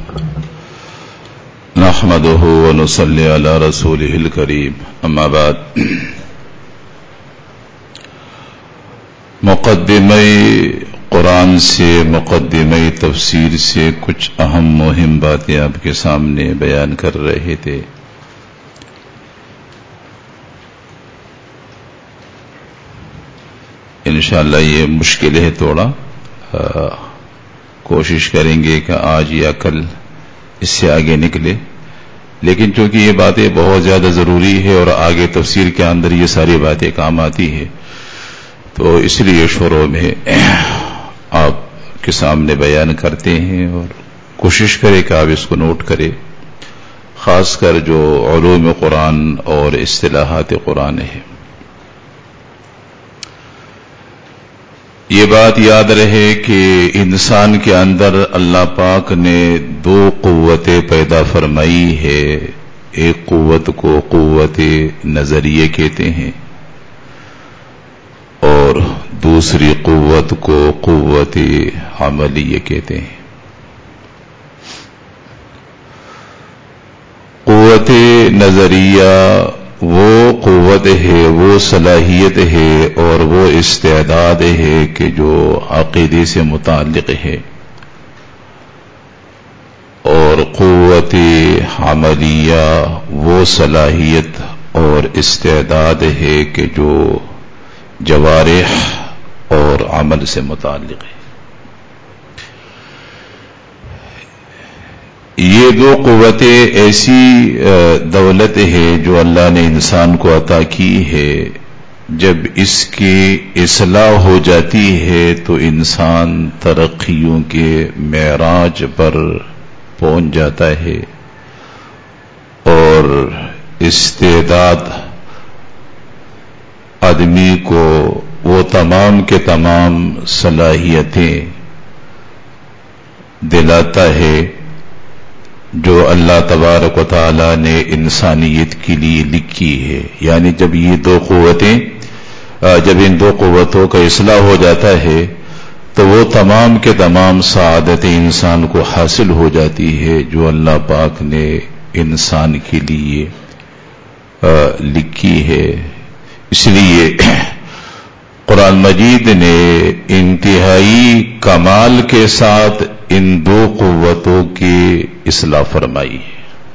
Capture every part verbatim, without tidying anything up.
نحمده ونصلي على رسوله الكريم اما بعد مقدمہ قرآن سے مقدمہ تفسیر سے کچھ اہم مہم باتیں آپ کے سامنے بیان کر رہے تھے. انشاءاللہ یہ مشکل ہے تھوڑا، کوشش کریں گے کہ آج یا کل اس سے آگے نکلے، لیکن چونکہ یہ باتیں بہت زیادہ ضروری ہے اور آگے تفسیر کے اندر یہ ساری باتیں کام آتی ہے، تو اس لیے شروع میں آپ کے سامنے بیان کرتے ہیں اور کوشش کریں کہ آپ اس کو نوٹ کریں، خاص کر جو علوم قرآن اور اصطلاحات قرآن ہے. یہ بات یاد رہے کہ انسان کے اندر اللہ پاک نے دو قوتیں پیدا فرمائی ہے. ایک قوت کو قوت نظریہ کہتے ہیں اور دوسری قوت کو قوت عملیہ کہتے ہیں. قوت نظریہ وہ قوت ہے، وہ صلاحیت ہے اور وہ استعداد ہے کہ جو عقیدے سے متعلق ہے، اور قوت عملیہ وہ صلاحیت اور استعداد ہے کہ جو جوارح اور عمل سے متعلق ہے. یہ دو قوتیں ایسی دولت ہے جو اللہ نے انسان کو عطا کی ہے. جب اس کی اصلاح ہو جاتی ہے تو انسان ترقیوں کے معراج پر پہنچ جاتا ہے اور استعداد آدمی کو وہ تمام کے تمام صلاحیتیں دلاتا ہے جو اللہ تبارک و تعالی نے انسانیت کے لیے لکھی ہے. یعنی جب یہ دو قوتیں جب ان دو قوتوں کا اصلاح ہو جاتا ہے تو وہ تمام کے تمام سعادت انسان کو حاصل ہو جاتی ہے جو اللہ پاک نے انسان کے لیے لکھی ہے. اس لیے قرآن مجید نے انتہائی کمال کے ساتھ ان دو قوتوں کی اصلاح فرمائی ہے.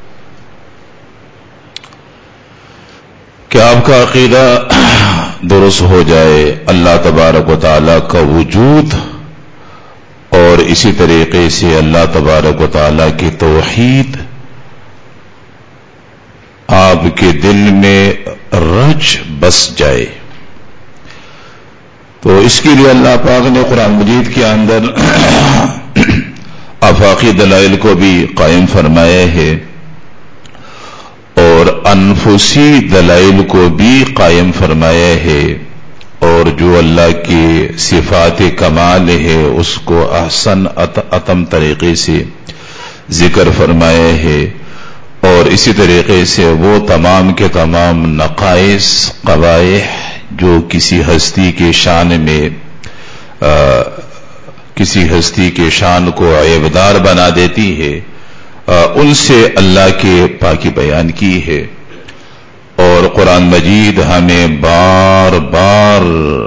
کہ آپ کا عقیدہ درست ہو جائے اللہ تبارک و تعالی کا وجود اور اسی طریقے سے اللہ تبارک و تعالی کی توحید آپ کے دل میں رچ بس جائے. تو اس کے لیے اللہ پاک نے قرآن مجید کے اندر آفاقی دلائل کو بھی قائم فرمایا ہے اور انفسی دلائل کو بھی قائم فرمایا ہے، اور جو اللہ کی صفات کمال ہے اس کو احسن اتم طریقے سے ذکر فرمایا ہے، اور اسی طریقے سے وہ تمام کے تمام نقائص قبائح جو کسی ہستی کے شان میں آ, کسی ہستی کے شان کو عیبدار بنا دیتی ہے، آ, ان سے اللہ کے پاکی بیان کی ہے. اور قرآن مجید ہمیں بار بار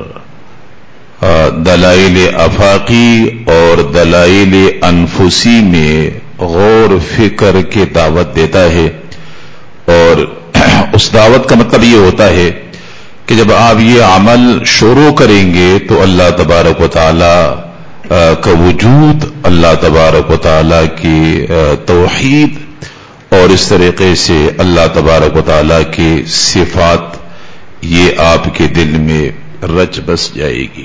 آ, دلائل افاقی اور دلائل انفسی میں غور فکر کی دعوت دیتا ہے. اور اس دعوت کا مطلب یہ ہوتا ہے کہ جب آپ یہ عمل شروع کریں گے تو اللہ تبارک و تعالی کا وجود، اللہ تبارک و تعالی کی توحید اور اس طریقے سے اللہ تبارک و تعالی کی صفات یہ آپ کے دل میں رچ بس جائے گی.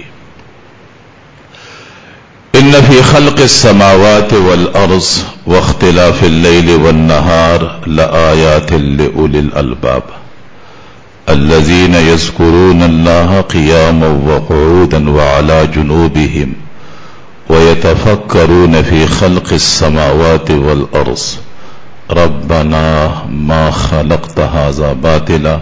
ان فی خلق السماوات والارض واختلاف اللیل والنہار لآیات لأولی الالباب الذین یذکرون اللہ قیاما وقعودا وعلی جنوبہم ویتفکرون فی خلق السماوات والارض ربنا ما خلقت ھذا باطلا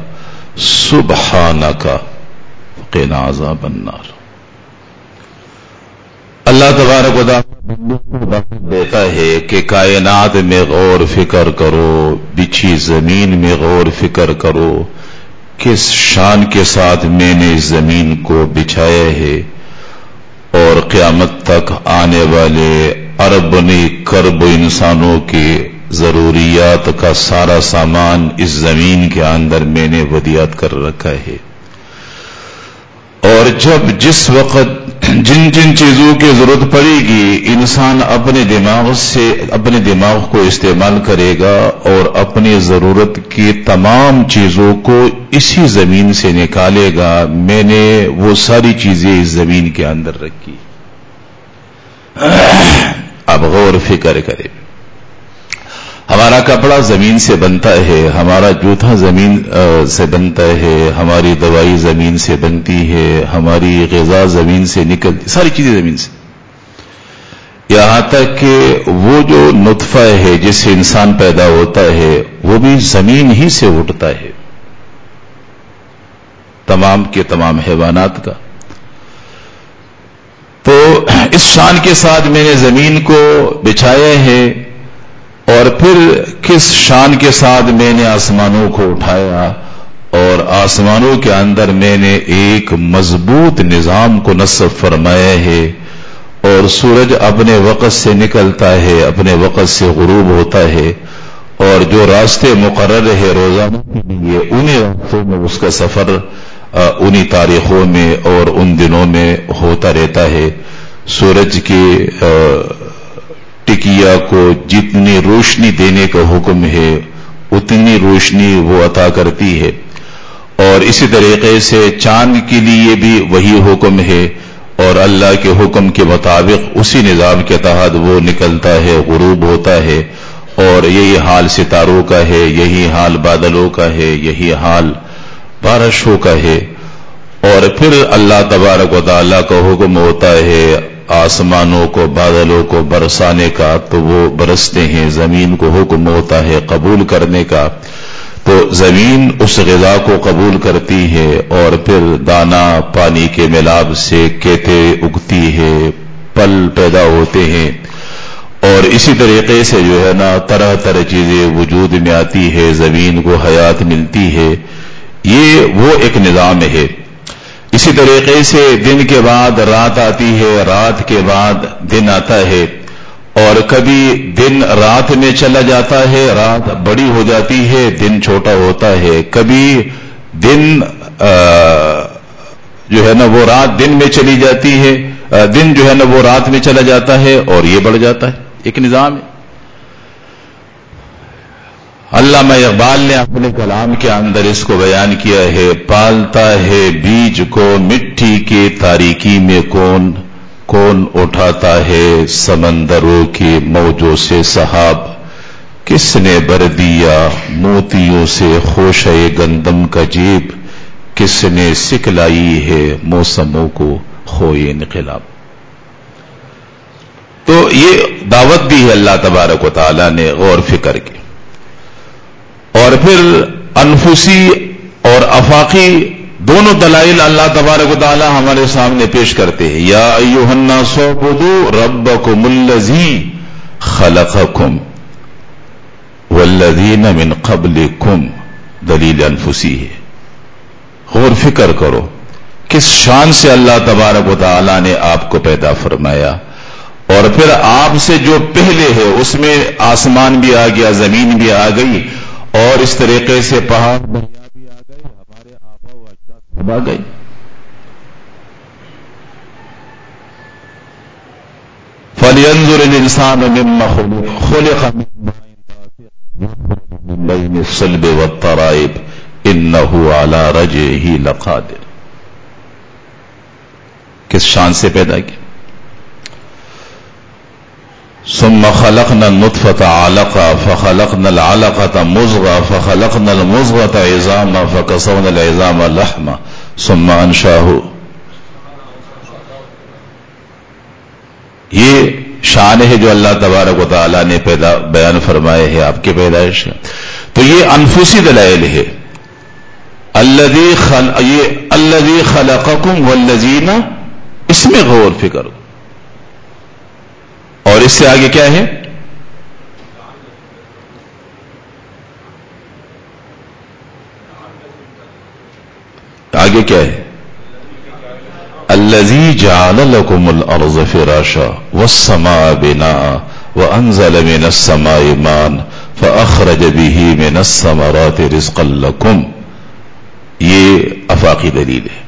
سبحانک قنا عذاب النار. اللہ تبارک و تعالی دیتا ہے کہ کائنات میں غور فکر کرو، بچھی زمین میں غور فکر کرو، کس شان کے ساتھ میں نے اس زمین کو بچھایا ہے، اور قیامت تک آنے والے ارب نی کرب انسانوں کے ضروریات کا سارا سامان اس زمین کے اندر میں نے ودیعت کر رکھا ہے۔ اور جب جس وقت جن جن چیزوں کی ضرورت پڑے گی انسان اپنے دماغ سے اپنے دماغ کو استعمال کرے گا اور اپنی ضرورت کی تمام چیزوں کو اسی زمین سے نکالے گا۔ میں نے وہ ساری چیزیں اس زمین کے اندر رکھی۔ اب غور فکر کرے، ہمارا کپڑا زمین سے بنتا ہے، ہمارا جوتا زمین سے بنتا ہے، ہماری دوائی زمین سے بنتی ہے، ہماری غذا زمین سے نکلتی، ساری چیزیں زمین سے، یہاں تک کہ وہ جو نطفہ ہے جس سے انسان پیدا ہوتا ہے وہ بھی زمین ہی سے اٹھتا ہے، تمام کے تمام حیوانات کا۔ تو اس شان کے ساتھ میں نے زمین کو بچھایا ہے، اور پھر کس شان کے ساتھ میں نے آسمانوں کو اٹھایا، اور آسمانوں کے اندر میں نے ایک مضبوط نظام کو نصب فرمایا ہے، اور سورج اپنے وقت سے نکلتا ہے، اپنے وقت سے غروب ہوتا ہے، اور جو راستے مقرر ہے روزانہ کے لیے انہیں راستوں میں اس کا سفر انہی تاریخوں میں اور ان دنوں میں ہوتا رہتا ہے۔ سورج کے ٹکیا کو جتنی روشنی دینے کا حکم ہے اتنی روشنی وہ عطا کرتی ہے، اور اسی طریقے سے چاند کے لیے بھی وہی حکم ہے، اور اللہ کے حکم کے مطابق اسی نظام کے تحت وہ نکلتا ہے، غروب ہوتا ہے، اور یہی حال ستاروں کا ہے، یہی حال بادلوں کا ہے، یہی حال بارشوں کا ہے۔ اور پھر اللہ تبارک و تعالیٰ کا حکم ہوتا ہے آسمانوں کو بادلوں کو برسانے کا، تو وہ برستے ہیں، زمین کو حکم ہوتا ہے قبول کرنے کا، تو زمین اس غذا کو قبول کرتی ہے، اور پھر دانا پانی کے ملاب سے کھیتیں اگتی ہے، پل پیدا ہوتے ہیں، اور اسی طریقے سے جو ہے نا طرح طرح چیزیں وجود میں آتی ہے، زمین کو حیات ملتی ہے۔ یہ وہ ایک نظام ہے۔ اسی طریقے سے دن کے بعد رات آتی ہے، رات کے بعد دن آتا ہے، اور کبھی دن رات میں چلا جاتا ہے، رات بڑی ہو جاتی ہے، دن چھوٹا ہوتا ہے، کبھی دن جو ہے نا وہ رات دن میں چلی جاتی ہے، دن جو ہے نا وہ رات میں چلا جاتا ہے، اور یہ بڑھ جاتا ہے، ایک نظام ہے۔ علامہ اقبال نے اپنے کلام کے اندر اس کو بیان کیا ہے، پالتا ہے بیج کو مٹی کی تاریکی میں کون، کون اٹھاتا ہے سمندروں کی موجوں سے سحاب، کس نے بھر دیا موتیوں سے خوشے گندم کا جیب، کس نے سکھلائی ہے موسموں کو خوئے انقلاب۔ تو یہ دعوت دی ہے اللہ تبارک و تعالیٰ نے غور فکر کی، اور پھر انفسی اور افاقی دونوں دلائل اللہ تبارک و تعالی ہمارے سامنے پیش کرتے ہیں۔ یا ایھا الناس اعبدوا ربکم الذی خلقکم والذین من قبلکم، دلیل انفسی ہے۔ غور فکر کرو کس شان سے اللہ تبارک و تعالی نے آپ کو پیدا فرمایا، اور پھر آپ سے جو پہلے ہے اس میں آسمان بھی آ گیا، زمین بھی آ گئی، اور اس طریقے سے پہاڑ دریا بھی آ گئے، ہمارے آبا و اجداد آ گئے۔ فَلْيَنظُرِ الْإِنسَانُ مِمَّا خُلِقَ خُلِقَ مِن مَّاءٍ دَافِقٍ يَخْرُجُ مِن بَيْنِ الصَّلْبِ وَالتَّرَائِبِ إِنَّهُ عَلَى رَجْعِهِ لَقَادِرٌ۔ کس شان سے پیدا کیا؟ ثم خلقنا النطفة علقة فخلقنا العلقة مضغة فخلقنا المضغة عظاما فكسونا العظام لحما ثم انشأه۔ یہ شان ہے جو اللہ تبارک و تعالی نے پیدا بیان فرمائے ہے آپ کے پیدائش کا۔ تو یہ انفسی دلائل ہے، الذی خلق یہ الذی خلقکم والذین، اس میں غور فکر اور اس سے آگے کیا ہے؟ آگے کیا ہے؟ الذی جعل لکم الارض فراشا والسماء بناء وانزل من السماء ماء فاخرج به من الثمرات رزقا لکم. یہ افاقی دلیل ہے.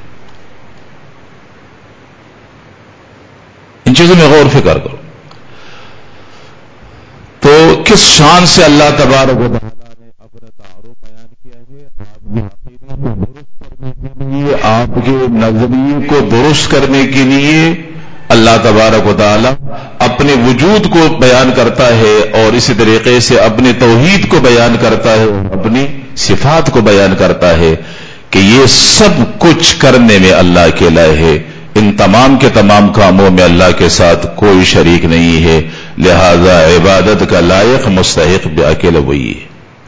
ان چیزوں میں غور فکر کرو. تو کس شان سے اللہ تبارک و تعالیٰ نے اپنا تعارف بیان کیا ہے؟ آپ کے عقیدے کو درست کرنے کے لیے، آپ کے نظریے کو درست کرنے کے لیے اللہ تبارک و تعالیٰ اپنے وجود کو بیان کرتا ہے، اور اسی طریقے سے اپنے توحید کو بیان کرتا ہے اور اپنی صفات کو بیان کرتا ہے کہ یہ سب کچھ کرنے میں اللہ اکیلا ہے. ان تمام کے تمام کاموں میں اللہ کے ساتھ کوئی شریک نہیں ہے، لہذا عبادت کا لائق مستحق بھی اکیلا وہی ہے.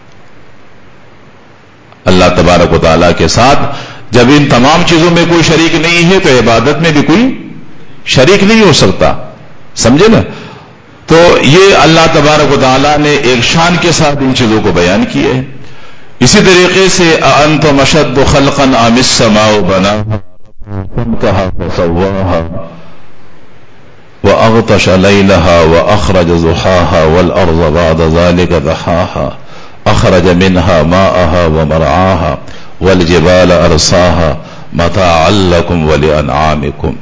اللہ تبارک و تعالیٰ کے ساتھ جب ان تمام چیزوں میں کوئی شریک نہیں ہے تو عبادت میں بھی کوئی شریک نہیں ہو سکتا. سمجھے نا؟ تو یہ اللہ تبارک و تعالیٰ نے ایک شان کے ساتھ ان چیزوں کو بیان کیے ہے. اسی طریقے سے اَأَنْتُمْ أَشَدُّ خَلْقًا أَمِ السَّمَاءُ بَنَاهَا فَانْتَهَا فَسَوَّاهَا وَأَغْطَشَ لَيْلَهَا وَأَخْرَجَ ضُحَاهَا وَالْأَرْضَ بَعْدَ ذَلِكَ دَحَاهَا أَخْرَجَ مِنْهَا مَاءَهَا وَمَرْعَاهَا وَالْجِبَالَ أَرْسَاهَا مَتَاعًا لَكُمْ وَلِأَنْعَامِكُمْ.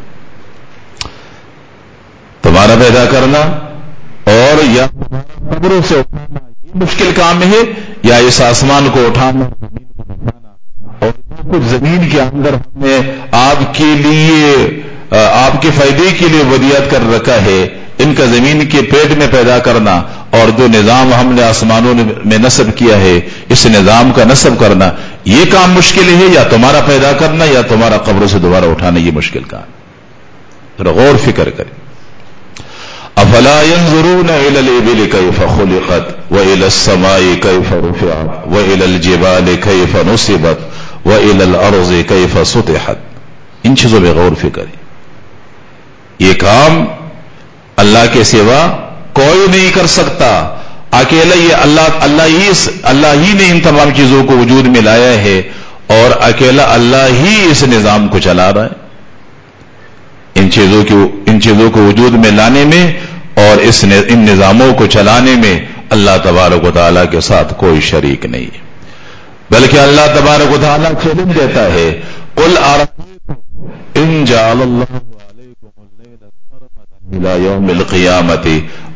تمہارا پیدا کرنا اور یا قبروں سے اٹھانا یہ مشکل کام ہے، یا اس آسمان کو اٹھانا اور جو کچھ زمین کے اندر ہم نے آپ کے لیے آپ کے فائدے کے لیے ودیعت کر رکھا ہے، ان کا زمین کے پیٹ میں پیدا کرنا، اور جو نظام ہم نے آسمانوں میں نصب کیا ہے اس نظام کا نصب کرنا، یہ کام مشکل ہے، یا تمہارا پیدا کرنا یا تمہارا قبروں سے دوبارہ اٹھانا یہ مشکل کام. ذرا غور فکر کریں. افلا ينظرون الى الابل كيف خلقت والى السماء كيف رفعت والى الجبال كيف نصبت والى الارض كيف سطحت. ان چیزوں میں غور فکر ہے. یہ کام اللہ کے سوا کوئی نہیں کر سکتا. اکیلا یہ اللہ اللہ ہی اللہ ہی نے ان تمام چیزوں کو وجود میں لایا ہے، اور اکیلا اللہ ہی اس نظام کو چلا رہا ہے. ان چیزوں کی ان چیزوں کو وجود میں لانے میں اور اس ان نظاموں کو چلانے میں اللہ تبارک و تعالیٰ کے ساتھ کوئی شریک نہیں ہے. بلکہ اللہ تبارک و تعالیٰ چیلنج دیتا ہے، قل ارأیتم ان جعل اللہ علیکم اللیل سرمدا الی یوم القیامۃ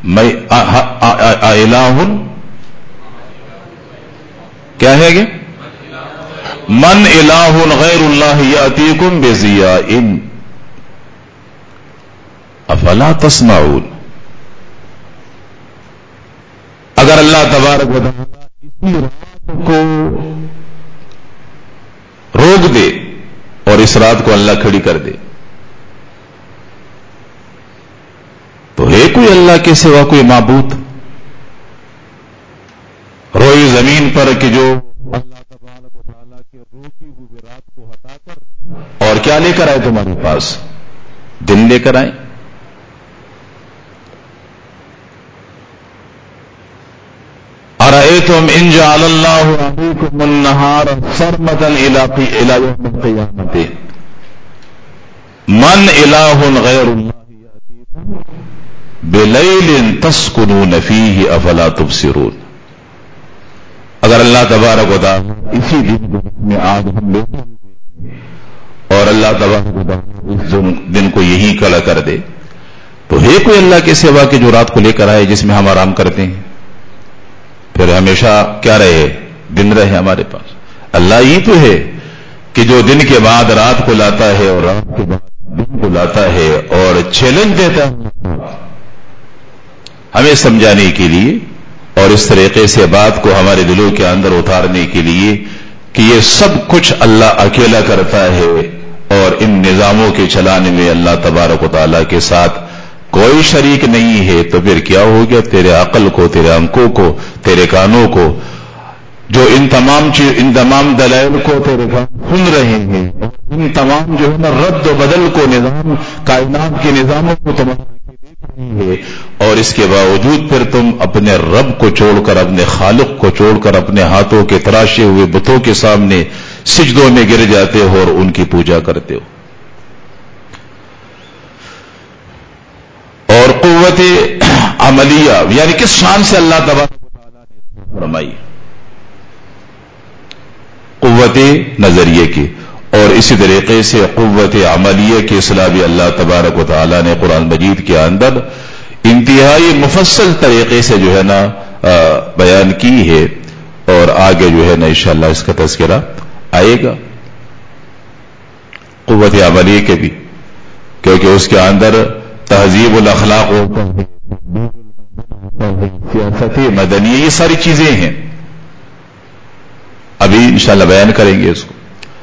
الہ کیا ہے گے من الہ غیر اللہ یاتیکم بضیاء افلا تسمعون. اگر اللہ تبارک و تعالیٰ اسی رات کو روک دے اور اس رات کو اللہ کھڑی کر دے تو ہے کوئی اللہ کے سوا کوئی معبود روئی زمین پر کہ جو اللہ تبارک و تعالیٰ کے روکی ہوئی رات کو ہٹا کر اور کیا لے کر آئے تمہارے پاس؟ دن لے کر آئے. ارأیتم ان جعل اللہ علیکم النہار سرمدا الی یوم القیامۃ من الہ غیر اللہ یاتیکم بلیل تسکنون فیہ افلا تبصرون. اگر اللہ تبارک و تعالیٰ اسی دن کو میں آج ہم لوگ اور اللہ تبارک و تعالیٰ اس دن کو یہی کھڑا کر دے تو ہے کوئی اللہ کے سوا کہ جو رات کو لے کر آئے جس میں ہم آرام کرتے ہیں، پھر ہمیشہ کیا رہے دن رہے ہمارے پاس؟ اللہ ہی تو ہے کہ جو دن کے بعد رات کو لاتا ہے اور رات کے بعد دن کو لاتا ہے اور چیلنج دیتا ہے ہمیں سمجھانے کے لیے اور اس طریقے سے بات کو ہمارے دلوں کے اندر اتارنے کے لیے کہ یہ سب کچھ اللہ اکیلا کرتا ہے، اور ان نظاموں کے چلانے میں اللہ تبارک و تعالیٰ کے ساتھ کوئی شریک نہیں ہے. تو پھر کیا ہو گیا تیرے عقل کو، تیرے آنکھوں کو، تیرے کانوں کو، جو ان تمام چیز ان تمام دلائل کو تیرے کان سن رہے ہیں، اور ان تمام جو ہے نا رد و بدل کو نظام کائنات کے نظاموں کو تمہاری آنکھیں دیکھ ہے، اور اس کے باوجود پھر تم اپنے رب کو چھوڑ کر، اپنے خالق کو چھوڑ کر اپنے ہاتھوں کے تراشے ہوئے بتوں کے سامنے سجدوں میں گر جاتے ہو اور ان کی پوجا کرتے ہو. اور قوت عملیہ یعنی کس شان سے اللہ تبارک و تعالیٰ نے فرمائی؟ قوت نظریے کی، اور اسی طریقے سے قوت عملیہ کی اصلاح بھی اللہ تبارک و تعالیٰ نے قرآن مجید کے اندر انتہائی مفصل طریقے سے جو ہے نا بیان کی ہے، اور آگے جو ہے نا انشاءاللہ اس کا تذکرہ آئے گا قوت عملیہ کے بھی، کیونکہ اس کے اندر تہذیب الاخلاق ہوتا ہے، سیاست مدنی، یہ ساری چیزیں ہیں، ابھی انشاءاللہ بیان کریں گے اس کو.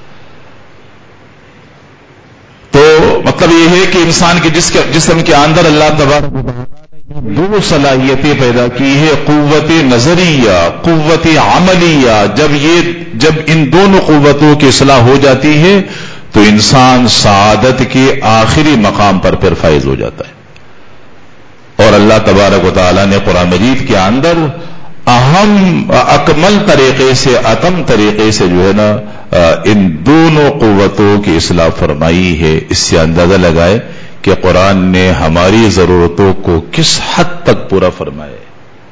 تو مطلب یہ ہے کہ انسان کے جسم کے اندر اللہ تبارک و تعالیٰ نے دو صلاحیتیں پیدا کی ہے، قوت نظریہ، قوت عملیہ. جب یہ جب ان دونوں قوتوں کی اصلاح ہو جاتی ہے تو انسان سعادت کے آخری مقام پر پھر فائز ہو جاتا ہے. اور اللہ تبارک و تعالیٰ نے قرآن مجید کے اندر اہم اکمل طریقے سے، اتم طریقے سے جو ہے نا ان دونوں قوتوں کی اصلاح فرمائی ہے. اس سے اندازہ لگائے کہ قرآن نے ہماری ضرورتوں کو کس حد تک پورا فرمایا ہے.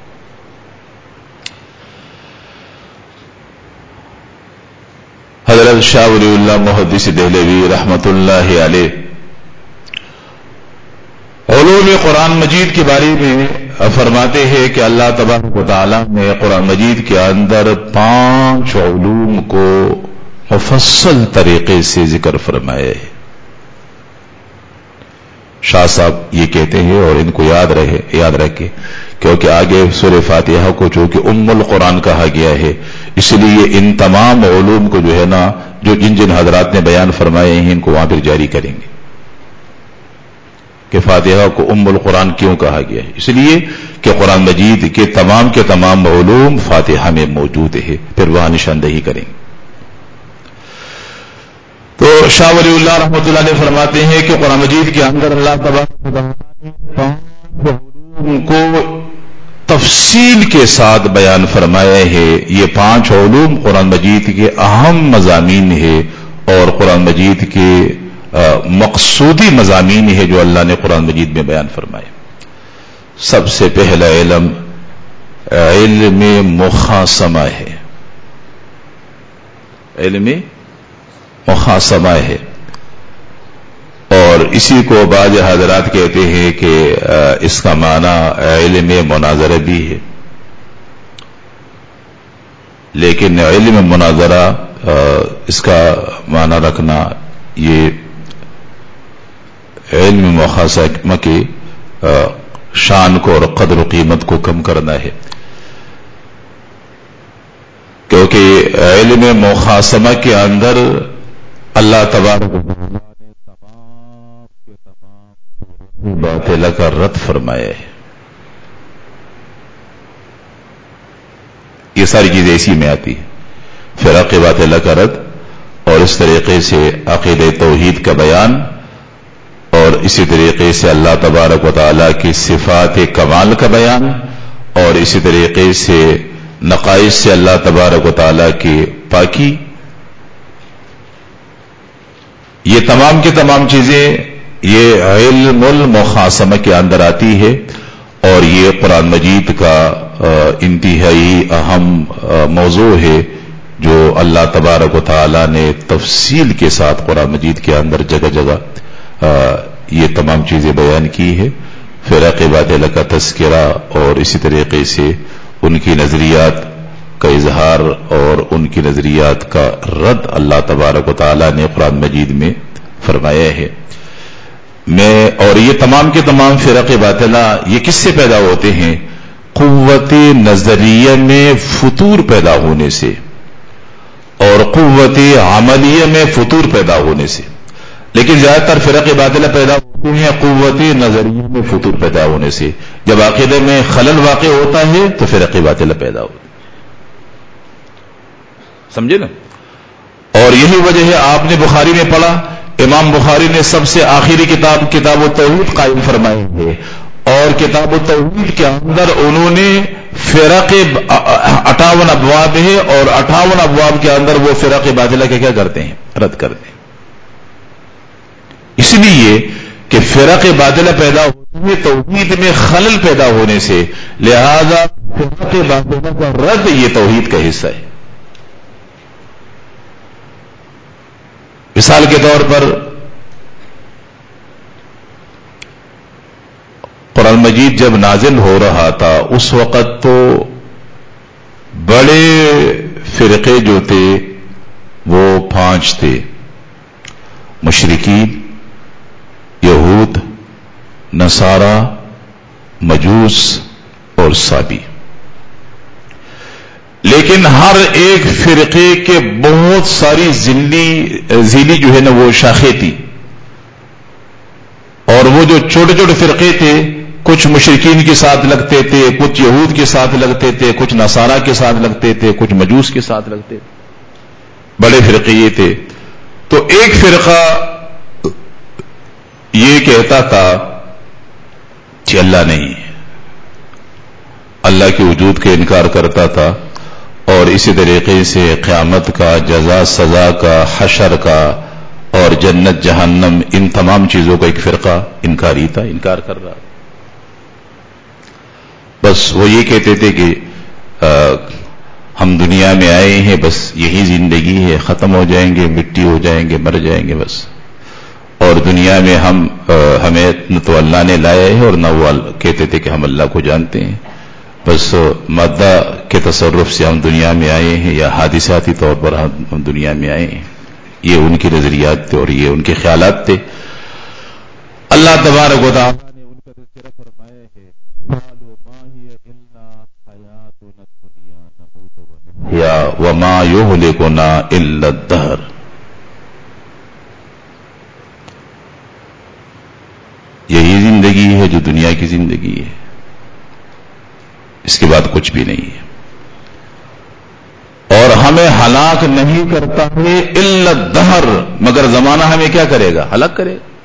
حضرت شاہ ولی اللہ محدث دہلوی رحمت اللہ علیہ علوم قرآن مجید کے بارے میں فرماتے ہیں کہ اللہ تبارک و تعالیٰ نے قرآن مجید کے اندر پانچ علوم کو مفصل طریقے سے ذکر فرمایا ہے. شاہ صاحب یہ کہتے ہیں، اور ان کو یاد رہے یاد رکھے کیونکہ آگے سورہ فاتحہ کو چونکہ ام القرآن کہا گیا ہے، اس لیے ان تمام علوم کو جو ہے نا جو جن جن حضرات نے بیان فرمائے ہیں ان کو وہاں پھر جاری کریں گے کہ فاتحہ کو ام القرآن کیوں کہا گیا ہے. اس لیے کہ قرآن مجید کے تمام کے تمام علوم فاتحہ میں موجود ہے، پھر وہاں نشاندہی کریں گے. تو شاہ ولی اللہ رحمۃ اللہ علیہ فرماتے ہیں کہ قرآن مجید کے اندر اللہ تبارک و تعالیٰ نے پانچ علوم کو تفصیل کے ساتھ بیان فرمایا ہے. یہ پانچ علوم قرآن مجید کے اہم مضامین ہے اور قرآن مجید کے مقصودی مضامین ہے جو اللہ نے قرآن مجید میں بیان فرمائے. سب سے پہلا علم علم مخاصمہ ہے، علم مخاصمہ ہے، اور اسی کو بعض حضرات کہتے ہیں کہ اس کا معنی علم مناظرہ بھی ہے، لیکن علم مناظرہ اس کا معنی رکھنا یہ علم مخاصمہ کی شان کو اور قدر و قیمت کو کم کرنا ہے، کیونکہ علم مخاصمہ کے اندر اللہ تبارک و تعالیٰ نے تمام کے تمام باطل کا رد فرمایا ہے. یہ ساری چیزیں اسی میں آتی ہیں، فرق باطل کا رد، اور اس طریقے سے عقیدہ توحید کا بیان، اور اسی طریقے سے اللہ تبارک و تعالیٰ کی صفات کمال کا بیان، اور اسی طریقے سے نقائص سے اللہ تبارک و تعالیٰ کی پاکی. یہ تمام کی تمام چیزیں یہ علم المخاصمہ کے اندر آتی ہے، اور یہ قرآن مجید کا انتہائی اہم موضوع ہے جو اللہ تبارک و تعالیٰ نے تفصیل کے ساتھ قرآن مجید کے اندر جگہ جگہ یہ تمام چیزیں بیان کی ہے. فرق باطلہ کا تذکرہ اور اسی طریقے سے ان کی نظریات کا اظہار اور ان کی نظریات کا رد اللہ تبارک و تعالیٰ نے قرآن مجید میں فرمایا ہے. میں اور یہ تمام کے تمام فرق باطلہ یہ کس سے پیدا ہوتے ہیں؟ قوت نظریہ میں فطور پیدا ہونے سے اور قوت عملیہ میں فطور پیدا ہونے سے. لیکن زیادہ تر فرق باطلہ پیدا ہوتے ہیں قوت نظریہ میں فطور پیدا ہونے سے. جب عقیدے میں خلل واقع ہوتا ہے تو فرق باطلہ پیدا ہوتا ہے. سمجھے نا؟ اور یہی وجہ ہے آپ نے بخاری میں پڑھا، امام بخاری نے سب سے آخری کتاب کتاب التوحید قائم فرمائی ہے، اور کتاب التوحید کے اندر انہوں نے فرق اٹھاون ابواب ہے اور اٹھاون ابواب کے اندر وہ فرق باطلہ کے کیا کرتے ہیں؟ رد کرتے ہیں. اس لیے کہ فرق باطلہ پیدا ہوتے ہیں توحید میں خلل پیدا ہونے سے، لہذا فرق باطلہ کا رد یہ توحید کا حصہ ہے. مثال کے طور پر قرآن مجید جب نازل ہو رہا تھا اس وقت تو بڑے فرقے جو تھے وہ پانچ تھے: مشرکین، یہود، نصارہ، مجوس اور صابی. لیکن ہر ایک فرقے کے بہت ساری ذیلی ذیلی جو ہے نا وہ شاخیں تھی، اور وہ جو چھوٹے چھوٹے فرقے تھے کچھ مشرکین کے ساتھ لگتے تھے، کچھ یہود کے ساتھ لگتے تھے، کچھ نصارہ کے ساتھ لگتے تھے، کچھ مجوس کے ساتھ لگتے تھے. بڑے فرقے یہ تھے. تو ایک فرقہ یہ کہتا تھا کہ اللہ نہیں، اللہ کے وجود کا انکار کرتا تھا، اور اسی طریقے سے قیامت کا، جزا سزا کا، حشر کا اور جنت جہنم، ان تمام چیزوں کا ایک فرقہ انکاری تھا، انکار کر رہا. بس وہ یہ کہتے تھے کہ آ, ہم دنیا میں آئے ہیں، بس یہی زندگی ہے، ختم ہو جائیں گے، مٹی ہو جائیں گے، مر جائیں گے بس. اور دنیا میں ہم آ, ہمیں نہ تو اللہ نے لایا ہے اور نہ وہ کہتے تھے کہ ہم اللہ کو جانتے ہیں. بس مادہ کے تصرف سے ہم دنیا میں آئے ہیں یا حادثاتی طور پر ہم دنیا میں آئے ہیں. یہ ان کی نظریات تھے اور یہ ان کے خیالات تھے. اللہ تبارک و تعالی نے ان کا تذکرہ فرمایا ہے، قالوا ما هي الا حیاتنا الدنیا نموت ونحیا وما يهلكنا الا الدهر. یہی زندگی ہے جو دنیا کی زندگی ہے، اس کے بعد کچھ بھی نہیں ہے، اور ہمیں ہلاک نہیں کرتا ہے الا الدہر، مگر زمانہ ہمیں کیا کرے گا؟ ہلاک کرے گا.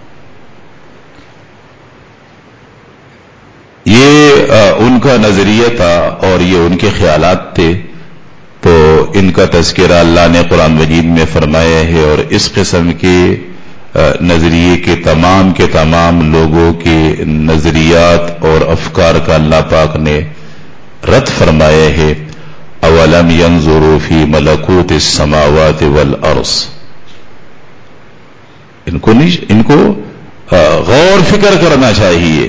یہ آ, ان کا نظریہ تھا اور یہ ان کے خیالات تھے. تو ان کا تذکرہ اللہ نے قرآن مجید میں فرمایا ہے، اور اس قسم کے آ, نظریے کے تمام کے تمام لوگوں کے نظریات اور افکار کا اللہ پاک نے رد فرمایا ہے. اولم ينظروا في ملکوت السماوات والارض. ان کو نہیں، ان کو آ, غور فکر کرنا چاہیے.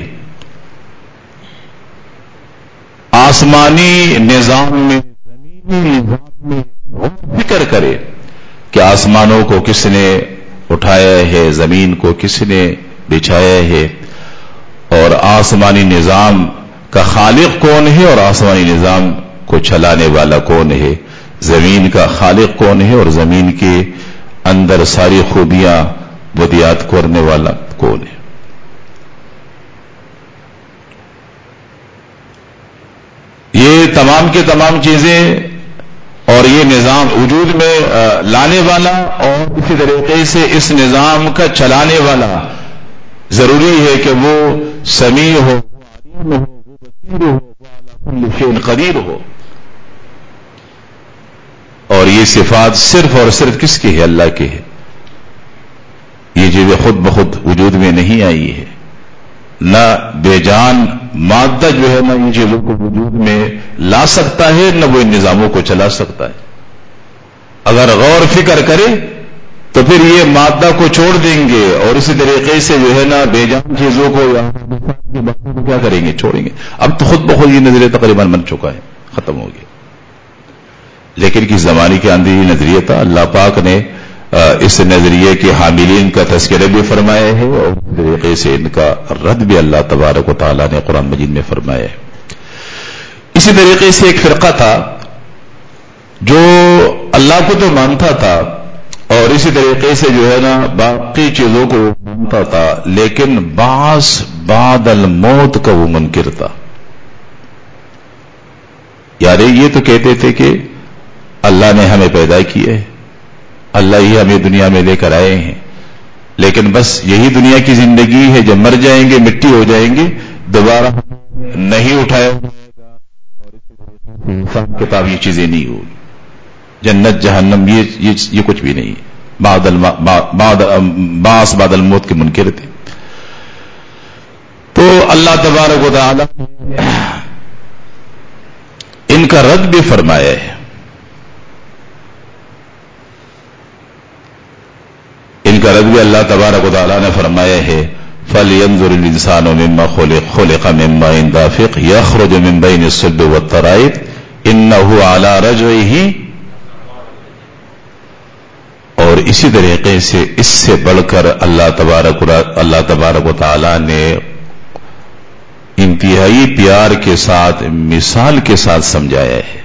آسمانی نظام میں، زمینی نظام میں غور فکر کرے کہ آسمانوں کو کس نے اٹھایا ہے، زمین کو کس نے بچھایا ہے، اور آسمانی نظام کا خالق کون ہے اور آسمانی نظام کو چلانے والا کون ہے، زمین کا خالق کون ہے اور زمین کے اندر ساری خوبیاں بدیات کرنے والا کون ہے. یہ تمام کے تمام چیزیں اور یہ نظام وجود میں لانے والا اور اسی طریقے سے اس نظام کا چلانے والا ضروری ہے کہ وہ سمیع ہو، وہ علیم ہو، وہ بصیر ہو، وہ علی کل شیء قدیر ہو. اور یہ صفات صرف اور صرف کس کی ہے؟ اللہ کی ہے. یہ چیزیں خود بخود وجود میں نہیں آئی ہے. نہ بے جان مادہ جو ہے نا ان چیزوں کو وجود میں لا سکتا ہے، نہ وہ ان نظاموں کو چلا سکتا ہے. اگر غور فکر کرے تو پھر یہ مادہ کو چھوڑ دیں گے اور اسی طریقے سے جو ہے نا بے جان چیزوں کو یا کیا کریں گے؟ چھوڑیں گے. اب تو خود بخود یہ نظریہ تقریباً بن چکا ہے، ختم ہو گیا. لیکن کس زمانے کے اندر یہ نظریہ تھا، اللہ پاک نے اس نظریے کے حاملین کا تذکرہ بھی فرمایا ہے اور اس طریقے سے ان کا رد بھی اللہ تبارک و تعالیٰ نے قرآن مجید میں فرمایا ہے. اسی طریقے سے ایک فرقہ تھا جو اللہ کو تو مانتا تھا اور اسی طریقے سے جو ہے نا باقی چیزوں کو مانتا تھا، لیکن بعض بعد الموت کا وہ منکر تھا. یار یہ تو کہتے تھے کہ اللہ نے ہمیں پیدا کیا ہے، اللہ ہی ہمیں دنیا میں لے کر آئے ہیں، لیکن بس یہی دنیا کی زندگی ہے، جب مر جائیں گے مٹی ہو جائیں گے، دوبارہ نہیں اٹھایا جائے گا، اور حساب کتاب یہ چیزیں نہیں ہوگی. جنت جہنم یہ یہ, یہ کچھ بھی نہیں ہے. بعد الم... بعد باس بعد الموت کے منکر تھے. تو اللہ تبارک و تعالی ان کا رد بھی فرمایا ہے. ان کا رد بھی اللہ تبارک و تعالی نے فرمایا ہے فَلْيَنْظُرِ الْإِنسَانُ مِمَّا خُلِقَ خُلِقَ مِن مَّاءٍ دَافِقٍ يَخْرُجُ مِن بَيْنِ الصُّلْبِ وَالتَّرَائِبِ إِنَّهُ عَلَى رَجْعِهِ. اور اسی طریقے سے اس سے بڑھ کر اللہ تبارک اللہ تبارک و تعالی نے انتہائی پیار کے ساتھ مثال کے ساتھ سمجھایا ہے.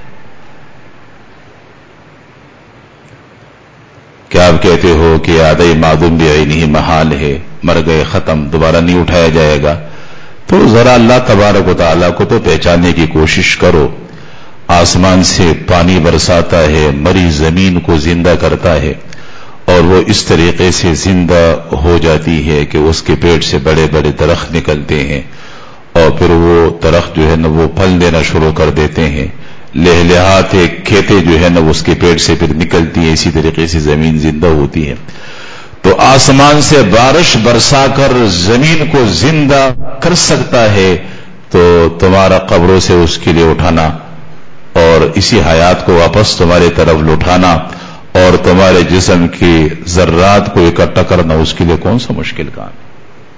کیا آپ کہتے ہو کہ آدھے معدوم بعینہ محال ہے، مر گئے ختم، دوبارہ نہیں اٹھایا جائے گا. تو ذرا اللہ تبارک و تعالیٰ کو تو پہچاننے کی کوشش کرو. آسمان سے پانی برساتا ہے، مری زمین کو زندہ کرتا ہے، اور وہ اس طریقے سے زندہ ہو جاتی ہے کہ اس کے پیٹ سے بڑے بڑے درخت نکلتے ہیں، اور پھر وہ درخت جو ہے نا وہ پھل دینا شروع کر دیتے ہیں. لہلہات کھیتے جو ہے نا اس کے پیٹ سے پھر نکلتی ہیں. اسی طریقے سے زمین زندہ ہوتی ہے. تو آسمان سے بارش برسا کر زمین کو زندہ کر سکتا ہے، تو تمہارا قبروں سے اس کے لیے اٹھانا اور اسی حیات کو واپس تمہارے طرف لوٹانا اور تمہارے جسم کے ذرات کو اکٹھا کرنا اس کے لیے کون سا مشکل کام ہے.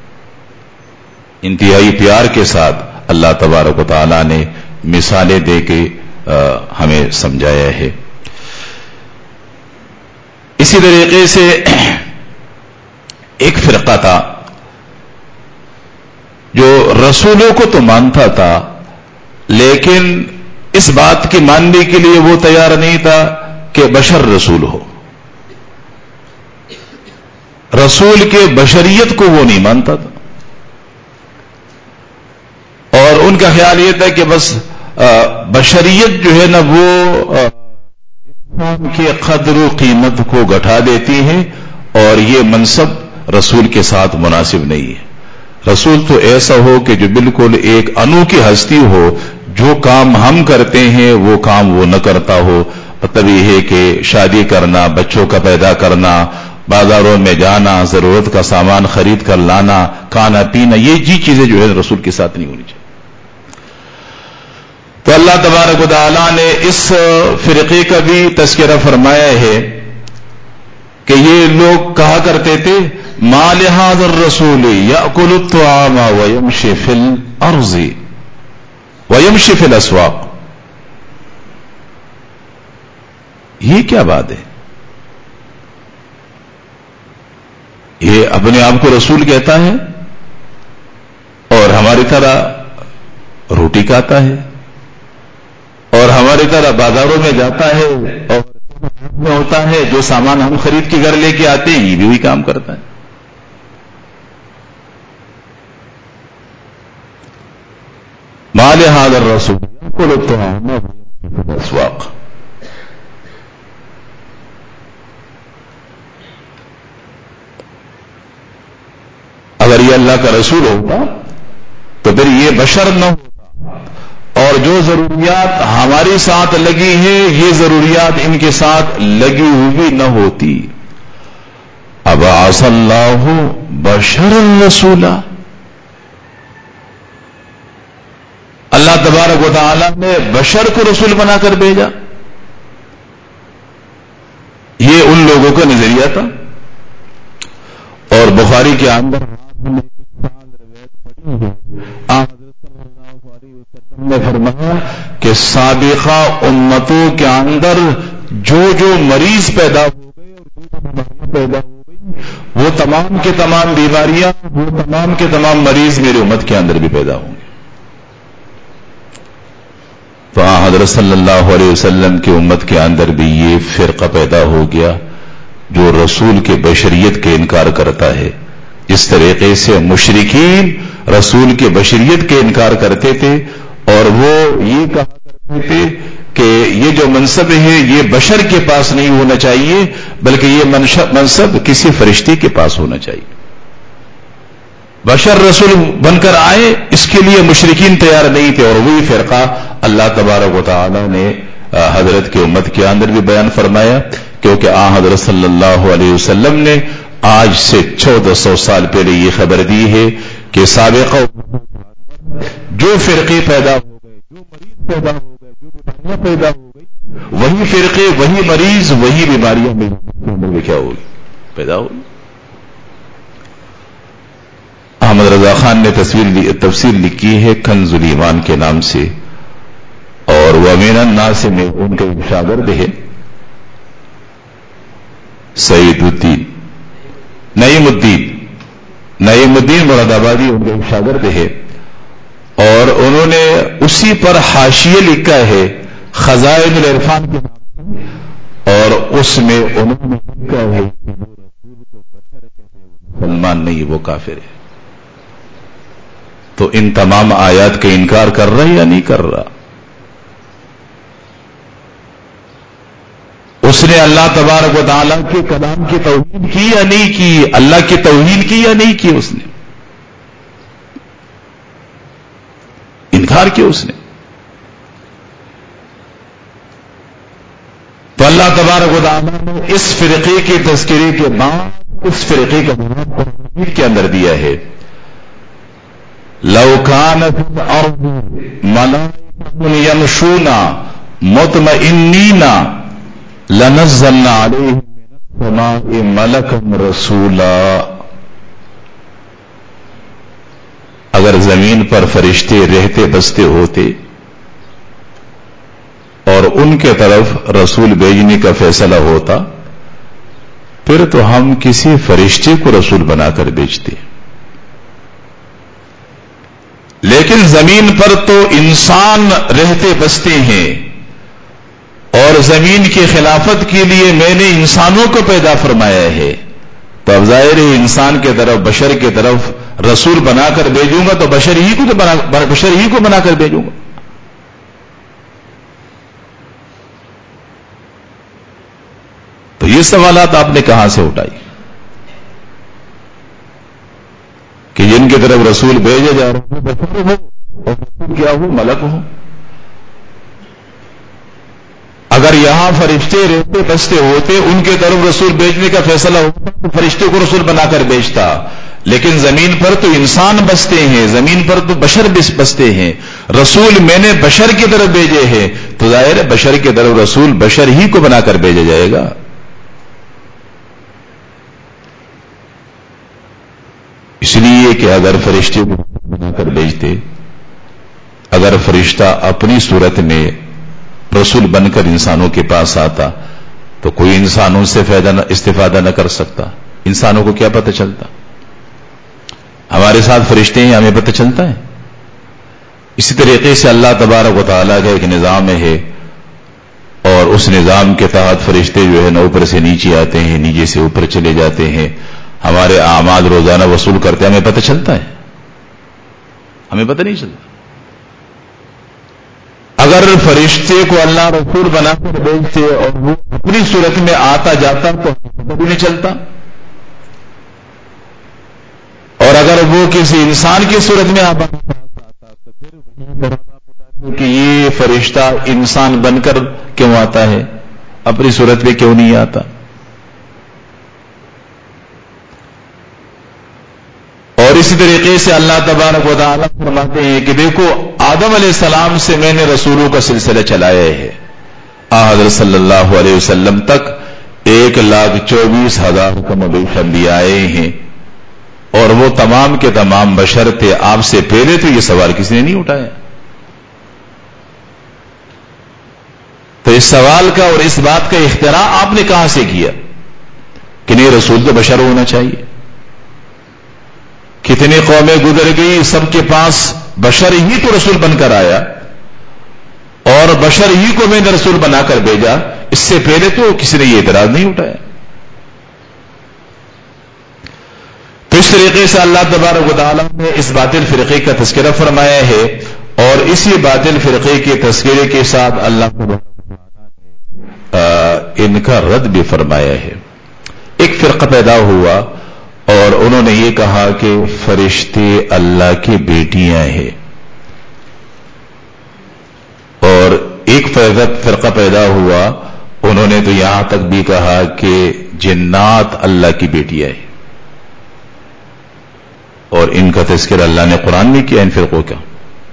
انتہائی پیار کے ساتھ اللہ تبارک و تعالی نے مثالیں دے کے ہمیں سمجھایا ہے. اسی طریقے سے ایک فرقہ تھا جو رسولوں کو تو مانتا تھا، لیکن اس بات کی ماننے کے لیے وہ تیار نہیں تھا کہ بشر رسول ہو. رسول کے بشریت کو وہ نہیں مانتا تھا، اور ان کا خیال یہ تھا کہ بس بشریت جو ہے نا وہ انسان کی قدر و قیمت کو گھٹا دیتی ہے، اور یہ منصب رسول کے ساتھ مناسب نہیں ہے. رسول تو ایسا ہو کہ جو بالکل ایک انوکھی ہستی ہو، جو کام ہم کرتے ہیں وہ کام وہ نہ کرتا ہو. مطلب یہ ہے کہ شادی کرنا، بچوں کا پیدا کرنا، بازاروں میں جانا، ضرورت کا سامان خرید کر لانا، کھانا پینا، یہ جی چیزیں جو ہے رسول کے ساتھ نہیں ہونی چاہیے. تو اللہ تبارک و تعالیٰ نے اس فرقے کا بھی تذکرہ فرمایا ہے کہ یہ لوگ کہا کرتے تھے ما لهذا الرسول يأكل الطعام ويمشي في الأرض ويمشي في الأسواق. یہ کیا بات ہے؟ یہ اپنے آپ کو رسول کہتا ہے اور ہماری طرح روٹی کھاتا ہے اور ہماری طرح بازاروں میں جاتا ہے اور میں ہوتا ہے جو سامان ہم خرید کے گھر لے کے آتے ہیں یہ بھی وہی کام کرتا ہے. ما لهذا الرسول يأكل الطعام ويمشي في الأسواق. اگر یہ اللہ کا رسول ہوتا تو پھر یہ بشر نہ ہوتا، اور جو ضروریات ہمارے ساتھ لگی ہیں یہ ضروریات ان کے ساتھ لگی ہوئی نہ ہوتی. ابعث اللہ بشرا رسولا. اللہ تبارک و تعالی نے بشر کو رسول بنا کر بھیجا. یہ ان لوگوں کا نظریہ تھا. اور بخاری کے اندر نے فرمایا کہ سابقہ امتوں کے اندر جو جو مریض پیدا ہو گئے اور جو جو بیماریاں پیدا ہو گئی وہ تمام کے تمام بیماریاں، وہ تمام کے تمام مریض میری امت کے اندر بھی پیدا ہوں گے. تو حضرت صلی اللہ علیہ وسلم کی امت کے اندر بھی یہ فرقہ پیدا ہو گیا جو رسول کے بشریت کے انکار کرتا ہے. اس طریقے سے مشرکین رسول کے بشریت کے انکار کرتے تھے اور وہ یہ کہا کرتے تھے کہ یہ جو منصب ہے یہ بشر کے پاس نہیں ہونا چاہیے بلکہ یہ منصب کسی فرشتے کے پاس ہونا چاہیے. بشر رسول بن کر آئے، اس کے لیے مشرکین تیار نہیں تھے، اور وہی فرقہ اللہ تبارک و تعالی نے حضرت کی امت کے اندر بھی بیان فرمایا، کیونکہ آ حضرت صلی اللہ علیہ وسلم نے آج سے چودہ سو سال پہلے یہ خبر دی ہے کہ سابقہ جو فرقے پیدا ہو گئے، جو مریض پیدا ہو گئے، جو بیماریاں پیدا ہو گئی، وہی فرقے، وہی مریض، وہی بیماریاں میں کیا ہوگی، پیدا ہوگی۔ احمد رضا خان نے تفسیر لکھی ہے کنز الایمان کے نام سے، اور وہ امین الناس میں ان کے شاگرد ہے سعید الدین نعیم الدین نعیم الدین مراد آبادی، ان کے شاگرد ہے، اور انہوں نے اسی پر حاشیہ لکھا ہے خزائن العرفان کے نام سے، اور اس میں انہوں نے لکھا ہے کہ وہ رسول کو بشر کہتے ہیں، مسلمان نہیں، وہ کافر ہے۔ تو ان تمام آیات کا انکار کر رہا ہے یا نہیں کر رہا؟ اس نے اللہ تبارک و تعالیٰ کے کلام کی توہین کی یا نہیں کی؟ اللہ کی توہین کی یا نہیں کی؟ اس نے انکار کیا اس نے۔ تو اللہ تبارک و تعالیٰ نے اس فرقے کے تذکرے کے بعد اس فرقے کا جواب قرآن کے اندر دیا ہے، لو کان فی الارض ملائکۃ یمشون مطمئنین لنزلنا علیہم من السماء ملکا رسولا۔ اگر زمین پر فرشتے رہتے بستے ہوتے اور ان کے طرف رسول بھیجنے کا فیصلہ ہوتا، پھر تو ہم کسی فرشتے کو رسول بنا کر بھیجتے، لیکن زمین پر تو انسان رہتے بستے ہیں، اور زمین کی خلافت کے لیے میں نے انسانوں کو پیدا فرمایا ہے، تو اب ظاہر ہے انسان کے طرف، بشر کے طرف رسول بنا کر بھیجوں گا تو بشر ہی کو بنا بشر ہی کو بنا کر بھیجوں گا۔ تو یہ سوالات آپ نے کہاں سے اٹھائی کہ جن کی طرف رسول بھیجے جا رہے ہیں بشر ہو اور رسول کیا ہو، ملک ہو؟ اگر یہاں فرشتے رہتے بستے ہوتے، ان کے طرف رسول بھیجنے کا فیصلہ ہوتا تو فرشتے کو رسول بنا کر بھیجتا، لیکن زمین پر تو انسان بستے ہیں، زمین پر تو بشر بستے ہیں، رسول میں نے بشر کی طرف بھیجے ہیں، تو ظاہر ہے بشر کی طرف رسول بشر ہی کو بنا کر بھیجا جائے گا۔ اس لیے کہ اگر فرشتے کو بنا کر بھیجتے، اگر فرشتہ اپنی صورت میں رسول بن کر انسانوں کے پاس آتا تو کوئی انسانوں سے فائدہ نہ استفادہ نہ کر سکتا، انسانوں کو کیا پتہ چلتا؟ ہمارے ساتھ فرشتے ہیں، ہمیں پتہ چلتا ہے۔ اسی طریقے سے اللہ تبارک و تعالیٰ کا ایک نظام ہے، اور اس نظام کے تحت فرشتے جو ہے نا اوپر سے نیچے آتے ہیں، نیچے سے اوپر چلے جاتے ہیں، ہمارے اعمال روزانہ وصول کرتے ہیں، ہمیں پتہ چلتا ہے؟ ہمیں پتہ نہیں چلتا۔ اگر فرشتے کو اللہ رسول بنا کر بھیجتے اور وہ اپنی صورت میں آتا جاتا تو پتہ بھی نہیں چلتا، اور اگر وہ کسی انسان کی صورت میں آتا تو پھر کہ یہ فرشتہ انسان بن کر کیوں آتا ہے، اپنی صورت میں کیوں نہیں آتا؟ اور اسی طریقے سے اللہ تبارک و تعالیٰ فرماتے ہیں کہ دیکھو آدم علیہ السلام سے میں نے رسولوں کا سلسلہ چلایا ہے، آ حضرت صلی اللہ علیہ وسلم تک ایک لاکھ چوبیس ہزار کم و بیش انبیاء آئے ہیں، اور وہ تمام کے تمام بشر تھے آپ سے پہلے، تو یہ سوال کسی نے نہیں اٹھایا۔ تو اس سوال کا اور اس بات کا اختراع آپ نے کہاں سے کیا کہ نہیں رسول تو بشر ہونا چاہیے؟ کتنی قومیں گزر گئی، سب کے پاس بشر ہی تو رسول بن کر آیا، اور بشر ہی کو میں نے رسول بنا کر بھیجا، اس سے پہلے تو کسی نے یہ اعتراض نہیں اٹھایا۔ تو اس طریقے سے اللہ تبارک و تعالیٰ نے اس باطل فرقے کا تذکرہ فرمایا ہے، اور اسی باطل فرقے کے تذکرے کے ساتھ اللہ تبارک و تعالیٰ نے ان کا رد بھی فرمایا ہے۔ ایک فرقہ پیدا ہوا اور انہوں نے یہ کہا کہ فرشتے اللہ کی بیٹیاں ہیں، اور ایک فرقہ پیدا ہوا، انہوں نے تو یہاں تک بھی کہا کہ جنات اللہ کی بیٹیاں ہیں، اور ان کا تذکرہ اللہ نے قرآن میں کیا ان فرقوں کا.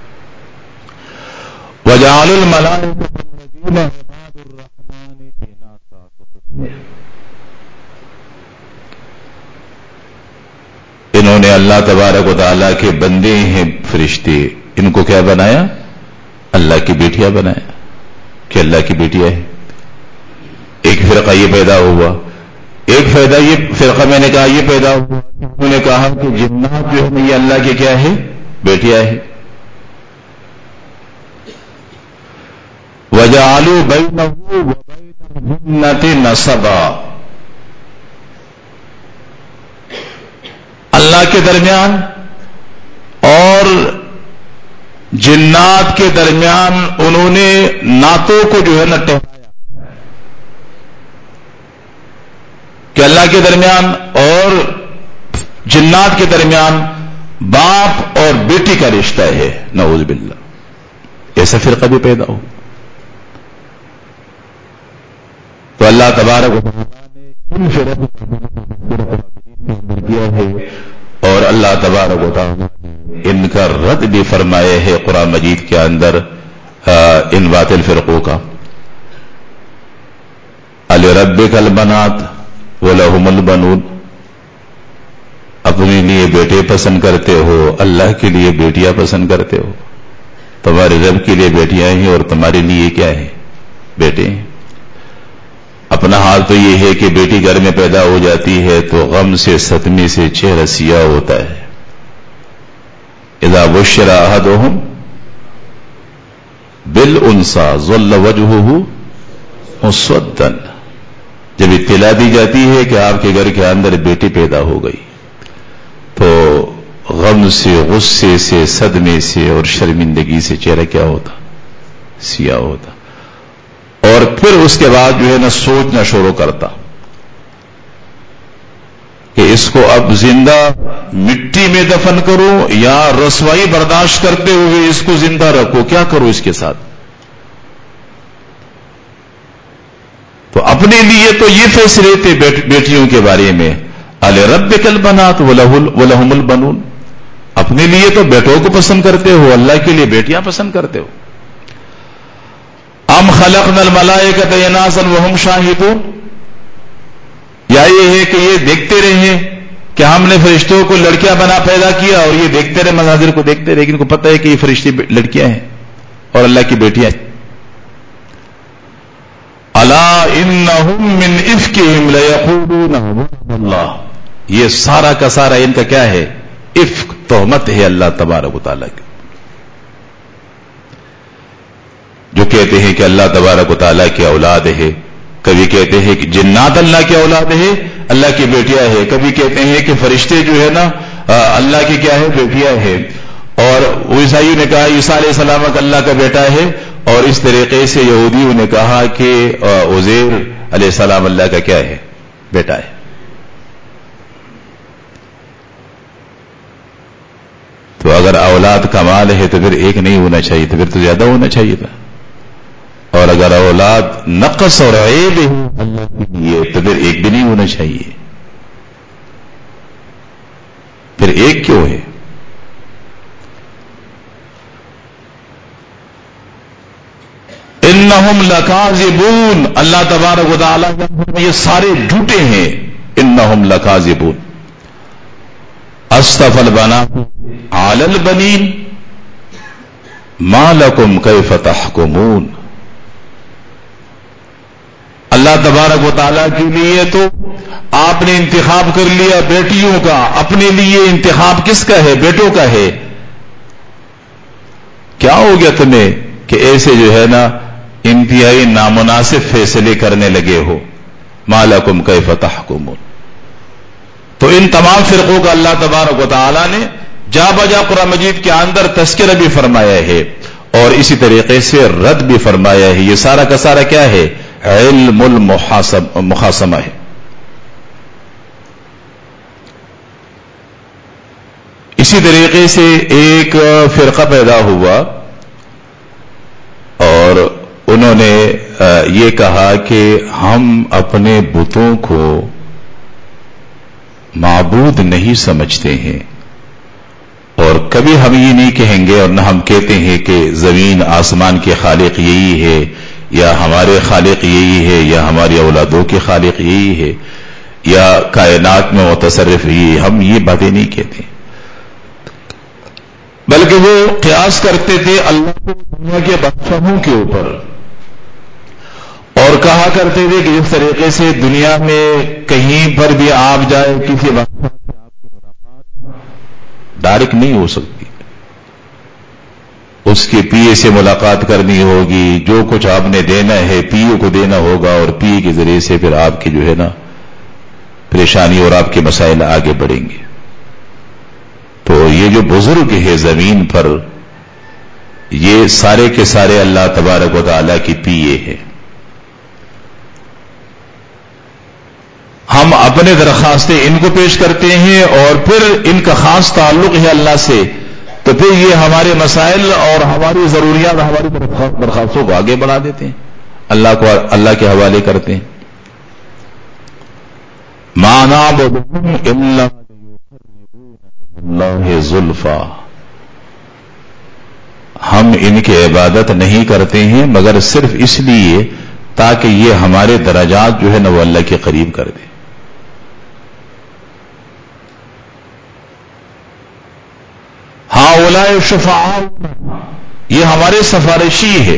وَجَعَلُوا الْمَلَائِكَةَ الَّذِينَ عِبَادُ الرَّحْمَنِ إِنَاثًا، انہوں نے اللہ تبارک و تعالیٰ کے بندے ہیں فرشتے، ان کو کیا بنایا؟ اللہ کی بیٹیاں بنایا کہ اللہ کی بیٹیاں ہیں. ایک فرقہ یہ پیدا ہوا، ایک فائدہ یہ فرقہ میں نے کہا یہ پیدا ہوا، انہوں نے کہا کہ جنات جو ہے یہ اللہ کی کیا ہے؟ بیٹیاں ہیں. وَجَعَلُوا بَيْنَهُ وَبَيْنَ الْجِنَّةِ نَسَبًا، اللہ کے درمیان اور جنات کے درمیان انہوں نے نعتوں کو جو ہے نہ ٹھہرایا کہ اللہ کے درمیان اور جنات کے درمیان باپ اور بیٹی کا رشتہ ہے. نعوذ باللہ، ایسا فرقہ بھی پیدا ہو. تو اللہ تبارک و تعالیٰ نے ان فرقوں کیا ہے، اور اللہ تبارک و تعالیٰ نے ان کا رد بھی فرمایا ہے قرآن مجید کے اندر ان باطل فرقوں کا. أَلِرَبِّكَ الْبَنَاتُ وَلَهُمُ الْبَنُونَ، اپنے لیے بیٹے پسند کرتے ہو، اللہ کے لیے بیٹیاں پسند کرتے ہو. تمہارے رب کے لیے بیٹیاں ہیں اور تمہارے لیے کیا ہے؟ بیٹے ہیں. اپنا حال تو یہ ہے کہ بیٹی گھر میں پیدا ہو جاتی ہے تو غم سے صدمے سے چہرہ سیاہ ہوتا ہے. اذا بشر احدهم بالانثى ظل وجهه مسودا، جب اطلاع دی جاتی ہے کہ آپ کے گھر کے اندر بیٹی پیدا ہو گئی تو غم سے، غصے سے، صدمے سے اور شرمندگی سے چہرہ کیا ہوتا؟ سیاہ ہوتا. اور پھر اس کے بعد جو ہے نا سوچنا شروع کرتا کہ اس کو اب زندہ مٹی میں دفن کروں یا رسوائی برداشت کرتے ہوئے اس کو زندہ رکھو، کیا کروں اس کے ساتھ. تو اپنے لیے تو یہ فیصلے تھے بیٹیوں کے بارے میں، أَلِرَبِّكَ الْبَنَاتُ وَلَهُمُ الْبَنُونَ، اپنے لیے تو بیٹوں کو پسند کرتے ہو، اللہ کے لیے بیٹیاں پسند کرتے ہو. ام خلقنا الملائکۃ اناثا وهم شاہدون، یا یہ ہے کہ یہ دیکھتے رہے کہ ہم نے فرشتوں کو لڑکیاں بنا پیدا کیا اور یہ دیکھتے رہے، مناظر کو دیکھتے رہے، لیکن ان کو پتہ ہے کہ یہ فرشتے لڑکیاں ہیں اور اللہ کی بیٹیاں ہیں. الا انہم من افکہم لیقولون ولد اللہ، یہ سارا کا سارا ان کا کیا ہے؟ افک، تہمت ہے اللہ تبارک و تعالیٰ کی. جو کہتے ہیں کہ اللہ تبارک و تعالیٰ کی اولاد ہے، کبھی کہتے ہیں کہ جنات اللہ کی اولاد ہے، اللہ کی بیٹیاں ہے، کبھی کہتے ہیں کہ فرشتے جو ہے نا اللہ کی کیا ہے؟ بیٹیاں ہے. اور عیسائیوں نے کہا عیسیٰ علیہ السلام کا اللہ کا بیٹا ہے، اور اس طریقے سے یہودیوں نے کہا کہ عزیر علیہ السلام اللہ کا کیا ہے؟ بیٹا ہے. تو اگر اولاد کمال ہے تو پھر ایک نہیں ہونا چاہیے تھا، پھر تو زیادہ ہونا چاہیے تھا. اور اگر اولاد نقص اور عیب ہے اللہ کے لیے تو پھر ایک بھی نہیں ہونا چاہیے. پھر ایک کیوں ہے؟ انہم لکاذبون، اللہ تبارک و تعالیٰ یہ سارے جھوٹے ہیں. انہم لکاذبون. اصطفى البنات علی البنین ما لکم کیف تحکمون. اللہ تبارک و تعالیٰ کے لیے تو آپ نے انتخاب کر لیا بیٹیوں کا، اپنے لیے انتخاب کس کا ہے؟ بیٹوں کا ہے. کیا ہو گیا تمہیں کہ ایسے جو ہے نا انتہائی نامناسب فیصلے کرنے لگے ہو؟ ما لکم کیف تحکمون. تو ان تمام فرقوں کا اللہ تبارک و تعالیٰ نے جا بجا قرآن مجید کے اندر تذکرہ بھی فرمایا ہے اور اسی طریقے سے رد بھی فرمایا ہے. یہ سارا کا سارا کیا ہے؟ علم المخاصمہ ہے. اسی طریقے سے ایک فرقہ پیدا ہوا اور انہوں نے یہ کہا کہ ہم اپنے بتوں کو معبود نہیں سمجھتے ہیں، اور کبھی ہم یہ نہیں کہیں گے اور نہ ہم کہتے ہیں کہ زمین آسمان کے خالق یہی ہے یا ہمارے خالق یہی ہے یا ہماری اولادوں کے خالق یہی ہے یا کائنات میں متصرف یہی ہے، ہم یہ باتیں نہیں کہتے، بلکہ وہ قیاس کرتے تھے اللہ کو دنیا کے بادشاہوں کے اوپر، اور کہا کرتے تھے کہ جس طریقے سے دنیا میں کہیں پر بھی آپ جائے کسی بادشاہ سے آپ کی ملاقات ڈائریکٹ نہیں ہو سکتی، اس کے پیے سے ملاقات کرنی ہوگی، جو کچھ آپ نے دینا ہے پیے کو دینا ہوگا، اور پیے کے ذریعے سے پھر آپ کی جو ہے نا پریشانی اور آپ کے مسائل آگے بڑھیں گے۔ تو یہ جو بزرگ ہے زمین پر، یہ سارے کے سارے اللہ تبارک و تعالی کی پیے ہیں۔ ہم اپنے درخواستیں ان کو پیش کرتے ہیں اور پھر ان کا خاص تعلق ہے اللہ سے، تو پھر یہ ہمارے مسائل اور ہماری ضروریات، ہماری درخواستوں کو آگے بڑھا دیتے ہیں، اللہ کو اللہ کے حوالے کرتے ہیں۔ ما نعبدهم الا ليقربونا الى الله زلفى، ہم ان کی عبادت نہیں کرتے ہیں مگر صرف اس لیے تاکہ یہ ہمارے درجات جو ہے نا وہ اللہ کے قریب کر دے۔ ہؤلاء شفعاؤنا، یہ ہمارے سفارشی ہے،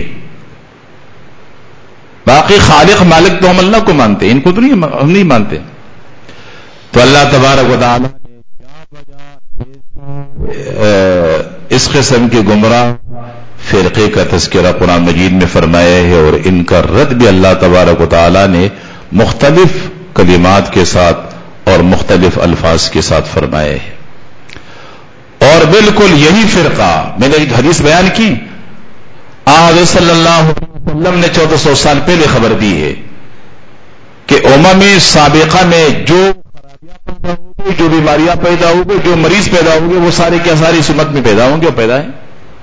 باقی خالق مالک تو ہم اللہ کو مانتے ہیں، ان کو تو نہیں ہم نہیں مانتے۔ تو اللہ تبارک و تعالی نے کیا وجہ اس قسم کے گمراہ فرقے کا تذکرہ قرآن مجید میں فرمایا ہے، اور ان کا رد بھی اللہ تبارک و تعالی نے مختلف کلمات کے ساتھ اور مختلف الفاظ کے ساتھ فرمایا ہے۔ اور بالکل یہی فرقہ، میں نے ایک حدیث بیان کی، آج صلی اللہ علیہ وسلم نے چودہ سو سال پہلے خبر دی ہے کہ امم سابقہ میں جو خرابیاں پیدا ہوں گی، جو بیماریاں پیدا ہوں گی، جو مریض پیدا ہوں گے، وہ سارے کیا ساری اس امت میں پیدا ہوں گے اور پیدا ہیں۔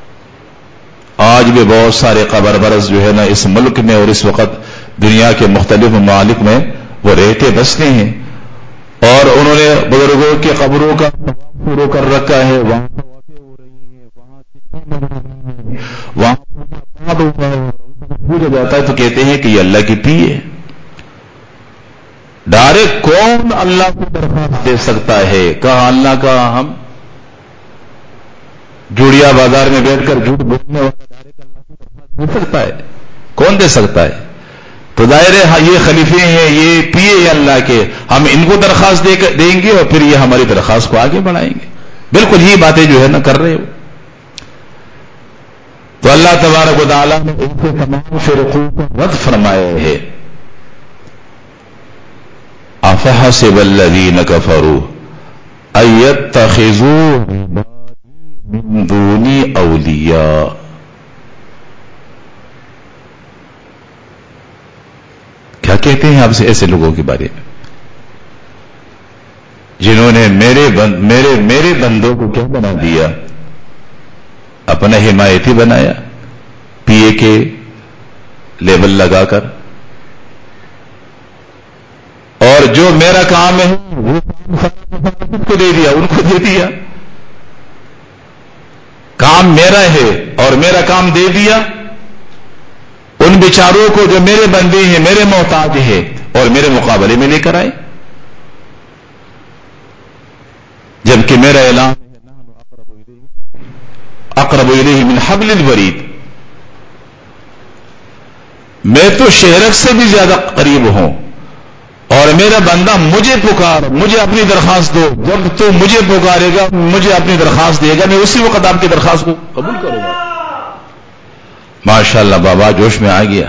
آج بھی بہت سارے قبر برس جو ہے نا اس ملک میں اور اس وقت دنیا کے مختلف ممالک میں وہ رہتے بستے ہیں، اور انہوں نے بزرگوں کے قبروں کا شروع کر رکھا ہے، وہاں طوافیں ہو رہی ہیں، وہاں سجدے لگ رہے ہیں، وہاں پوجا جاتا ہے، تو کہتے ہیں کہ یہ اللہ کی پی ہے۔ ڈائریکٹ کون اللہ کو درخواست دے سکتا ہے؟ کہا اللہ کا ہم جوڑیا بازار میں بیٹھ کر جھوٹ بولنے والا ڈائریکٹ اللہ کو درخواست دے سکتا ہے؟ کون دے سکتا ہے؟ تو ظاہر ہے یہ خلیفے ہیں، یہ پیے ہیں اللہ کے، ہم ان کو درخواست دیں گے اور پھر یہ ہماری درخواست کو آگے بڑھائیں گے۔ بالکل یہ باتیں جو ہے نا کر رہے ہو۔ تو اللہ تبارک و تعالیٰ نے ان سے تمام فرقوں کو رد فرمایا ہے۔ افحسب الذین کفروا ان یتخذوا من دونی اولیاء، کیا کہتے ہیں آپ سے ایسے لوگوں کے بارے میں جنہوں نے میرے بند میرے میرے بندوں کو کیا بنا دیا؟ اپنا حمایتی بنایا، پی اے کے لیبل لگا کر، اور جو میرا کام ہے وہ کام کو دے دیا، ان کو دے دیا۔ کام میرا ہے اور میرا کام دے دیا ان بیچاروں کو جو میرے بندے ہیں، میرے محتاج ہیں، اور میرے مقابلے میں لے کر آئے، جبکہ میرا اعلان اقرب الیہ من حبل الورید، میں تو شہرک سے بھی زیادہ قریب ہوں، اور میرا بندہ مجھے پکار، مجھے اپنی درخواست دو، جب تو مجھے پکارے گا، مجھے اپنی درخواست دے گا، میں اسی وقت آپ کی درخواست کو قبول کروں گا۔ ماشاءاللہ بابا جوش میں آ گیا۔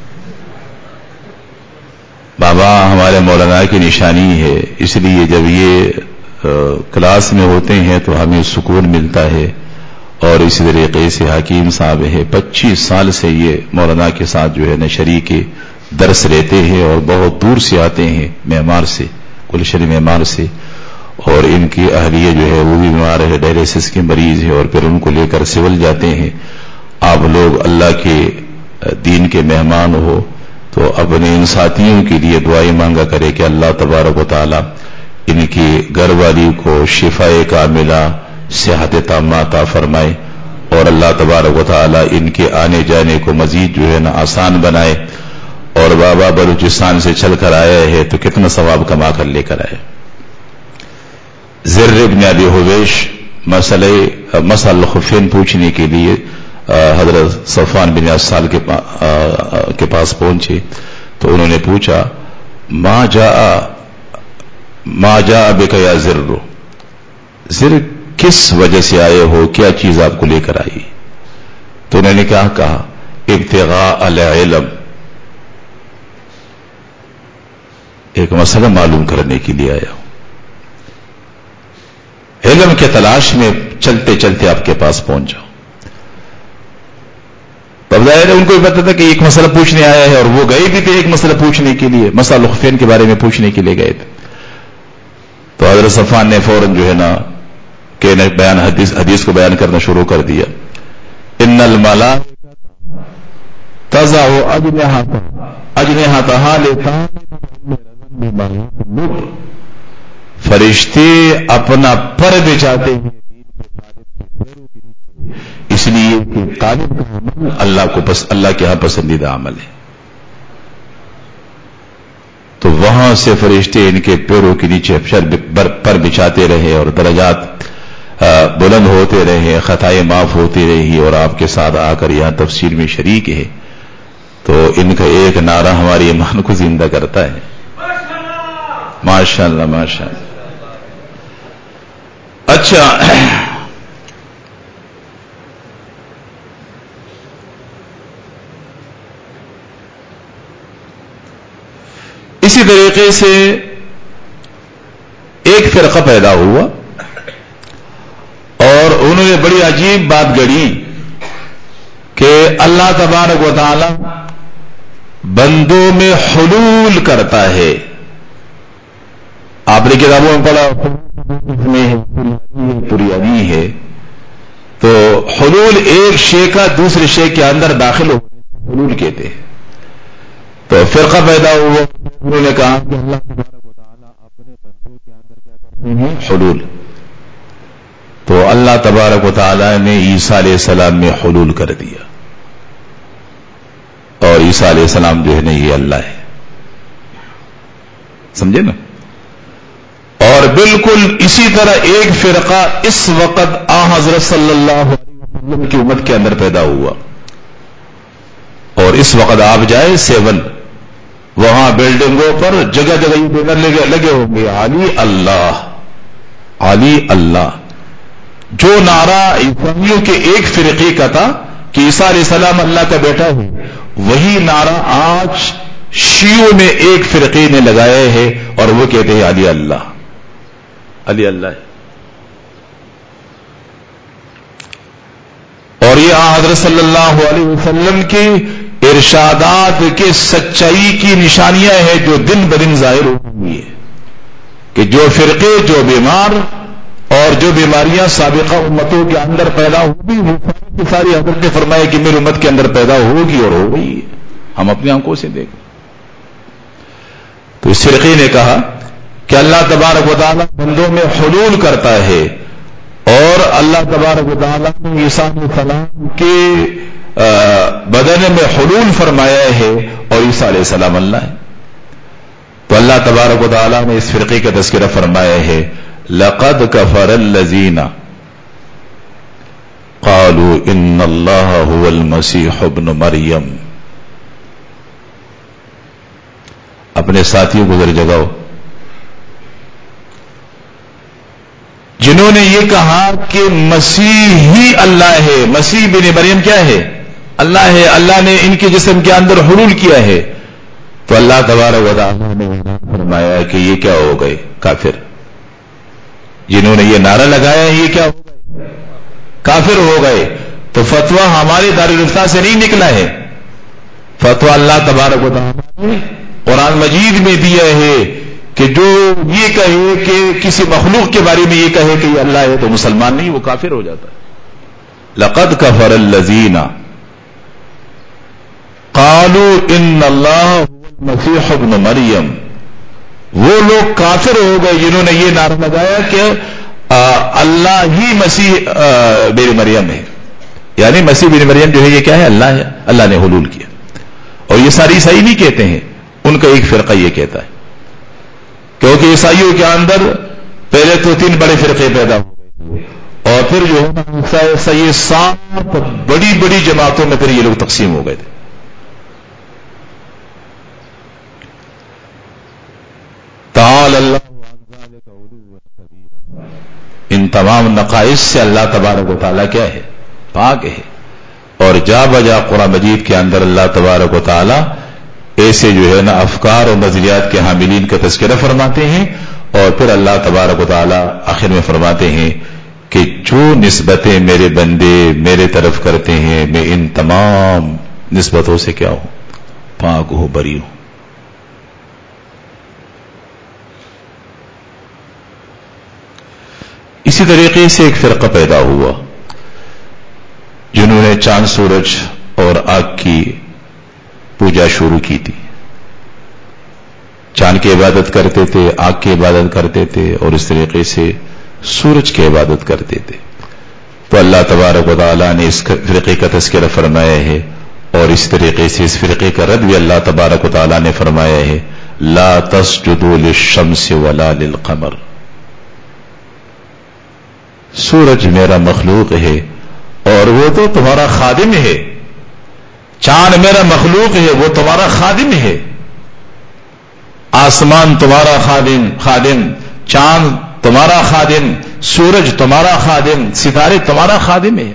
بابا ہمارے مولانا کی نشانی ہے، اس لیے جب یہ کلاس میں ہوتے ہیں تو ہمیں سکون ملتا ہے، اور اسی طریقے سے حکیم صاحب ہے، پچیس سال سے یہ مولانا کے ساتھ جو ہے نا شریک درس رہتے ہیں، اور بہت دور سے آتے ہیں، معمار سے، گلشن معمار سے، اور ان کی اہلیہ جو ہے وہ بھی بیمار ہے، ڈائلیسس کے مریض ہے، اور پھر ان کو لے کر سول جاتے ہیں. آپ لوگ اللہ کے دین کے مہمان ہو تو اپنے ان ساتھیوں کے لیے دعائیں مانگا کرے کہ اللہ تبارک و تعالی ان کی گھر والی کو شفائے کاملہ صحت تامہ عطا فرمائے، اور اللہ تبارک و تعالی ان کے آنے جانے کو مزید جو ہے نا آسان بنائے. اور بابا بلوچستان سے چل کر آیا ہے تو کتنا ثواب کما کر لے کر آئے. زر بن ابی حبیش مسئلہ مسئلہ الخفین پوچھنے کے لیے حضرت صفوان بن عسال کے پاس پہنچے تو انہوں نے پوچھا ما جاء ما جاء بک یا زر، زر کس وجہ سے آئے ہو، کیا چیز آپ کو لے کر آئی؟ تو انہوں نے کیا کہا ابتغاء العلم، ایک مسئلہ معلوم کرنے کے لیے آیا ہوں، علم کے تلاش میں چلتے چلتے آپ کے پاس پہنچ جاؤ. تب ظاہر ہے ان کو بھی پتا تھا کہ ایک مسئلہ پوچھنے آیا ہے، اور وہ گئے بھی تھے ایک مسئلہ پوچھنے کے لیے، مسئلہ الخفین کے بارے میں پوچھنے کے لیے گئے تھے. تو حضرت صفوان نے فوراً جو ہے نا کہ بیان حدیث حدیث کو بیان کرنا شروع کر دیا. ان الملائکۃ تضع اجنحتها اجنحتها لطالب، فرشتے اپنا پر بچھاتے ہیں اس لیے کہ طالب کا عمل اللہ کو پس اللہ کے ہاں پسندیدہ عمل ہے. تو وہاں سے فرشتے ان کے پیروں کے نیچے پر بچھاتے رہے اور درجات بلند ہوتے رہے، خطائیں معاف ہوتی رہی، اور آپ کے ساتھ آ کر یہاں تفسیر میں شریک ہے. تو ان کا ایک نعرہ ہماری ایمان کو زندہ کرتا ہے. ماشاء اللہ ماشاء اللہ. اچھا، اسی طریقے سے ایک فرقہ پیدا ہوا اور انہوں نے بڑی عجیب بات گڑھی کہ اللہ تبارک و تعالی بندوں میں حلول کرتا ہے. آپ نے کتابوں میں پڑھا پریانی ہے، تو حلول ایک شے کا دوسرے شے کے اندر داخل ہو حلول کہتے ہیں. تو فرقہ پیدا ہوا، انہوں نے کہا کہ اللہ تبارک و تعالی اپنے بندوں کے اندر کیا کرتے ہیں حلول. تو اللہ تبارک و تعالی نے عیسیٰ علیہ السلام میں حلول کر دیا، اور عیسیٰ علیہ السلام جو ہے نا یہ اللہ ہے. سمجھے نا؟ اور بالکل اسی طرح ایک فرقہ اس وقت آ حضرت صلی اللہ علیہ وسلم کی امت کے اندر پیدا ہوا، اور اس وقت آپ جائے سیون، وہاں بلڈنگوں پر جگہ جگہ یہ بینر لگے لگے ہوں گے علی اللہ علی اللہ. جو نعرہ عیسائیوں کے ایک فرقے کا تھا کہ عیسیٰ علیہ السلام اللہ کا بیٹا ہے، وہی نعرہ آج شیعوں میں ایک فرقے نے لگایا ہے، اور وہ کہتے ہیں علی اللہ علی اللہ. اور یہ حضرت صلی اللہ علیہ وسلم کے ارشادات کے سچائی کی نشانیاں ہیں جو دن بدن ظاہر ہو رہی ہے کہ جو فرقے، جو بیمار اور جو بیماریاں سابقہ امتوں کے اندر پیدا ہوگی، وہ ساری کی ساری حضرت نے فرمایا کہ میری امت کے اندر پیدا ہوگی اور ہو گئی. ہم اپنی آنکھوں سے دیکھیں. تو اس فرقے نے کہا کہ اللہ تبارک و تعالی بندوں میں حلول کرتا ہے، اور اللہ تبارک و تعالی نے عیسیٰ علیہ السلام کے بدن میں حلول فرمایا ہے، اور عیسیٰ علیہ السلام اللہ ہے. تو اللہ تبارک و تعالی نے اس فرقے کا تذکرہ فرمایا ہے لقد كفر الذين قالوا ان الله هو المسيح ابن مریم. اپنے ساتھیوں کو ذرا جگاؤ جنہوں نے یہ کہا کہ مسیح ہی اللہ ہے، مسیح بن مریم کیا ہے؟ اللہ ہے، اللہ نے ان کے جسم کے اندر حلول کیا ہے. تو اللہ تبارک و تعالی نے فرمایا کہ یہ کیا ہو گئے؟ کافر. جنہوں نے یہ نعرہ لگایا ہے یہ کیا ہو گئے؟ کافر ہو گئے. تو فتویٰ ہمارے دارالفتہ سے نہیں نکلا ہے، فتویٰ اللہ تبارک و تعالی نے قرآن مجید میں دیا ہے کہ جو یہ کہے کہ کسی مخلوق کے بارے میں یہ کہے کہ یہ اللہ ہے تو مسلمان نہیں، وہ کافر ہو جاتا ہے. لقد کفر الذین قالوا ان اللہ هو المسیح ابن مریم، وہ لوگ کافر ہو گئے جنہوں نے یہ نعرہ لگایا کہ اللہ ہی مسیح بن مریم ہے، یعنی مسیح بن مریم جو ہے یہ کیا ہے؟ اللہ ہے، اللہ نے حلول کیا. اور یہ ساری عیسائی نہیں کہتے ہیں، ان کا ایک فرقہ یہ کہتا ہے، کیونکہ عیسائیوں کے اندر پہلے تو تین بڑے فرقے پیدا ہو گئے اور پھر جو ہے یہ سات بڑی بڑی جماعتوں میں پھر یہ لوگ تقسیم ہو گئے تھے. تعالی اللہ ان تمام نقائص سے اللہ تبارک و تعالیٰ کیا ہے؟ پاک ہے. اور جا بجا قرآن مجید کے اندر اللہ تبارک و تعالیٰ ایسے جو ہے نا افکار اور نظریات کے حاملین کا تذکرہ فرماتے ہیں، اور پھر اللہ تبارک و تعالیٰ آخر میں فرماتے ہیں کہ جو نسبتیں میرے بندے میرے طرف کرتے ہیں میں ان تمام نسبتوں سے کیا ہوں؟ پاک ہوں، بری ہوں. اسی طریقے سے ایک فرقہ پیدا ہوا جنہوں نے چاند سورج اور آگ کی پوجا شروع کی تھی. چاند کی عبادت کرتے تھے، آگ کی عبادت کرتے تھے، اور اس طریقے سے سورج کی عبادت کرتے تھے. تو اللہ تبارک و تعالیٰ نے اس فرقے کا تذکرہ فرمایا ہے، اور اس طریقے سے اس فرقے کا رد بھی اللہ تبارک و تعالیٰ نے فرمایا ہے، لا تسجدوا للشمس ولا للقمر. سورج میرا مخلوق ہے اور وہ تو تمہارا خادم ہے، چاند میرا مخلوق ہے وہ تمہارا خادم ہے، آسمان تمہارا خادم خادم چاند تمہارا خادم، سورج تمہارا خادم، ستارے تمہارا خادم ہے.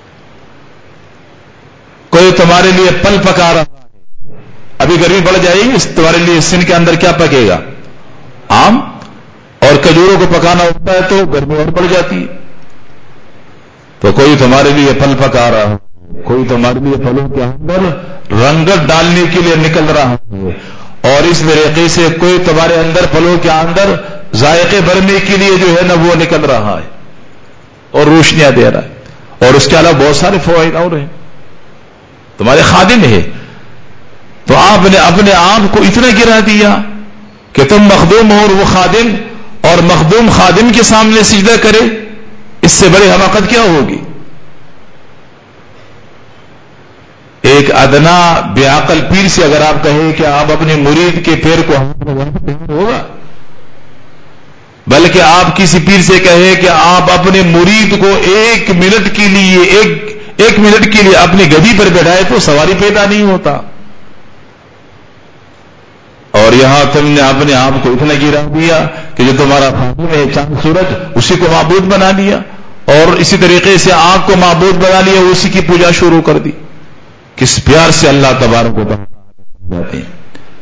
کوئی تمہارے لیے پل پکا رہا ہے، ابھی گرمی بڑھ جائے گی تمہارے لیے سن کے اندر کیا پکے گا؟ آم. اور کھجوروں کو پکانا ہوتا ہے تو گرمی اور بڑھ جاتی ہے. تو کوئی تمہارے لیے پھل پکا رہا ہے، کوئی تمہارے لیے پھلوں کے اندر رنگت ڈالنے کے لیے نکل رہا ہے، اور اس طریقے سے کوئی تمہارے اندر پھلوں کے اندر ذائقے بھرنے کے لیے جو ہے نا وہ نکل رہا ہے اور روشنیاں دے رہا ہے، اور اس کے علاوہ بہت سارے فوائد اور ہیں. تمہارے خادم ہے. تو آپ نے اپنے آپ کو اتنا گرا دیا کہ تم مخدوم ہو اور وہ خادم، اور مخدوم خادم کے سامنے سجدہ کرے، اس سے بڑی حماقت کیا ہوگی؟ ایک ادنا بے عقل پیر سے اگر آپ کہیں کہ آپ اپنے مرید کے پیر کو ہاتھ میں لگاتے ہیں ہوگا، بلکہ آپ کسی پیر سے کہیں کہ آپ اپنے مرید کو ایک منٹ کے لیے ایک ایک منٹ کے لیے اپنی گدی پر بیٹھائے تو سواری پیدا نہیں ہوتا. اور یہاں تم نے اپنے آپ کو اتنا گرا دیا کہ جو تمہارا خادم ہے چاند سورج اسی کو معبود بنا لیا، اور اسی طریقے سے آگ کو معبود بنا لیا، اسی کی پوجا شروع کر دی. کس پیار سے اللہ تبارک و تعالیٰ جاتے ہیں.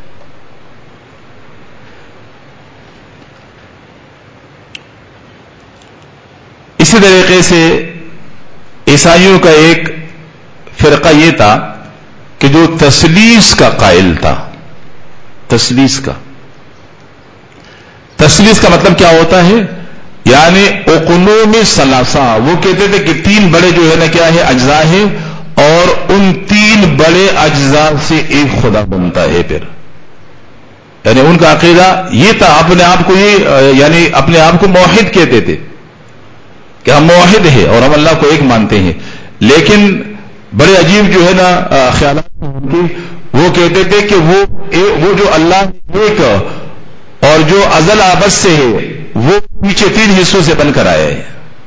اسی طریقے سے عیسائیوں کا ایک فرقہ یہ تھا کہ جو تثلیث کا قائل تھا. تثلیث کا تثلیث کا مطلب کیا ہوتا ہے؟ یعنی اقنوم ثلاثہ، وہ کہتے تھے کہ تین بڑے جو ہے نا کیا ہے اجزاء ہیں، اور ان تین بڑے اجزاء سے ایک خدا بنتا ہے. پھر یعنی ان کا عقیدہ یہ تھا، اپنے آپ کو یہ یعنی اپنے آپ کو موحد کہتے تھے کہ ہم موحد ہیں اور ہم اللہ کو ایک مانتے ہیں. لیکن بڑے عجیب جو ہے نا خیالات ان کی، وہ کہتے تھے کہ وہ وہ جو اللہ ایک اور جو ازل آبد سے ہے وہ پیچھے تین حصوں سے بن کر آئے ہیں،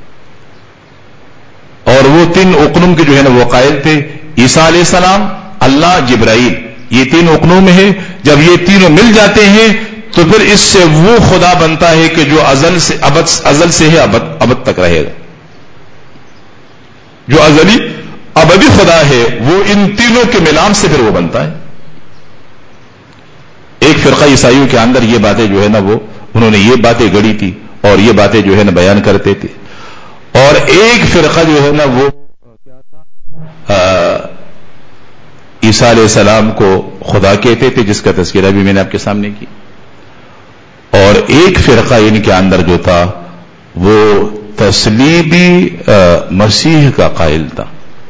اور وہ تین اقنوم کے جو ہے نا وہ قائل تھے. عیسیٰ علیہ السلام، اللہ، جبرائیل، یہ تین اقنوم ہیں. جب یہ تینوں مل جاتے ہیں تو پھر اس سے وہ خدا بنتا ہے کہ جو ازل سے ابد ازل سے ہے ابد ابد تک رہے گا. جو ازلی ابدی خدا ہے وہ ان تینوں کے ملان سے پھر وہ بنتا ہے. ایک فرقہ عیسائیوں کے اندر یہ باتیں جو ہے نا وہ انہوں نے یہ باتیں گڑی تھی اور یہ باتیں جو ہے نا بیان کرتے تھے. اور ایک فرقہ جو ہے نا وہ عیسیٰ علیہ السلام کو خدا کہتے تھے، جس کا تذکرہ بھی میں نے آپ کے سامنے کی. اور ایک فرقہ ان کے اندر جو تھا وہ تسلیبی مسیح کا قائل تھا،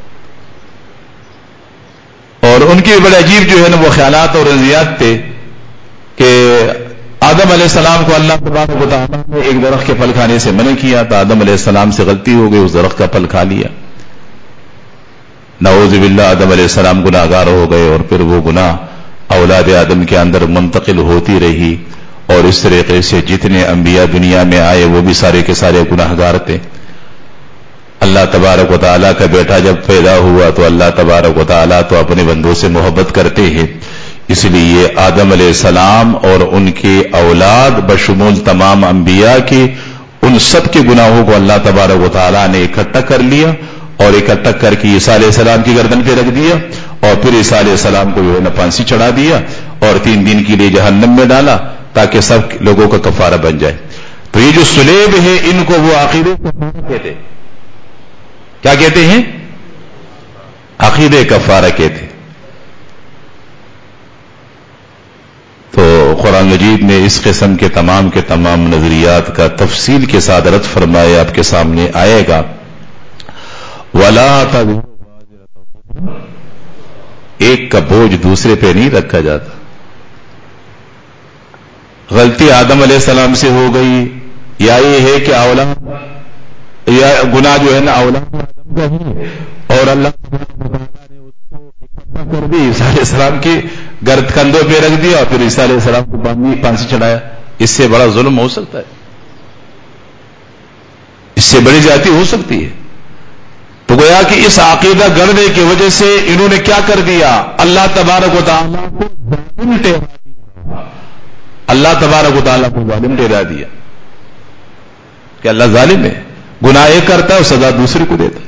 اور ان کے بڑے عجیب جو ہے نا وہ خیالات اور نظریات تھے کہ آدم علیہ السلام کو اللہ تبارک و تعالیٰ نے ایک درخت کے پھل کھانے سے منع کیا تو آدم علیہ السلام سے غلطی ہو گئی، اس درخت کا پھل کھا لیا، نعوذ باللہ آدم علیہ السلام گناہ گار ہو گئے، اور پھر وہ گناہ اولاد آدم کے اندر منتقل ہوتی رہی، اور اس طریقے سے جتنے انبیاء دنیا میں آئے وہ بھی سارے کے سارے گناہ گار تھے۔ اللہ تبارک و تعالیٰ کا بیٹا جب پیدا ہوا تو اللہ تبارک و تعالیٰ تو اپنے بندوں سے محبت کرتے ہیں، اس لیے آدم علیہ السلام اور ان کے اولاد بشمول تمام انبیاء کے ان سب کے گناہوں کو اللہ تبارک و تعالیٰ نے اکٹھا کر لیا، اور اکٹھا کر کے عیسیٰ علیہ السلام کی گردن پہ رکھ دیا، اور پھر عیسیٰ علیہ السلام کو جو ہے نا پھانسی چڑھا دیا اور تین دن کے لیے جہنم میں ڈالا تاکہ سب لوگوں کا کفارہ بن جائے۔ تو یہ جو سلیب ہے ان کو وہ عقیدے کفارہ کہتے ہیں، کیا کہتے ہیں؟ عقیدے کفارہ کہتے ہیں۔ تو قرآن مجید میں اس قسم کے تمام کے تمام نظریات کا تفصیل کے ساتھ رد فرمائے آپ کے سامنے آئے گا۔ وَلَا تَزِرُ، ایک کا بوجھ دوسرے پہ نہیں رکھا جاتا۔ غلطی آدم علیہ السلام سے ہو گئی، یا یہ ہے کہ اولاد یا گناہ جو ہے نا اولاد آدم کا ہے، اور اللہ تعالیٰ نے اس کو اکٹھا کر دی، عیسیٰ علیہ السلام کی گرد کندھوں پہ رکھ دیا اور پھر عیسیٰ علیہ السلام کو پھانسی چڑھایا۔ اس سے بڑا ظلم ہو سکتا ہے؟ اس سے بڑی زیادتی ہو سکتی ہے؟ تو گویا کہ اس عقیدہ گڑنے کی وجہ سے انہوں نے کیا کر دیا؟ اللہ تبارک و تعالیٰ کو ظالم ٹھہرا دیا، اللہ تبارک و تعالیٰ کو ظالم ٹھہرا دیا کہ اللہ ظالم ہے، گناہ ایک کرتا ہے اور سزا دوسرے کو دیتا ہے۔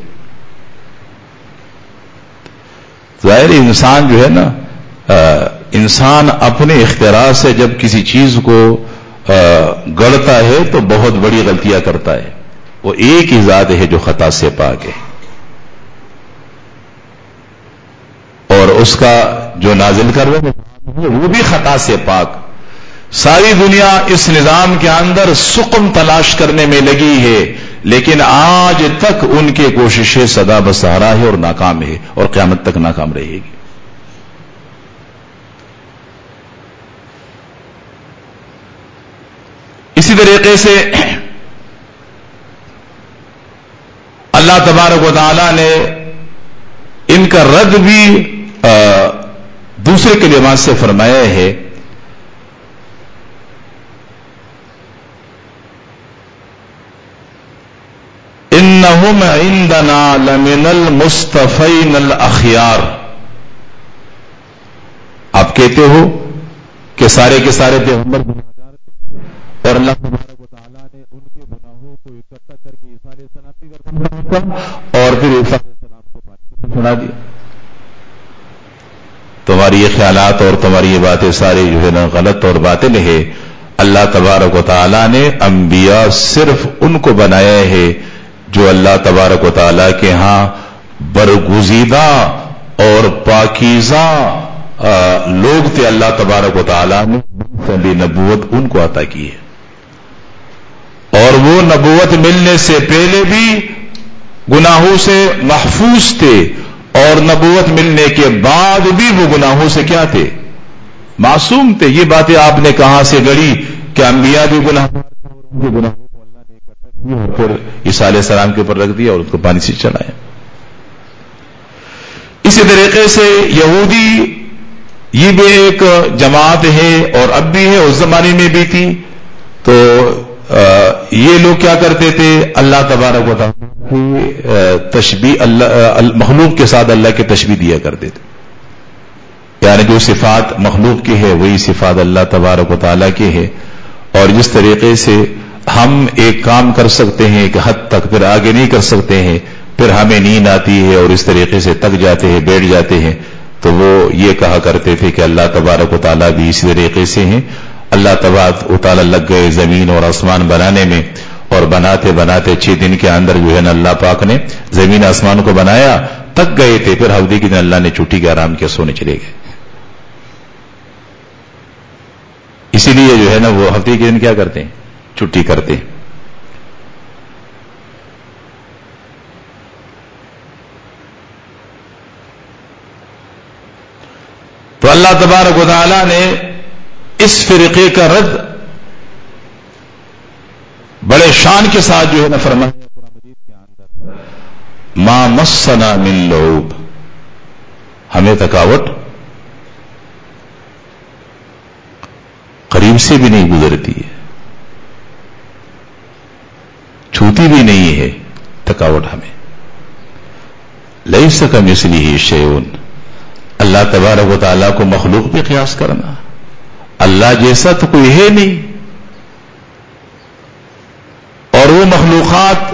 ظاہر انسان جو ہے نا انسان اپنے اختراع سے جب کسی چیز کو گڑتا ہے تو بہت بڑی غلطیاں کرتا ہے۔ وہ ایک ہی ذات ہے جو خطا سے پاک ہے، اور اس کا جو نازل کر رہے ہیں وہ بھی خطا سے پاک۔ ساری دنیا اس نظام کے اندر سقم تلاش کرنے میں لگی ہے، لیکن آج تک ان کی کوششیں سدا بسارا ہے اور ناکام ہے، اور قیامت تک ناکام رہے گی۔ اسی طریقے سے اللہ تبارک و تعالی نے ان کا رد بھی دوسرے کلمات سے فرمایا ہے۔ انہم عندنا لمن المصطفین الاخیار، آپ کہتے ہو کہ سارے کے سارے پیغمبر گناہگار تھے، اور اللہ تبارک و تعالیٰ نے ان کے گناہوں کو اکٹھا کر کے عیسیٰ علیہ السلام کی گردن پر رکھا اور پھر عیسیٰ علیہ السلام کو پھانسی چھڑا دیا۔ تمہاری یہ خیالات اور تمہاری یہ باتیں ساری جو ہے نا غلط اور باطل ہے۔ اللہ تبارک و تعالیٰ نے انبیاء صرف ان کو بنایا ہے جو اللہ تبارک و تعالیٰ کے ہاں برگزیدہ اور پاکیزہ لوگ تھے۔ اللہ تبارک و تعالیٰ نے نبوت ان کو عطا کی ہے، اور وہ نبوت ملنے سے پہلے بھی گناہوں سے محفوظ تھے، اور نبوت ملنے کے بعد بھی وہ گناہوں سے کیا تھے؟ معصوم تھے۔ یہ باتیں آپ نے کہاں سے گڑی کہ انبیاء بھی گناہ تھے اور ان کے گناہوں کو اللہ نے اکٹھا کیا اور پھر عیسیٰ علیہ السلام کے اوپر رکھ دیا اور اس کو پانی سے چڑھایا۔ اسی طریقے سے یہودی یہ بھی ایک جماعت ہے، اور اب بھی ہے، اس زمانے میں بھی تھی۔ تو یہ لوگ کیا کرتے تھے؟ اللہ تبارک و تعالیٰ کی تشبیہ اللہ مخلوق کے ساتھ اللہ کی تشبیہ دیا کرتے تھے، یعنی جو صفات مخلوق کی ہے وہی صفات اللہ تبارک و تعالیٰ کی ہے۔ اور جس طریقے سے ہم ایک کام کر سکتے ہیں ایک حد تک، پھر آگے نہیں کر سکتے ہیں، پھر ہمیں نیند آتی ہے اور اس طریقے سے تک جاتے ہیں، بیٹھ جاتے ہیں، تو وہ یہ کہا کرتے تھے کہ اللہ تبارک و تعالیٰ بھی اسی طریقے سے ہیں۔ اللہ تبارک و تعالیٰ لگ گئے زمین اور آسمان بنانے میں، اور بناتے بناتے چھ دن کے اندر جو ہے نا اللہ پاک نے زمین آسمان کو بنایا، تک گئے تھے، پھر ہفتے کے دن اللہ نے چھٹی کے آرام کیا، سونے چلے گئے۔ اسی لیے جو ہے نا وہ ہفتے کے دن کیا کرتے ہیں؟ چھٹی کرتے ہیں. تو اللہ تبارک و تعالی نے اس فرقے کا رد بڑے شان کے ساتھ جو ہے نا فرمایا قرآن مجید کے اندر، ما مسنا من لعوب، ہمیں تھکاوٹ قریب سے بھی نہیں گزرتی ہے، چھوتی بھی نہیں ہے تھکاوٹ ہمیں. لیس کمثلہ شیء، اللہ تبارک و تعالیٰ کو مخلوق پہ قیاس کرنا، اللہ جیسا تو کوئی ہے نہیں. اور وہ مخلوقات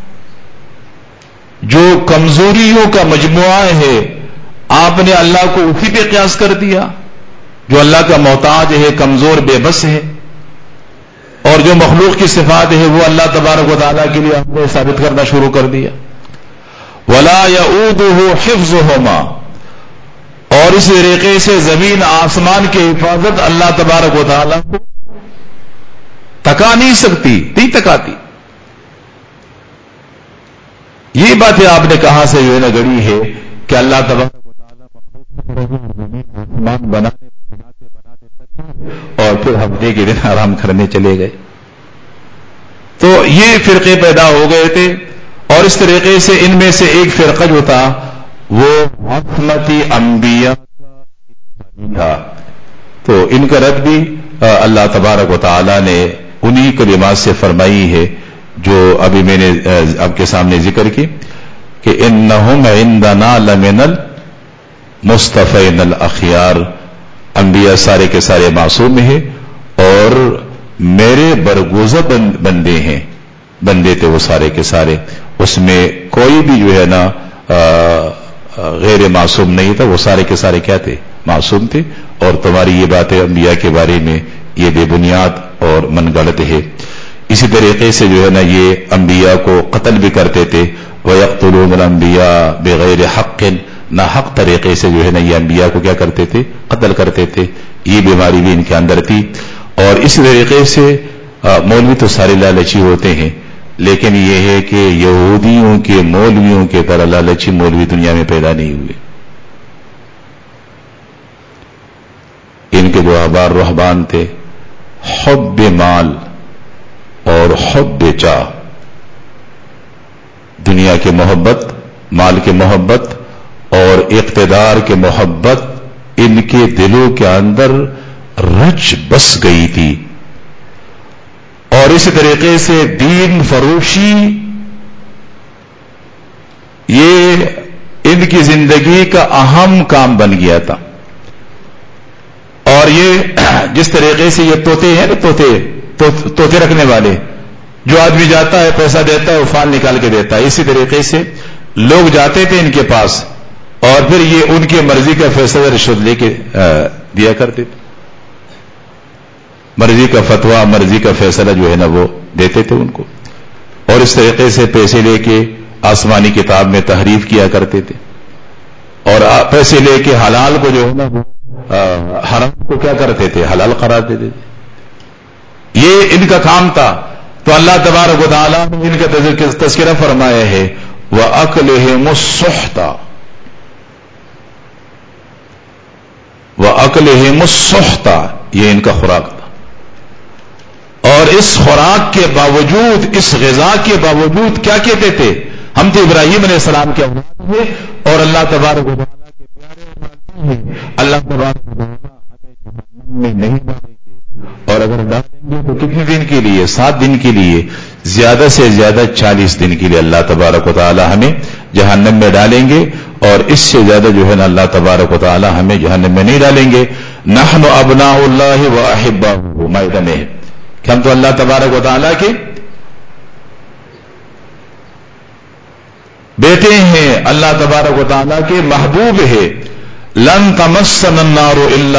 جو کمزوریوں کا مجموعہ ہے، آپ نے اللہ کو اسی پہ قیاس کر دیا جو اللہ کا محتاج ہے، کمزور بے بس ہے. اور جو مخلوق کی صفات ہے وہ اللہ تبارک و تعالیٰ کے لیے ہم نے ثابت کرنا شروع کر دیا. ولا یعودہ حفظہما، اور اس طریقے سے زمین آسمان کی حفاظت اللہ تبارک و تعالیٰ کو تکا نہیں سکتی، نہیں تکاتی. یہ باتیں آپ نے کہاں سے جو ہے نا گڑی ہے کہ اللہ تبارک و تعالیٰ مخلوق آسمان بناتے بناتے بناتے اور پھر ہفتے کے دن آرام کرنے چلے گئے. تو یہ فرقے پیدا ہو گئے تھے، اور اس طریقے سے ان میں سے ایک فرقہ جو تھا وہ عصمتی انبیاء تھا. تو ان کا رد بھی اللہ تبارک و تعالی نے انہی کلمات سے فرمائی ہے جو ابھی میں نے آپ کے سامنے ذکر کی کہ انہم عندنا لمن المصطفین الاخیار، انبیاء سارے کے سارے معصوم ہیں اور میرے برگزر بندے ہیں. بندے تھے وہ سارے کے سارے، اس میں کوئی بھی جو ہے نا غیر معصوم نہیں تھا، وہ سارے کے سارے کیا تھے؟ معصوم تھے. اور تمہاری یہ باتیں انبیاء کے بارے میں یہ بے بنیاد اور من گڑت ہے. اسی طریقے سے جو ہے نا یہ انبیاء کو قتل بھی کرتے تھے. وَيَقْتُلُونَ الْأَنْبِيَاءَ بِغَيْرِ حَقٍّ، نہ حق طریقے سے جو ہے نا یہ انبیاء کو کیا کرتے تھے؟ قتل کرتے تھے. یہ بیماری بھی ان کے اندر تھی. اور اسی طریقے سے مولوی تو سارے لالچی ہوتے ہیں، لیکن یہ ہے کہ یہودیوں کے مولویوں کے طرح لالچی مولوی دنیا میں پیدا نہیں ہوئے. ان کے جو احبار رہبان تھے، حب مال اور حب چاہ، دنیا کے محبت، مال کے محبت اور اقتدار کے محبت ان کے دلوں کے اندر رچ بس گئی تھی. اور اسی طریقے سے دین فروشی یہ ان کی زندگی کا اہم کام بن گیا تھا. اور یہ جس طریقے سے یہ طوطے ہیں نا، طوطے طوطے رکھنے والے، جو آدمی جاتا ہے پیسہ دیتا ہے وہ فال نکال کے دیتا ہے، اسی طریقے سے لوگ جاتے تھے ان کے پاس اور پھر یہ ان کی مرضی کا فیصلہ رشوت لے کے دیا کرتے تھے. مرضی کا فتویٰ، مرضی کا فیصلہ جو ہے نا وہ دیتے تھے ان کو. اور اس طریقے سے پیسے لے کے آسمانی کتاب میں تحریف کیا کرتے تھے، اور پیسے لے کے حلال کو جو ہے نا حرام کو کیا کرتے تھے؟ حلال قرار دیتے تھے. یہ ان کا کام تھا. تو اللہ تبارک و تعالیٰ نے ان کا تذکرہ فرمایا ہے وَأَكْلِهِمُ السُّحْتَ، وَأَكْلِهِمُ السُّحْتَ، یہ ان کا خوراک تھا. اور اس خوراک کے باوجود، اس غذا کے باوجود کیا کہتے تھے؟ ہم تو ابراہیم علیہ السلام کے اولاد ہیں اور اللہ تبارک و تعالیٰ کے پیارے اولاد ہیں. اللہ تبارک و تعالیٰ ہمیں جہنم میں نہیں ڈالیں گے، اور اگر ڈالیں گے تو کتنے دن کے لیے؟ سات دن کے لیے، زیادہ سے زیادہ چالیس دن کے لیے اللہ تبارک و تعالیٰ ہمیں جہنم میں ڈالیں گے. اور اس سے زیادہ جو ہے نا اللہ تبارک و تعالیٰ ہمیں جہنم میں نہیں ڈالیں گے. نحن ابناء اللہ و احباؤہ، مائدہ میں ہے کہ ہم تو اللہ تبارک و تعالیٰ کے بیٹے ہیں، اللہ تبارک و تعالیٰ کے محبوب ہے. لن تمسنا النار الا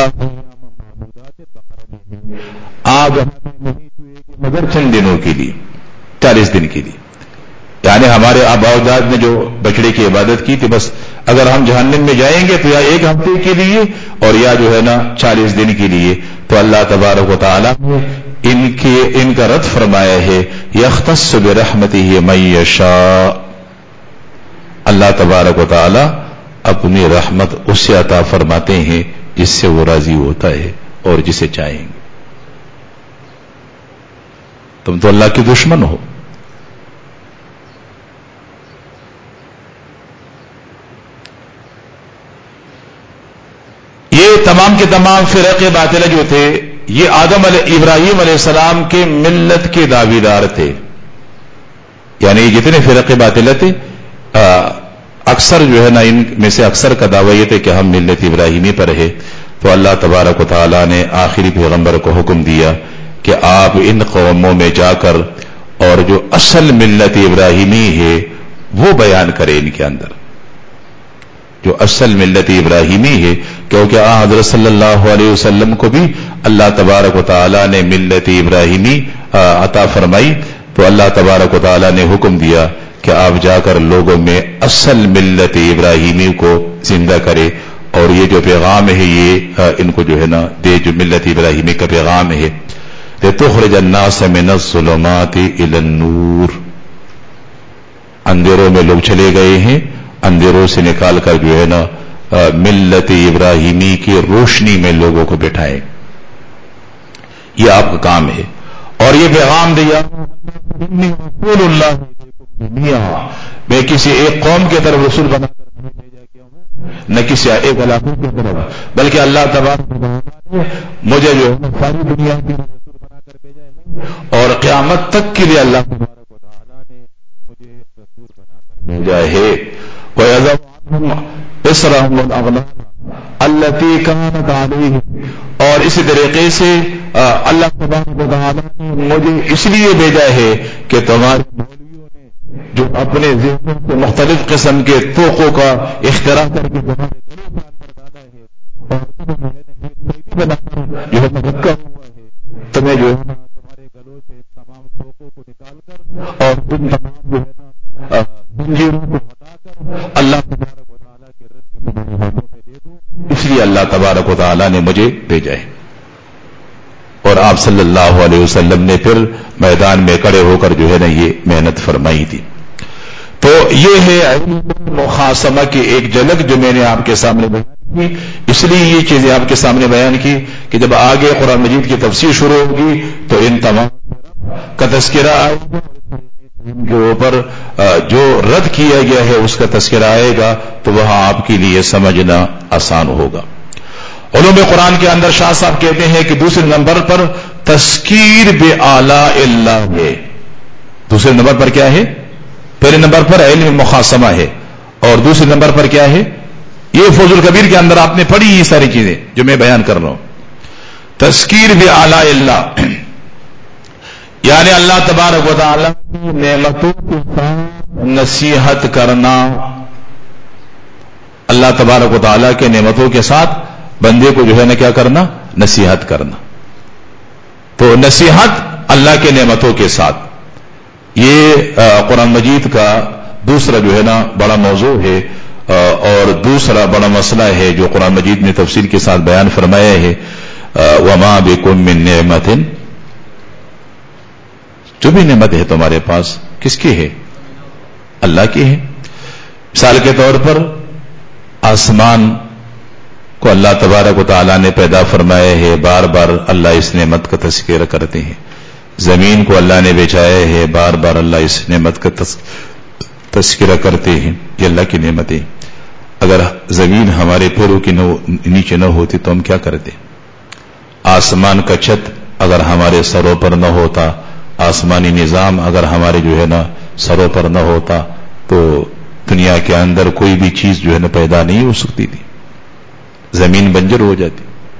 آگ ہمیں نہیں چھوئے گی مگر چند دنوں کے لیے، چالیس دن کے لیے. یعنی ہمارے آباء و اجداد نے جو بچڑے کی عبادت کی تھی، بس اگر ہم جہنم میں جائیں گے تو یا ایک ہفتے کے لیے اور یا جو ہے نا چالیس دن کے لیے. تو اللہ تبارک و تعالی نے ان کے ان کا رد فرمایا ہے یختص برحمتہ من یشاء، اللہ تبارک و تعالی اپنی رحمت اس سے عطا فرماتے ہیں جس سے وہ راضی ہوتا ہے اور جسے چاہیں گے۔ تم تو اللہ کے دشمن ہو۔ یہ تمام کے تمام فرق باطلہ جو تھے یہ آدم علیہ ابراہیم علیہ السلام کے ملت کے دعویدار تھے، یعنی جتنے فرق باطلہ تھے اکثر جو ہے نا ان میں سے اکثر کا دعویٰ یہ تھے کہ ہم ملت ابراہیمی پر ہے۔ تو اللہ تبارک و تعالیٰ نے آخری پیغمبر کو حکم دیا کہ آپ ان قوموں میں جا کر اور جو اصل ملت ابراہیمی ہے وہ بیان کریں، ان کے اندر جو اصل ملت ابراہیمی ہے، کیونکہ آن حضرت صلی اللہ علیہ وسلم کو بھی اللہ تبارک و تعالیٰ نے ملت ابراہیمی عطا فرمائی۔ تو اللہ تبارک و تعالیٰ نے حکم دیا کہ آپ جا کر لوگوں میں اصل ملت ابراہیمی کو زندہ کرے، اور یہ جو پیغام ہے یہ ان کو جو ہے نا دے، جو ملت ابراہیمی کا پیغام ہے لِتُخْرِجَ النَّاسَ مِنَ الظُّلُمَاتِ إِلَى النُّورِ، اندھیروں میں لوگ چلے گئے ہیں، اندھیروں سے نکال کر جو ہے نا ملت ابراہیمی کی روشنی میں لوگوں کو بٹھائے، یہ آپ کا کام ہے۔ اور یہ پیغام دیا رسول اللہ، میں کسی ایک قوم کی طرف رسول بنا کر نہیں بھیجا گیا ہوں، نہ کسی ایک علاقے کی طرف، بلکہ اللہ تبارک و تعالیٰ نے مجھے جو ہے ساری دنیا کی رسول بنا کر بھیجا ہے، اور قیامت تک کے لیے اللہ تبارک و تعالیٰ نے مجھے رسول بنا کر بھیجا ہے۔ وَيَذَرُ عَنْهُمْ إِصْرَهُمْ وَالْأَغْلَالَ الَّتِي كَانَتْ عَلَيْهِمْ، اور اسی طریقے سے اللہ تبارک و تعالیٰ نے مجھے اس لیے بھیجا ہے کہ تمہارے مولویوں نے جو اپنے ذہنوں سے مختلف قسم کے طوقوں کا اختراع کر کے تمہارے گلوں کے اندر ڈالا ہے، اور تمہیں بنا کر جو ہے رکھا ہوا ہے، تمہیں جو ہے نا تمہارے گلوں سے تمام طوقوں کو نکال کر اور ان تمام جو ہے نا زنجیروں کو ہٹا کر اللہ تبارک و تعالیٰ کے رزق تمہارے ہاتھوں میں دے دوں، اس لیے اللہ تبارک و تعالیٰ نے مجھے بھیجا ہے۔ اور آپ صلی اللہ علیہ وسلم نے پھر میدان میں کھڑے ہو کر جو ہے نا یہ محنت فرمائی تھی۔ تو یہ ہے علم مخاصمہ کی ایک جھلک جو میں نے آپ کے سامنے بیان کی، اس لیے یہ چیزیں آپ کے سامنے بیان کی کہ جب آگے قرآن مجید کی تفسیر شروع ہوگی تو ان تمام کا تذکرہ آئے گا، ان کے اوپر جو رد کیا گیا ہے اس کا تذکرہ آئے گا، تو وہاں آپ کے لیے سمجھنا آسان ہوگا۔ علوم قرآن کے اندر شاہ صاحب کہتے ہیں کہ دوسرے نمبر پر تذکیر بآلاء اللہ ہے۔ دوسرے نمبر پر کیا ہے؟ پہلے نمبر پر علم مخاصمہ ہے، اور دوسرے نمبر پر کیا ہے؟ یہ فوز الکبیر کے اندر آپ نے پڑھی یہ ساری چیزیں جو میں بیان کر رہا ہوں۔ تذکیر بآلاء اللہ یعنی اللہ تبارک و تعالیٰ کی نعمتوں کے ساتھ نصیحت کرنا، اللہ تبارک و تعالیٰ کے نعمتوں کے ساتھ بندے کو جو ہے نا کیا کرنا؟ نصیحت کرنا۔ تو نصیحت اللہ کے نعمتوں کے ساتھ، یہ قرآن مجید کا دوسرا جو ہے نا بڑا موضوع ہے، اور دوسرا بڑا مسئلہ ہے جو قرآن مجید نے تفصیل کے ساتھ بیان فرمایا ہے۔ وما بکم من نعمت، جو بھی نعمت ہے تمہارے پاس کس کی ہے؟ اللہ کی ہے۔ مثال کے طور پر آسمان کو اللہ تبارک و تعالیٰ نے پیدا فرمایا ہے، بار بار اللہ اس نعمت کا تذکرہ کرتے ہیں۔ زمین کو اللہ نے بچایا ہے، بار بار اللہ اس نعمت کا تذکرہ کرتے ہیں، یہ اللہ کی نعمت ہے۔ اگر زمین ہمارے پیروں کے نیچے نہ ہوتی تو ہم کیا کرتے؟ آسمان کا چھت اگر ہمارے سروں پر نہ ہوتا، آسمانی نظام اگر ہمارے جو ہے نا سروں پر نہ ہوتا، تو دنیا کے اندر کوئی بھی چیز جو ہے نا پیدا نہیں ہو سکتی تھی، زمین بنجر ہو جاتی۔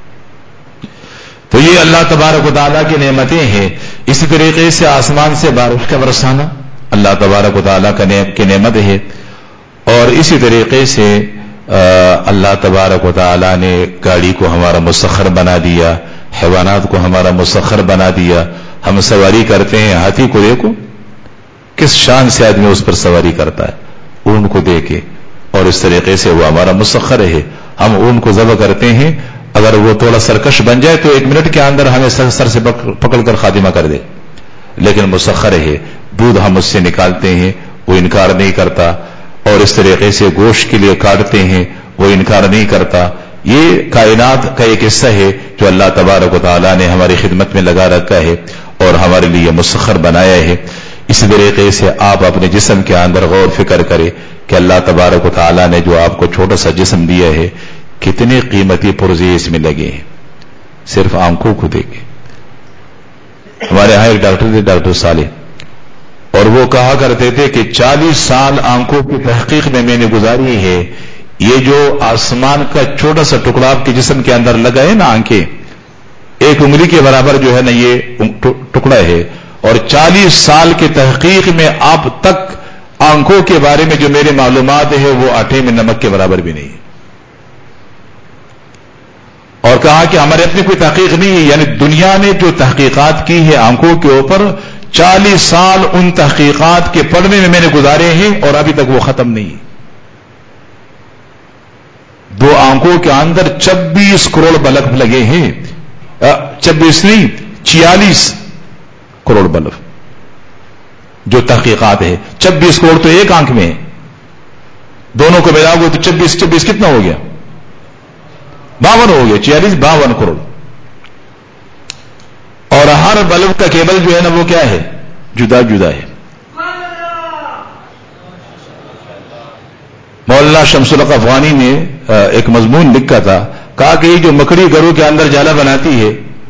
تو یہ اللہ تبارک و تعالیٰ کی نعمتیں ہیں۔ اسی طریقے سے آسمان سے بارش کا برسانا اللہ تبارک و تعالیٰ کی نعمت ہے، اور اسی طریقے سے اللہ تبارک و تعالیٰ نے گاڑی کو ہمارا مسخر بنا دیا، حیوانات کو ہمارا مسخر بنا دیا۔ ہم سواری کرتے ہیں، ہاتھی کو دیکھو کس شان سے آدمی اس پر سواری کرتا ہے، اونٹ کو دیکھے، اور اس طریقے سے وہ ہمارا مسخر ہے۔ ہم اونٹ کو ذبح کرتے ہیں اگر وہ تھوڑا سرکش بن جائے تو ایک منٹ کے اندر ہمیں سر سر سے پکڑ کر خاتمہ کر دے، لیکن مسخر ہے، دودھ ہم اس سے نکالتے ہیں وہ انکار نہیں کرتا، اور اس طریقے سے گوشت کے لیے کاٹتے ہیں وہ انکار نہیں کرتا. یہ کائنات کا ایک حصہ ہے جو اللہ تبارک و تعالیٰ نے ہماری خدمت میں لگا رکھا ہے اور ہمارے لیے مسخر بنایا ہے. اسی طریقے سے آپ اپنے جسم کے اندر غور فکر کریں کہ اللہ تبارک و تعالیٰ نے جو آپ کو چھوٹا سا جسم دیا ہے کتنے قیمتی پرزے اس میں لگے ہیں. صرف آنکھوں کو دیکھیں. ہمارے یہاں ایک ڈاکٹر تھے، ڈاکٹر صالح، اور وہ کہا کرتے تھے کہ چالیس سال آنکھوں کی تحقیق میں میں نے گزاری ہے. یہ جو آسمان کا چھوٹا سا ٹکڑا آپ کے جسم کے اندر لگا ہے نا، آنکھیں ایک انگلی کے برابر جو ہے نا یہ ٹکڑا ہے، اور چالیس سال کی تحقیق میں اب تک آنکھوں کے بارے میں جو میرے معلومات ہے وہ آٹے میں نمک کے برابر بھی نہیں ہے. اور کہا کہ ہمارے اپنی کوئی تحقیق نہیں ہے، یعنی دنیا نے جو تحقیقات کی ہے آنکھوں کے اوپر چالیس سال ان تحقیقات کے پڑھنے میں میں نے گزارے ہیں اور ابھی تک وہ ختم نہیں ہے. دو آنکھوں کے اندر چھبیس کروڑ بلب لگے ہیں، چھبیس نہیں چھیالیس کروڑ بلب جو تحقیقات ہے. چھبیس کروڑ تو ایک آنکھ میں ہے، دونوں کو ملا گو تو چھبیس چھبیس کتنا ہو گیا؟ باون ہو گیا، چھیالیس باون کروڑ. اور ہر بلب کا کیبل جو ہے نا وہ کیا ہے؟ جدا جدا ہے. مولانا شمس الحق افغانی نے ایک مضمون لکھا تھا، کہا کہ یہ جو مکڑی گھروں کے اندر جالا بناتی ہے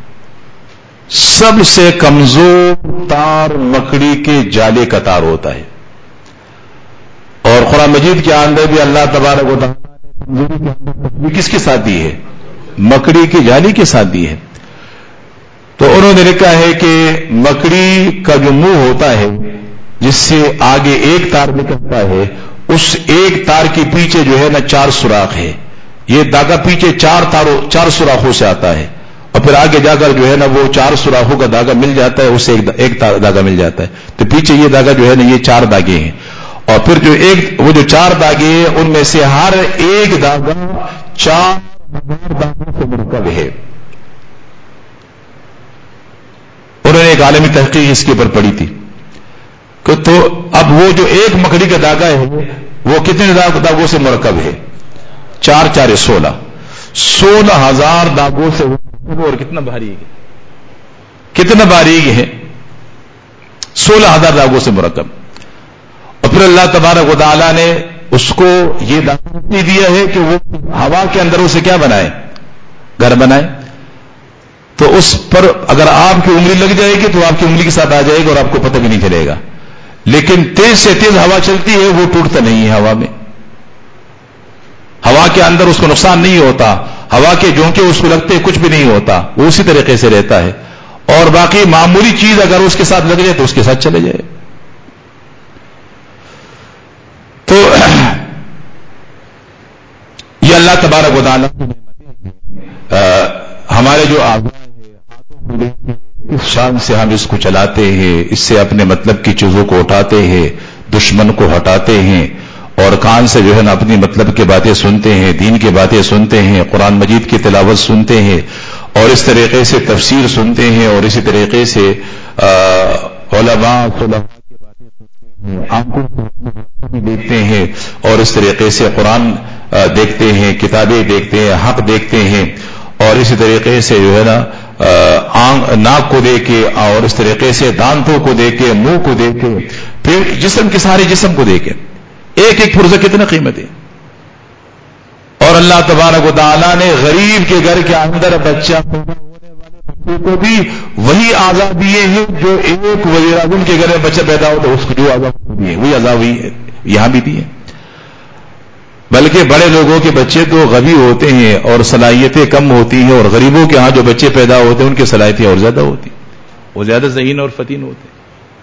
سب سے کمزور تار مکڑی کے جالے کا تار ہوتا ہے. اور قرآن مجید کے اندر بھی اللہ تبارک و تعالیٰ نے کمزوری کے اندر کس کے ساتھ دی ہے؟ مکڑی کی جالی کے ساتھ دی ہے. تو انہوں نے لکھا ہے کہ مکڑی کا جو منہ ہوتا ہے جس سے آگے ایک تار نکلتا ہے، اس ایک تار کے پیچھے جو ہے نا چار سوراخ ہے. یہ داغا پیچھے چار تاروں چار سوراخوں سے آتا ہے، اور پھر آگے جا کر جو ہے نا وہ چار سوراخوں کا داغا مل جاتا ہے، اسے ایک داغا مل جاتا ہے. تو پیچھے یہ داغا جو ہے نا یہ چار داغے ہیں، اور پھر جو ایک وہ جو چار داغے ہیں ان میں سے ہر ایک داغا چار ہزار داغوں سے مرکب ہے. انہوں نے ایک عالمی تحقیق اس کے اوپر پڑھی تھی کہ تو اب وہ جو ایک مکڑی کا داغا ہے وہ کتنے داغوں سے مرکب ہے؟ چار چار سولہ سولہ ہزار داغوں سے. اور کتنا باریک ہے، کتنا باریک ہے، سولہ ہزار داغوں سے مرکب. اور پھر اللہ تبارک و تعالیٰ نے اس کو یہ داغ دیا ہے کہ وہ ہوا کے اندر اسے کیا بنائے؟ گھر بنائے. تو اس پر اگر آپ کی انگلی لگ جائے گی تو آپ کی انگلی کے ساتھ آ جائے گا اور آپ کو پتہ بھی نہیں چلے گا. لیکن تیز سے تیز ہوا چلتی ہے وہ ٹوٹتا نہیں ہے ہوا میں. ہوا کے اندر اس کو نقصان نہیں ہوتا، ہوا کے جھونکے اس کو لگتے کچھ بھی نہیں ہوتا، وہ اسی طریقے سے رہتا ہے. اور باقی معمولی چیز اگر اس کے ساتھ لگ جائے تو اس کے ساتھ چلے جائے. تو یہ اللہ تبارک و تعالیٰ ہمارے جو اعضاء ہیں ہاتھوں کو دیکھتے ہیں، اس شان سے ہم اس کو چلاتے ہیں، اس سے اپنے مطلب کی چیزوں کو اٹھاتے ہیں، دشمن کو ہٹاتے ہیں، اور کان سے جو ہے نا اپنی مطلب کی باتیں سنتے ہیں، دین کی باتیں سنتے ہیں، قرآن مجید کی تلاوت سنتے ہیں، اور اس طریقے سے تفسیر سنتے ہیں، اور اسی طریقے سے علماء صلحاء کی باتیں سنتے ہیں، آنکھوں سے دیکھتے ہیں، اور اس طریقے سے قرآن دیکھتے ہیں، کتابیں دیکھتے ہیں، حق دیکھتے ہیں، اور اسی طریقے سے جو ہے نا ناک کو دیکھے، اور اس طریقے سے دانتوں کو دیکھے، منہ کو دیکھے، پھر جسم کے سارے جسم کو دیکھے. ایک ایک پرزہ کتنا قیمت ہے. اور اللہ تبارک و تعالیٰ نے غریب کے گھر کے اندر بچہ پیدا ہونے والے بچے کو بھی وہی اعضاء دیے ہیں جو ایک وزیر اعظم کے گھر میں بچہ پیدا ہو تو اس کو جو اعضاء دیے وہی اعضاء وہی یہاں بھی دیے. بلکہ بڑے لوگوں کے بچے تو غبی ہوتے ہیں اور صلاحیتیں کم ہوتی ہیں، اور غریبوں کے ہاں جو بچے پیدا ہوتے ہیں ان کی صلاحیتیں اور زیادہ ہوتی ہیں، وہ زیادہ ذہین اور فتین ہوتے ہیں.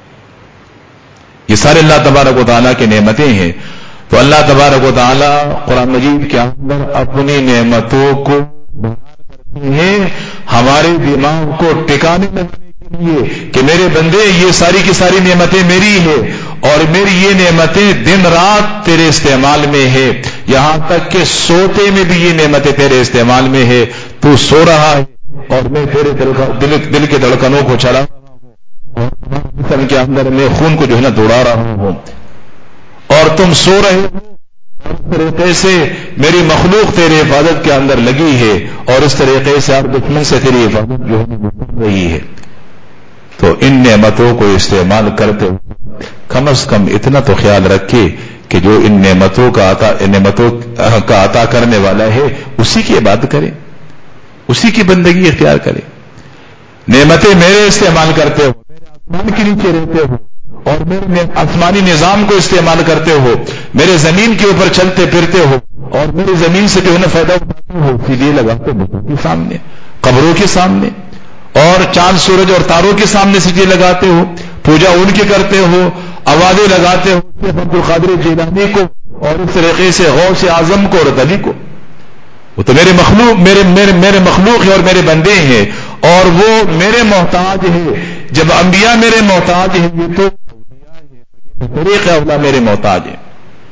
یہ سارے اللہ تبارک و تعالیٰ کی نعمتیں ہیں. تو اللہ تبارک و تعالیٰ قرآن مجید کے اندر اپنی نعمتوں کو بیان کرتے ہیں ہمارے دماغ کو ٹکانے لگانے کے لیے کہ میرے بندے یہ ساری کی ساری نعمتیں میری ہیں، اور اور میری یہ نعمتیں دن رات تیرے استعمال میں ہے، یہاں تک کہ سوتے میں بھی یہ نعمتیں تیرے استعمال میں ہے. تو سو رہا ہے اور میں تیرے دل, دل, دل کے دھڑکنوں کو چلا اور جسم کے اندر میں خون کو جو ہے نا دوڑا رہا ہوں، اور تم سو رہے ہو. اس طریقے سے میری مخلوق تیرے حفاظت کے اندر لگی ہے، اور اس طریقے سے ہر دشمن سے تیری حفاظت جو ہے کر رہی ہے. تو ان نعمتوں کو استعمال کرتے ہوئے کم از کم اتنا تو خیال رکھے کہ جو ان نعمتوں کا عطا نعمتوں کا عطا کرنے والا ہے اسی کی عبادت کرے، اسی کی بندگی اختیار کرے. نعمتیں میرے استعمال کرتے ہو، میرے آسمان کے نیچے رہتے ہو اور میرے آسمانی نظام کو استعمال کرتے ہو، میرے زمین کے اوپر چلتے پھرتے ہو اور میری زمین سے جو ہے نا فائدہ اٹھاتے ہو، سیدھے لگاتے بتوں کے سامنے، قبروں کے سامنے اور چاند سورج اور تاروں کے سامنے سجدے لگاتے ہو، پوجا ان کی کرتے ہو، آوازیں لگاتے ہو شیخ عبد القادر جیلانی کو اور اس طریقے سے غوث اعظم کو اور علی کو. وہ تو میرے مخلوق میرے میرے میرے مخلوق ہیں اور میرے بندے ہیں، اور وہ میرے محتاج ہیں. جب انبیاء میرے محتاج ہیں یہ تو طریق اولا میرے محتاج ہیں.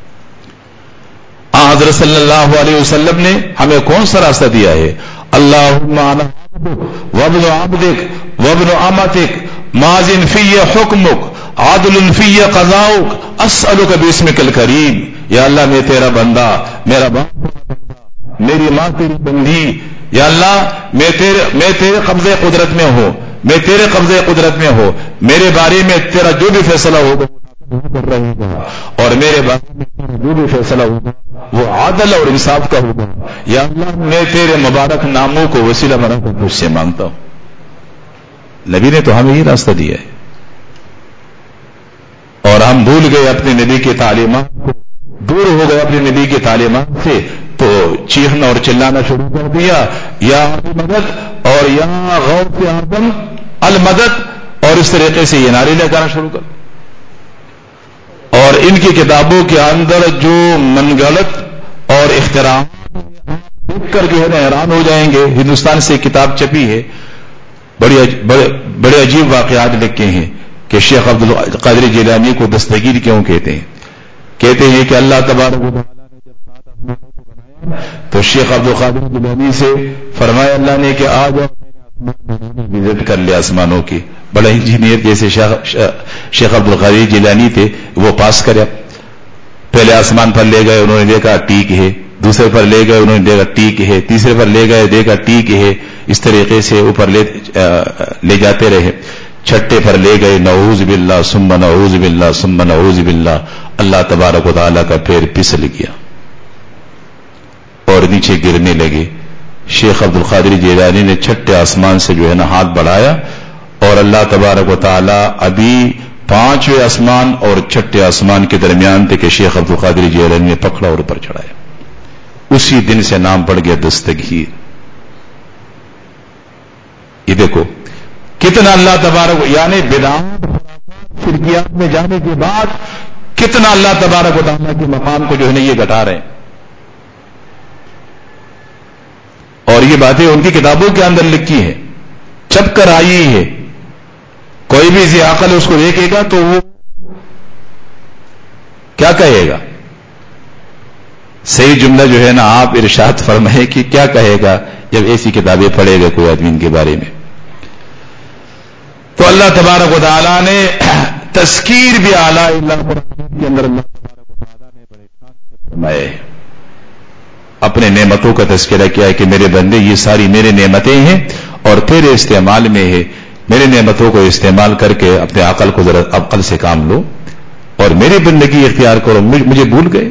حضرت صلی اللہ علیہ وسلم نے ہمیں کون سا راستہ دیا ہے؟ اللہم انا عبدک وابن عبدک وابن امتک ماض فی حکمک عادل فی قضاؤک اسألک باسمک الکریم. یا اللہ میں تیرا بندہ، میرا باپ، میری ماں تیری بندی. یا اللہ میں تیرے میں تیرے قبضے قدرت میں ہوں، میں تیرے قبضے قدرت میں ہوں، میرے بارے میں تیرا جو بھی فیصلہ ہوگا کر رہے گا، اور میرے بارے میں تیرا جو بھی فیصلہ ہوگا وہ عادل اور انصاف کا ہوگا. یا اللہ میں تیرے مبارک ناموں کو وسیلہ بنا کر تجھ سے مانگتا ہوں. نبی نے تو ہمیں یہ راستہ دیا ہے، اور ہم بھول گئے اپنے نبی کی تعلیمات کو، دور ہو گئے اپنے نبی کی تعلیمات سے، تو چیخنا اور چلانا شروع کر دیا، یا مدد اور یا غوث اعظم المدد، اور اس طریقے سے یہ نعرے لگانا شروع کر. اور ان کی کتابوں کے اندر جو منگلت اور اختراع دیکھ کر جو ہے نا حیران ہو جائیں گے. ہندوستان سے کتاب چھپی ہے، بڑے بڑے عجیب واقعات لکھے ہیں کہ شیخ عبد القادر جیلانی کو دستگیر کیوں کہتے ہیں. کہتے ہیں کہ اللہ تبارک و تعالیٰ نے جب سات آسمانوں کو بنایا تو شیخ عبد القادر جیلانی سے فرمایا اللہ نے کہ آ جاؤ وزٹ کر لیا آسمانوں کی. بڑا انجینئر جیسے شیخ عبد القادر جیلانی تھے، وہ پاس کرے. پہلے آسمان پر لے گئے، انہوں نے دیکھا ٹھیک ہے، دوسرے پر لے گئے انہوں نے دیکھا ٹھیک ہے، تیسرے پر لے گئے دیکھا ٹھیک ہے. اس طریقے سے اوپر لے لے جاتے رہے. چھٹے پر لے گئے، نعوذ باللہ ثم نعوذ باللہ ثم نعوذ باللہ، اللہ تبارک و تعالیٰ کا پیر پھسل گیا اور نیچے گرنے لگے. شیخ عبد القادر جیلانی نے چھٹے آسمان سے جو ہے نا ہاتھ بڑھایا، اور اللہ تبارک و تعالیٰ ابھی پانچویں آسمان اور چھٹے آسمان کے درمیان تھے کہ شیخ عبد القادر جیلانی نے پکڑا اور اوپر چڑھایا. اسی دن سے نام پڑ گیا دستگیر. یہ دیکھو کتنا اللہ تبارک، یعنی بدعات شرکیات میں جانے کے بعد کتنا اللہ تبارک و تعالیٰ کے مقام کو جو ہے نا یہ گھٹا رہے ہیں. اور یہ باتیں ان کی کتابوں کے اندر لکھی ہے، چھپ کر آئی ہے. کوئی بھی ذی عقل اس کو دیکھے گا تو وہ کیا کہے گا؟ صحیح جملہ جو ہے نا آپ ارشاد فرمائے کہ کیا کہے گا جب ایسی کتابیں پڑھے گا کوئی آدمی ان کے بارے میں. تو اللہ تبارک و تعالیٰ نے تذکیر بھی اعلیٰ اللہ کے اندر اللہ تبارک و تعالیٰ نے بڑے شان سے فرمائے، اپنے نعمتوں کا تذکرہ کیا ہے کہ میرے بندے یہ ساری میرے نعمتیں ہیں اور تیرے استعمال میں ہے. میرے نعمتوں کو استعمال کر کے اپنے عقل کو ذرا عقل سے کام لو اور میری بندگی اختیار کرو. مجھے بھول گئے،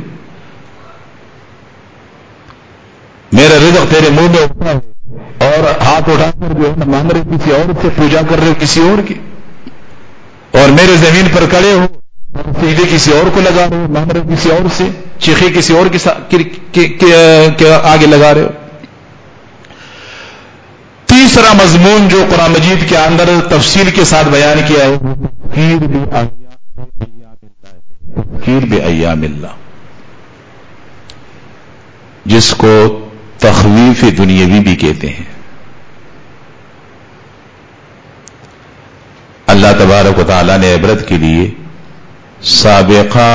میرا رزق تیرے منہ میں ہوتا ہے اور ہاتھ اٹھا کر جو ہے نا مانگ رہے کسی اور سے، پوجا کر رہے کسی اور کی، اور میرے زمین پر کھڑے ہو اور سیدھے کسی اور کو لگا رہے ہو، مانگ رہے کسی اور سے، چیخے کسی اور کے آگے لگا رہے ہو. تیسرا مضمون جو قرآن مجید کے اندر تفصیل کے ساتھ بیان کیا ہے تذکیر بایام اللہ، جس کو تخویف دنیاوی بھی کہتے ہیں. اللہ تبارک و تعالیٰ نے عبرت کے لیے سابقہ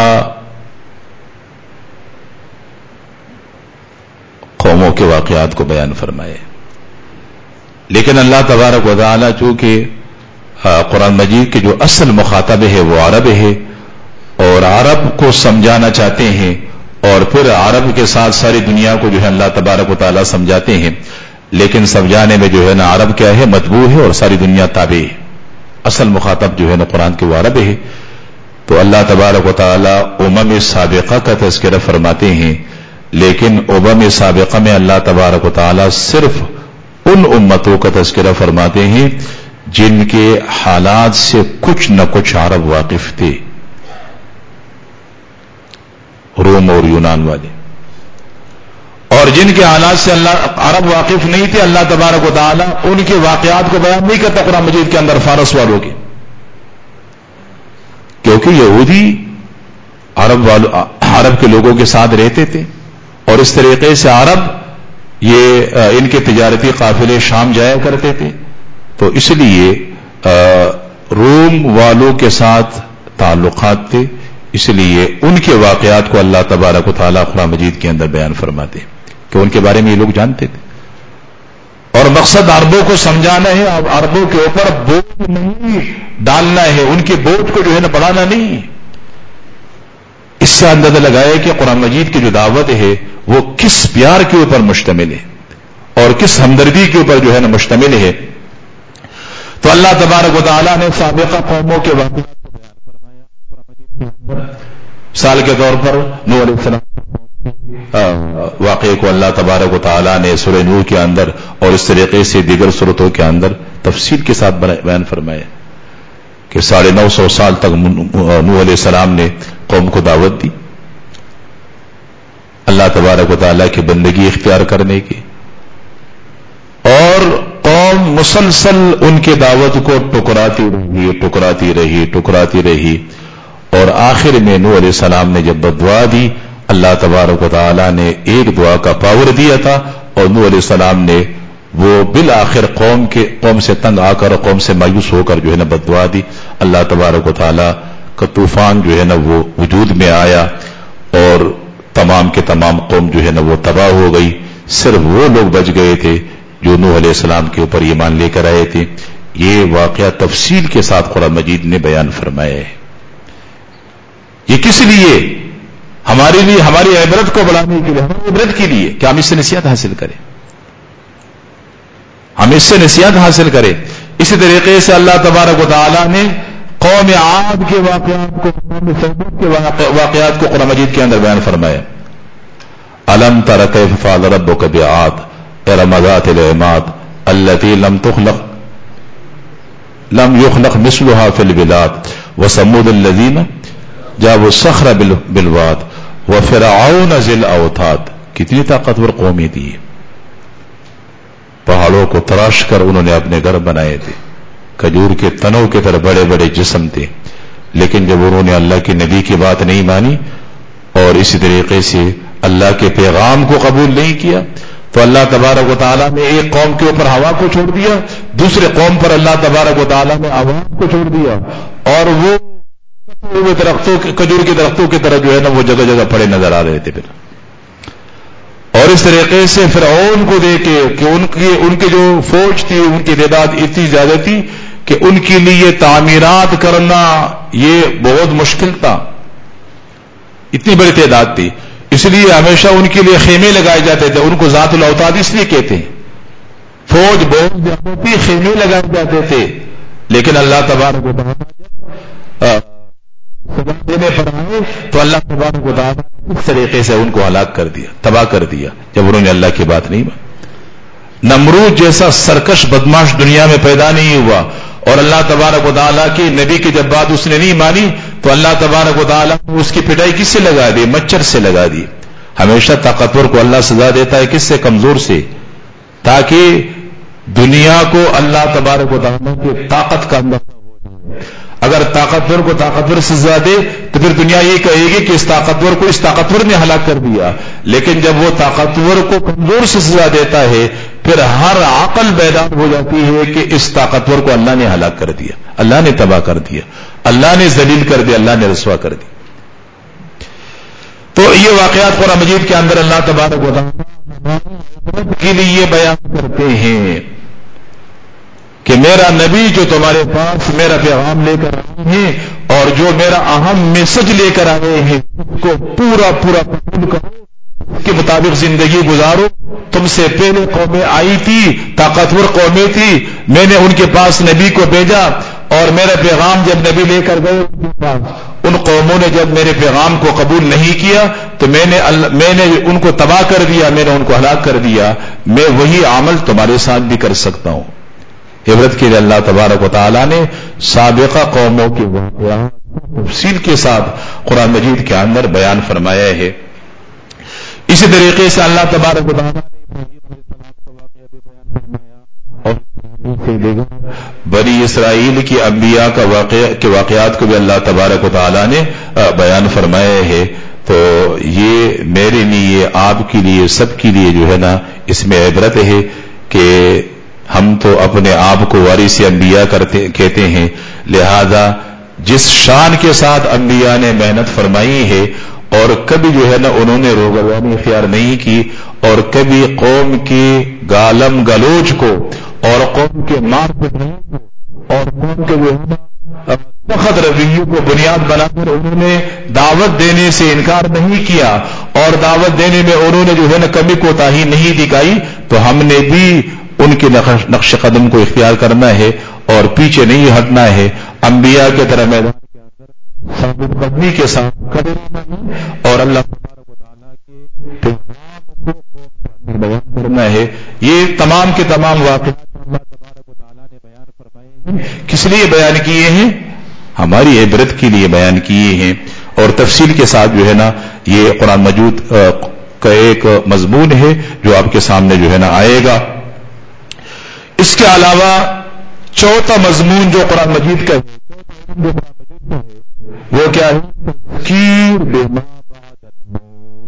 قوموں کے واقعات کو بیان فرمائے، لیکن اللہ تبارک و تعالی چونکہ قرآن مجید کے جو اصل مخاطب ہے وہ عرب ہے اور عرب کو سمجھانا چاہتے ہیں، اور پھر عرب کے ساتھ ساری دنیا کو جو ہے اللہ تبارک و تعالی سمجھاتے ہیں، لیکن سمجھانے میں جو ہے نا عرب کیا ہے، مطبوع ہے اور ساری دنیا تابع ہے۔ اصل مخاطب جو ہے نا قرآن کے وہ عرب ہے، تو اللہ تبارک و تعالی امم سابقہ کا تذکرہ فرماتے ہیں، لیکن امم سابقہ میں اللہ تبارک و تعالی صرف ان امتوں کا تذکرہ فرماتے ہیں جن کے حالات سے کچھ نہ کچھ عرب واقف تھے، روم اور یونان والے، اور جن کے حالات سے اللہ عرب واقف نہیں تھے اللہ تبارک و تعالی ان کے واقعات کو بیان نہیں کرتا قرآن مجید کے اندر فارس والوں کے، کیونکہ یہودی عرب والوں عرب کے لوگوں کے ساتھ رہتے تھے، اور اس طریقے سے عرب یہ ان کے تجارتی قافلے شام جایا کرتے تھے، تو اس لیے روم والوں کے ساتھ تعلقات تھے، اس لیے ان کے واقعات کو اللہ تبارک و تعالیٰ قرآن مجید کے اندر بیان فرماتے کہ ان کے بارے میں یہ لوگ جانتے تھے، اور مقصد عربوں کو سمجھانا ہے، عربوں کے اوپر بوجھ نہیں ڈالنا ہے، ان کے بوجھ کو جو ہے نا بڑھانا نہیں۔ اس سے اندازہ لگایا کہ قرآن مجید کی جو دعوت ہے وہ کس پیار کے اوپر مشتمل ہے اور کس ہمدردی کے اوپر جو ہے نا مشتمل ہے۔ تو اللہ تبارک و تعالیٰ نے سابقہ قوموں کے واقعات کو بیان فرمایا قرآن مجید کے اندر۔ مثال کے طور پر نوح علیہ السلام واقعے کو اللہ تبارک و تعالیٰ نے سورہ نوح کے اندر اور اس طریقے سے دیگر سورتوں کے اندر تفصیل کے ساتھ بیان فرمایا کہ ساڑھے نو سو سال تک نوح علیہ السلام نے قوم کو دعوت دی اللہ تبارک و تعالیٰ کی بندگی اختیار کرنے کی، اور قوم مسلسل ان کے دعوت کو ٹکراتی رہی ٹکراتی رہی ٹکراتی رہی اور آخر میں نوح علیہ السلام نے جب بدعا دی اللہ تبارک و تعالیٰ نے ایک دعا کا پاور دیا تھا، اور نوح علیہ السلام نے وہ بالآخر قوم کے قوم سے تنگ آ کر قوم سے مایوس ہو کر جو ہے نا بدعا دی، اللہ تبارک و تعالیٰ کا طوفان جو ہے نا وہ وجود میں آیا اور تمام کے تمام قوم جو ہے نا وہ تباہ ہو گئی، صرف وہ لوگ بچ گئے تھے جو نوح علیہ السلام کے اوپر ایمان لے کر آئے تھے۔ یہ واقعہ تفصیل کے ساتھ قرآن مجید نے بیان فرمایا ہے۔ یہ کس لیے؟ ہمارے لیے، ہماری عبرت کو بڑھانے کے لیے، ہماری عبرت کے لیے کہ ہم اس سے نصیحت حاصل کریں، ہم اس سے نصیحت حاصل کریں۔ اسی طریقے سے اللہ تبارک و تعالیٰ نے قوم عاد کے واقعات کو قوم ثمود کے واقعات کو قرآن مجید کے اندر بیان فرمایا۔ الم تر کیف فعل ربک بعاد ارم ذات العماد التي لم تخلق لم يخلق مثلها في البلاد وثمود الذين جابوا الصخر بالواد وفرعون ذي الاوتاد۔ کتنی طاقتور قومیں تھی، پہاڑوں کو تراش کر انہوں نے اپنے گھر بنائے تھے، کھجور کے تنوں کے طرح بڑے بڑے جسم تھے، لیکن جب انہوں نے اللہ کے نبی کی بات نہیں مانی اور اسی طریقے سے اللہ کے پیغام کو قبول نہیں کیا تو اللہ تبارک و تعالیٰ نے ایک قوم کے اوپر ہوا کو چھوڑ دیا، دوسرے قوم پر اللہ تبارک و تعالیٰ نے آواز کو چھوڑ دیا، اور وہ درختوں کھجور کے درختوں کی طرح جو ہے نا وہ جگہ جگہ پڑے نظر آ رہے تھے پھر۔ اور اس طریقے سے فرعون کو دیکھے کہ ان کی ان کی جو فوج تھی ان کی تعداد اتنی زیادہ تھی کہ ان کے لیے تعمیرات کرنا یہ بہت مشکل تھا، اتنی بڑی تعداد تھی، اس لیے ہمیشہ ان کے لیے خیمے لگائے جاتے تھے، ان کو ذات الاوتاد اس لیے کہتے ہیں، فوج بہت زیادہ تھی، خیمے لگائے جاتے تھے، لیکن اللہ تبارک و تعالیٰ سزا دینے پر آئے تو اللہ تبارک و تعالیٰ اس طریقے سے ان کو ہلاک کر دیا، تباہ کر دیا جب انہوں نے اللہ کی بات نہیں مانی۔ نمرود جیسا سرکش بدماش دنیا میں پیدا نہیں ہوا، اور اللہ تبارک و تعالیٰ کی نبی کی جب بات اس نے نہیں مانی تو اللہ تبارک و تعالیٰ نے اس کی پٹائی کس سے لگا دی؟ مچھر سے لگا دی۔ ہمیشہ طاقتور کو اللہ سزا دیتا ہے کس سے؟ کمزور سے، تاکہ دنیا کو اللہ تبارک و تعالیٰ کی طاقت کا اندازہ ہو جائے۔ اگر طاقتور کو طاقتور سزا دے تو پھر دنیا یہ کہے گی کہ اس طاقتور کو اس طاقتور نے ہلاک کر دیا، لیکن جب وہ طاقتور کو کمزور سے سزا دیتا ہے پھر ہر عقل بیدار ہو جاتی ہے کہ اس طاقتور کو اللہ نے ہلاک کر دیا، اللہ نے تباہ کر دیا۔ اللہ نے ذلیل کر دی، اللہ نے رسوا کر دی. تو یہ واقعات قرآن مجید کے اندر اللہ تبارک و تعالیٰ کے لیے یہ بیان کرتے ہیں کہ میرا نبی جو تمہارے پاس میرا پیغام لے کر آئے ہیں اور جو میرا اہم میسج لے کر آئے ہیں اس کو پورا پورا قبول کرو، اس کے مطابق زندگی گزارو. تم سے پہلے قومیں آئی تھی، طاقتور قومیں تھی، میں نے ان کے پاس نبی کو بھیجا اور میرا پیغام جب نبی لے کر گئے ان کے پاس، ان قوموں نے جب میرے پیغام کو قبول نہیں کیا تو میں نے میں نے ان کو تباہ کر دیا، میں نے ان کو ہلاک کر دیا. میں وہی عمل تمہارے ساتھ بھی کر سکتا ہوں. عبرت کے لیے اللہ تبارک و تعالیٰ نے سابقہ قوموں کے واقعات تفصیل کے ساتھ قرآن مجید کے اندر بیان فرمایا ہے. اسی طریقے سے اللہ تبارک و تعالیٰ نے اور بنی اسرائیل کی انبیاء کا واقع کے واقعات کو بھی اللہ تبارک و تعالیٰ نے بیان فرمایا ہے. تو یہ میرے لیے، آپ کے لیے، سب کے لیے جو ہے نا اس میں عبرت ہے کہ ہم تو اپنے آپ کو وارث انبیاء کرتے کہتے ہیں، لہذا جس شان کے ساتھ انبیاء نے محنت فرمائی ہے اور کبھی جو ہے نا انہوں نے روگردانی اختیار نہیں کی اور کبھی قوم کی گالم گلوچ کو اور قوم کے مار پٹائی کو اور قوم کے جو ہے نا سخت رویوں کو بنیاد بنا کر انہوں نے دعوت دینے سے انکار نہیں کیا اور دعوت دینے میں انہوں نے جو ہے نا کمی کوتاہی نہیں دکھائی. تو ہم نے بھی ان کے نقش قدم کو اختیار کرنا ہے اور پیچھے نہیں ہٹنا ہے. انبیاء کے طرح میدان کے اندر ثابت قدمی کے ساتھ کھڑے رہنا ہے اور اللہ تبارک و تعالیٰ کے پیغام کو بیان کرنا ہے. یہ تمام کے تمام واقعات اللہ تبارک و تعالیٰ نے بیان فرمائے ہیں. کس لیے بیان کیے ہیں؟ ہماری عبرت کے لیے بیان کیے ہیں. اور تفصیل کے ساتھ جو ہے نا یہ قرآن مجید کا ایک مضمون ہے جو آپ کے سامنے جو ہے نا آئے گا. اس کے علاوہ چوتھا مضمون جو قرآن مجید کا ہے وہ کیا ہے؟ تذکیر بما بعد الموت.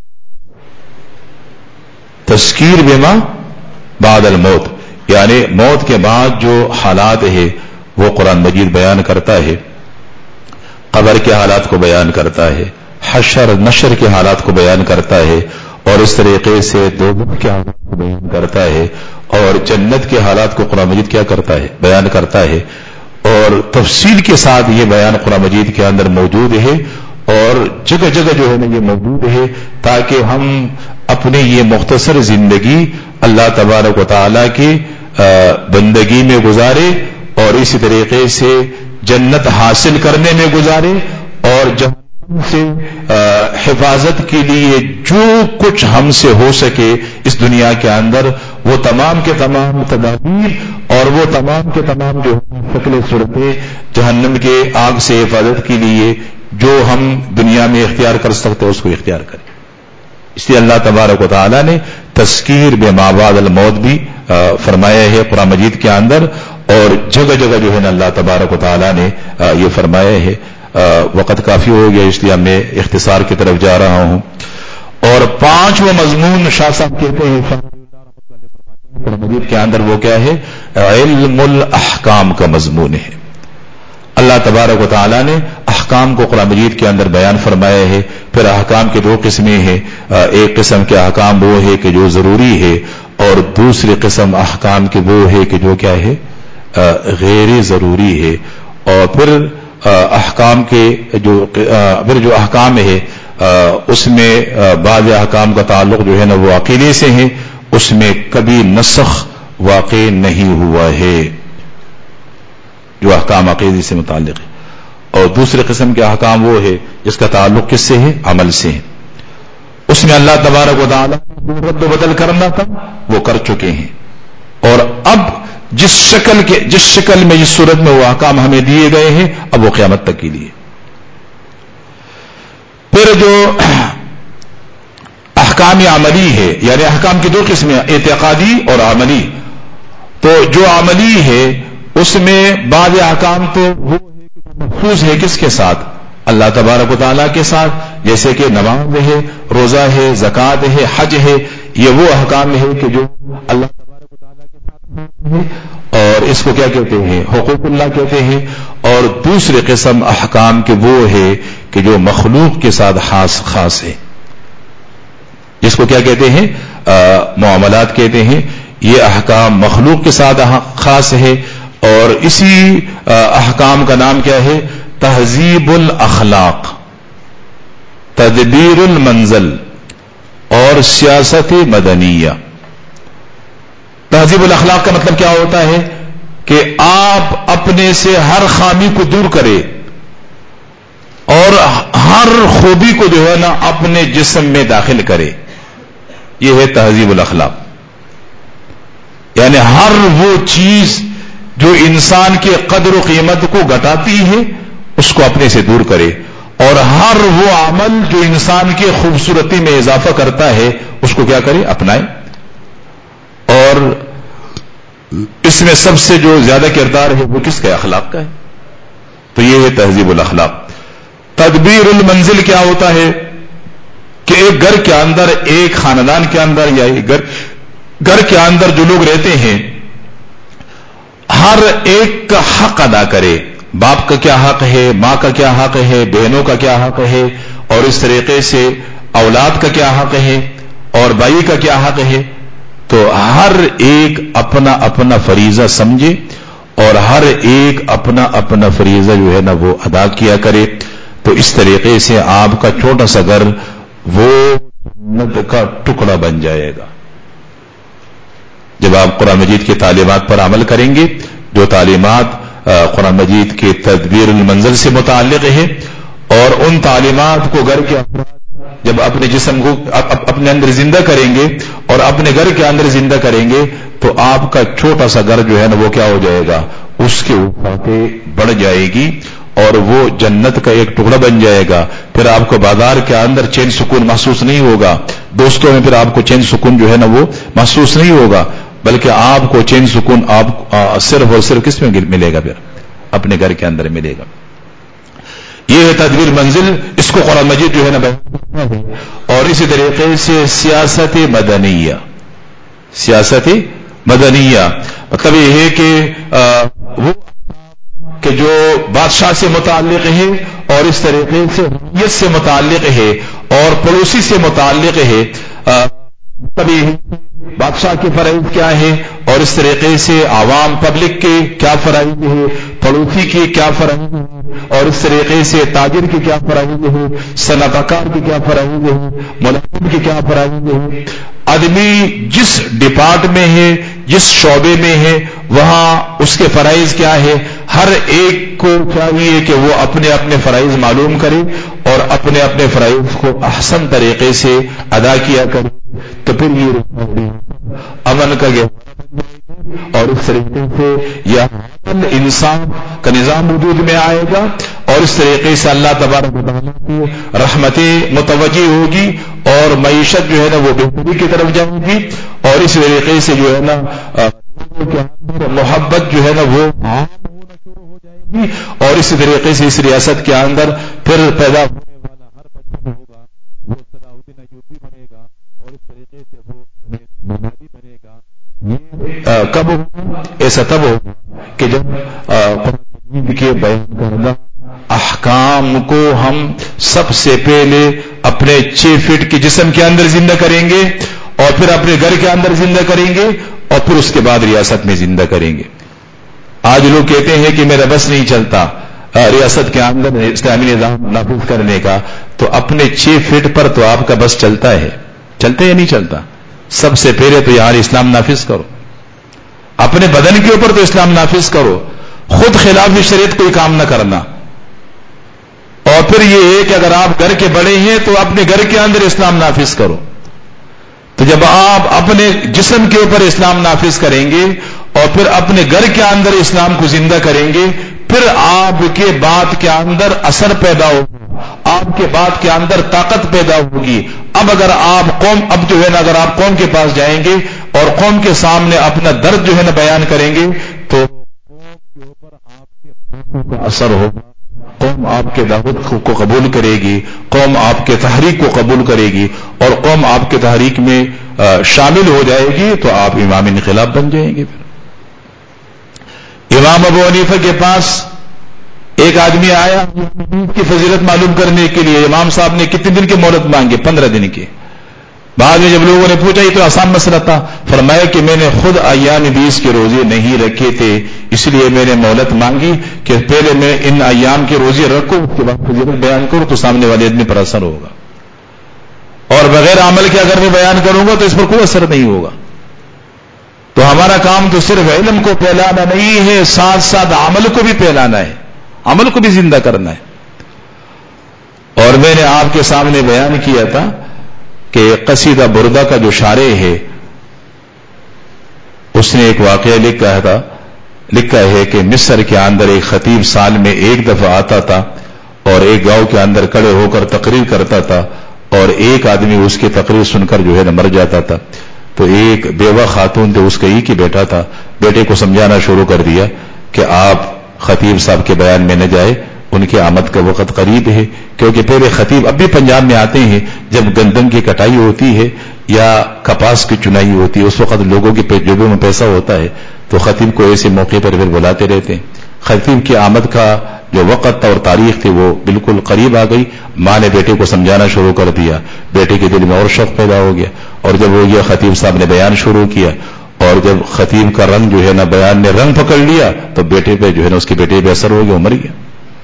تذکیر بما بعد الموت یعنی موت کے بعد جو حالات ہے وہ قرآن مجید بیان کرتا ہے. قبر کے حالات کو بیان کرتا ہے، حشر نشر کے حالات کو بیان کرتا ہے اور اس طریقے سے دوزخ کے حالات کو بیان کرتا ہے اور جنت کے حالات کو قرآن مجید کیا کرتا ہے؟ بیان کرتا ہے. اور تفصیل کے ساتھ یہ بیان قرآن مجید کے اندر موجود ہے اور جگہ جگہ جو ہے نا یہ موجود ہے تاکہ ہم اپنی یہ مختصر زندگی اللہ تبارک و تعالیٰ کی بندگی میں گزارے اور اسی طریقے سے جنت حاصل کرنے میں گزارے اور جہنم سے حفاظت کے لیے جو کچھ ہم سے ہو سکے اس دنیا کے اندر وہ تمام کے تمام تدابیر اور وہ تمام کے تمام جو شکل صورتیں جہنم کے آگ سے حفاظت کے لیے جو ہم دنیا میں اختیار کر سکتے اس کو اختیار کریں. اس لیے اللہ تبارک و تعالیٰ نے تذکیر بما بعد الموت بھی فرمایا ہے قرآن مجید کے اندر اور جگہ جگہ جو ہے نا اللہ تبارک و تعالیٰ نے یہ فرمایا ہے. وقت کافی ہو گیا اس لیے میں اختصار کی طرف جا رہا ہوں. اور پانچواں مضمون شاہ صاحب کہتے ہیں قرآن مجید کے اندر وہ کیا ہے؟ علم الاحکام کا مضمون ہے. اللہ تبارک و تعالیٰ نے احکام کو قرآن مجید کے اندر بیان فرمایا ہے. پھر احکام کے دو قسمیں ہیں، ایک قسم کے احکام وہ ہے کہ جو ضروری ہے اور دوسری قسم احکام کے وہ ہے کہ جو کیا ہے؟ غیر ضروری ہے. اور پھر احکام کے جو پھر جو احکام ہے اس میں بعض احکام کا تعلق جو ہے نا وہ عقیدے سے ہیں، اس میں کبھی نسخ واقع نہیں ہوا ہے جو احکام عقیدے سے متعلق ہے. اور دوسرے قسم کے احکام وہ ہے جس کا تعلق کس سے ہے؟ عمل سے ہے. اس میں اللہ تبارک و تعالیٰ رد و بدل کرنا تھا وہ کر چکے ہیں اور اب جس شکل کے جس شکل میں جس صورت میں وہ احکام ہمیں دیے گئے ہیں اب وہ قیامت تک کے لیے. پھر جو احکام عملی ہے یعنی احکام کی دو قسمیں اعتقادی اور عملی. تو جو عملی ہے اس میں بعض احکام تو وہ ہے کہ مخصوص ہے کس کے ساتھ؟ اللہ تبارک و تعالیٰ کے ساتھ، جیسے کہ نماز ہے، روزہ ہے، زکوٰۃ ہے، حج ہے. یہ وہ احکام ہے کہ جو اللہ تبارک و تعالیٰ کے ساتھ ہے اور اس کو کیا کہتے ہیں؟ حقوق اللہ کہتے ہیں. اور دوسری قسم احکام کے وہ ہے کہ جو مخلوق کے ساتھ خاص خاص ہے، جس کو کیا کہتے ہیں؟ آ, معاملات کہتے ہیں. یہ احکام مخلوق کے ساتھ خاص ہے، اور اسی احکام کا نام کیا ہے؟ تہذیب الاخلاق، تدبیر المنزل اور سیاست مدنیہ. تہذیب الاخلاق کا مطلب کیا ہوتا ہے؟ کہ آپ اپنے سے ہر خامی کو دور کرے اور ہر خوبی کو جو ہے نا اپنے جسم میں داخل کرے. یہ ہے تہذیب الاخلاق. یعنی ہر وہ چیز جو انسان کے قدر و قیمت کو گھٹاتی ہے اس کو اپنے سے دور کرے، اور ہر وہ عمل جو انسان کی خوبصورتی میں اضافہ کرتا ہے اس کو کیا کرے؟ اپنائے. اور اس میں سب سے جو زیادہ کردار ہے وہ کس کا؟ اخلاق کا ہے. تو یہ ہے تہذیب الاخلاق. تدبیر المنزل کیا ہوتا ہے؟ کہ ایک گھر کے اندر، ایک خاندان کے اندر یا ایک گھر گھر کے اندر جو لوگ رہتے ہیں ہر ایک کا حق ادا کرے. باپ کا کیا حق ہے، ماں کا کیا حق ہے، بہنوں کا کیا حق ہے، اور اس طریقے سے اولاد کا کیا حق ہے اور بھائی کا کیا حق ہے. تو ہر ایک اپنا اپنا فریضہ سمجھے اور ہر ایک اپنا اپنا فریضہ جو ہے نا وہ ادا کیا کرے. تو اس طریقے سے آپ کا چھوٹا سا گھر وہ جنت کا ٹکڑا بن جائے گا. جب آپ قرآن مجید کی تعلیمات پر عمل کریں گے، جو تعلیمات قرآن مجید کے تدبیر المنزل سے متعلق ہے، اور ان تعلیمات کو گھر کے افراد جب اپنے جسم کو اپنے اندر زندہ کریں گے اور اپنے گھر کے اندر زندہ کریں گے تو آپ کا چھوٹا سا گھر جو ہے نا وہ کیا ہو جائے گا؟ اس کے اوپر بڑھ جائے گی اور وہ جنت کا ایک ٹکڑا بن جائے گا. پھر آپ کو بازار کے اندر چین سکون محسوس نہیں ہوگا، دوستوں میں پھر آپ کو چین سکون جو ہے نا وہ محسوس نہیں ہوگا، بلکہ آپ کو چین سکون آپ صرف اور صرف کس میں ملے گا؟ پھر اپنے گھر کے اندر ملے گا. یہ ہے تدبیر منزل، اس کو قرآن مجید جو ہے نا بیان ہے. اور اسی طریقے سے سیاست مدنیہ. سیاست مدنیہ مطلب یہ ہے کہ وہ کہ جو بادشاہ سے متعلق ہے اور اس طریقے سے ریت سے متعلق ہے اور پڑوسی سے متعلق ہے. تبھی بادشاہ کے فرائض کیا ہے اور اس طریقے سے عوام پبلک کے کیا فرائض ہے، پڑوسی کے کیا فرائض ہے، اور اس طریقے سے تاجر کے کیا فرائض ہے، صنعت کار کے کیا فرائض ہے، ملازم کے کیا فرائض ہے. آدمی جس ڈپارٹ میں ہے، جس شعبے میں ہے، وہاں اس کے فرائض کیا ہے. ہر ایک کو چاہیے کہ وہ اپنے اپنے فرائض معلوم کرے اور اپنے اپنے فرائض کو احسن طریقے سے ادا کیا کرے. تو پھر یہ امن کا اور اس طریقے سے یہ انسان کا نظام وجود میں آئے گا، اور اس طریقے سے اللہ تبارک و تعالیٰ کی رحمتیں متوجہ ہوگی اور معیشت جو ہے نا وہ بہتری کی طرف جائے گی، اور اس طریقے سے جو ہے نا محبت جو ہے نا وہ عام ہونا شروع ہو جائے گی. اور اسی طریقے سے اس ریاست کے اندر پھر پیدا ہونے والا ہر بچہ ہوگا وہ صلاح الدین ایوبی بنے گا، اور اس طریقے سے وہ بنیادی بنے گا. یہ کب ہوگا؟ ایسا تب ہوگا کہ جب قرآن کے بیان کردہ احکام کو ہم سب سے پہلے اپنے چھ فٹ کے جسم کے اندر زندہ کریں گے، اور پھر اپنے گھر کے اندر زندہ کریں گے، اور پھر اس کے بعد ریاست میں زندہ کریں گے. آج لوگ کہتے ہیں کہ میرا بس نہیں چلتا ریاست کے اندر اسلامی نظام نافذ کرنے کا. تو اپنے چھ فٹ پر تو آپ کا بس چلتا ہے، چلتا یا نہیں چلتا؟ سب سے پہلے تو یہاں اسلام نافذ کرو، اپنے بدن کے اوپر تو اسلام نافذ کرو، خود خلاف شریعت کوئی کام نہ کرنا. اور پھر یہ ہے کہ اگر آپ گھر کے بڑے ہیں تو اپنے گھر کے اندر اسلام نافذ کرو. تو جب آپ اپنے جسم کے اوپر اسلام نافذ کریں گے اور پھر اپنے گھر کے اندر اسلام کو زندہ کریں گے، پھر آپ کے بات کے اندر اثر پیدا ہوگا، آپ کے بات کے اندر طاقت پیدا ہوگی. اب اگر آپ قوم اب جو ہے نا اگر آپ قوم کے پاس جائیں گے اور قوم کے سامنے اپنا درد جو ہے نا بیان کریں گے تو قوم کے اوپر آپ کے باتوں کا اثر ہوگا. قوم آپ کے دعوت کو قبول کرے گی، قوم آپ کے تحریک کو قبول کرے گی، اور قوم آپ کے تحریک میں شامل ہو جائے گی تو آپ امام انقلاب بن جائیں گے. پھر امام ابو حنیفہ کے پاس ایک آدمی آیا کی فضیلت معلوم کرنے کے لیے، امام صاحب نے کتنے دن کی مہلت مانگی؟ پندرہ دن کی. بعد میں جب لوگوں نے پوچھا یہ تو آسان مسئلہ تھا، فرمایا کہ میں نے خود ایام بیس کے روزے نہیں رکھے تھے، اس لیے میں نے مہلت مانگی کہ پہلے میں ان ایام کے روزے رکھوں، اس کے بعد فضیلت بیان کروں تو سامنے والے آدمی پر اثر ہوگا، اور بغیر عمل کے اگر میں بیان کروں گا تو اس پر کوئی اثر نہیں ہوگا. تو ہمارا کام تو صرف علم کو پھیلانا نہیں ہے، ساتھ ساتھ عمل کو بھی پھیلانا ہے، عمل کو بھی زندہ کرنا ہے. اور میں نے آپ کے سامنے بیان کیا تھا کہ قصیدہ بردہ کا جو شارع ہے اس نے ایک واقعہ لکھا تھا لکھا ہے کہ مصر کے اندر ایک خطیب سال میں ایک دفعہ آتا تھا اور ایک گاؤں کے اندر کھڑے ہو کر تقریر کرتا تھا، اور ایک آدمی اس کی تقریر سن کر جو ہے نا مر جاتا تھا. تو ایک بیوہ خاتون تھے، اس کا ایک ہی بیٹا تھا، بیٹے کو سمجھانا شروع کر دیا کہ آپ خطیب صاحب کے بیان میں نہ جائے، ان کی آمد کا وقت قریب ہے. کیونکہ پہلے خطیب اب بھی پنجاب میں آتے ہیں، جب گندم کی کٹائی ہوتی ہے یا کپاس کی چنائی ہوتی ہے، اس وقت لوگوں کے جیبوں میں پیسہ ہوتا ہے تو خطیب کو ایسے موقع پر پھر بلاتے رہتے ہیں. خطیب کی آمد کا جو وقت تھا اور تاریخ تھی وہ بالکل قریب آ گئی. ماں نے بیٹے کو سمجھانا شروع کر دیا، بیٹے کے دل میں اور شوق پیدا ہو گیا، اور جب ہو گیا خطیب صاحب نے بیان شروع کیا، اور جب خطیب کا رنگ جو ہے نا بیان نے رنگ پکڑ لیا تو بیٹے پہ جو ہے نا اس کے بیٹے پہ اثر ہو گیا، مر گیا.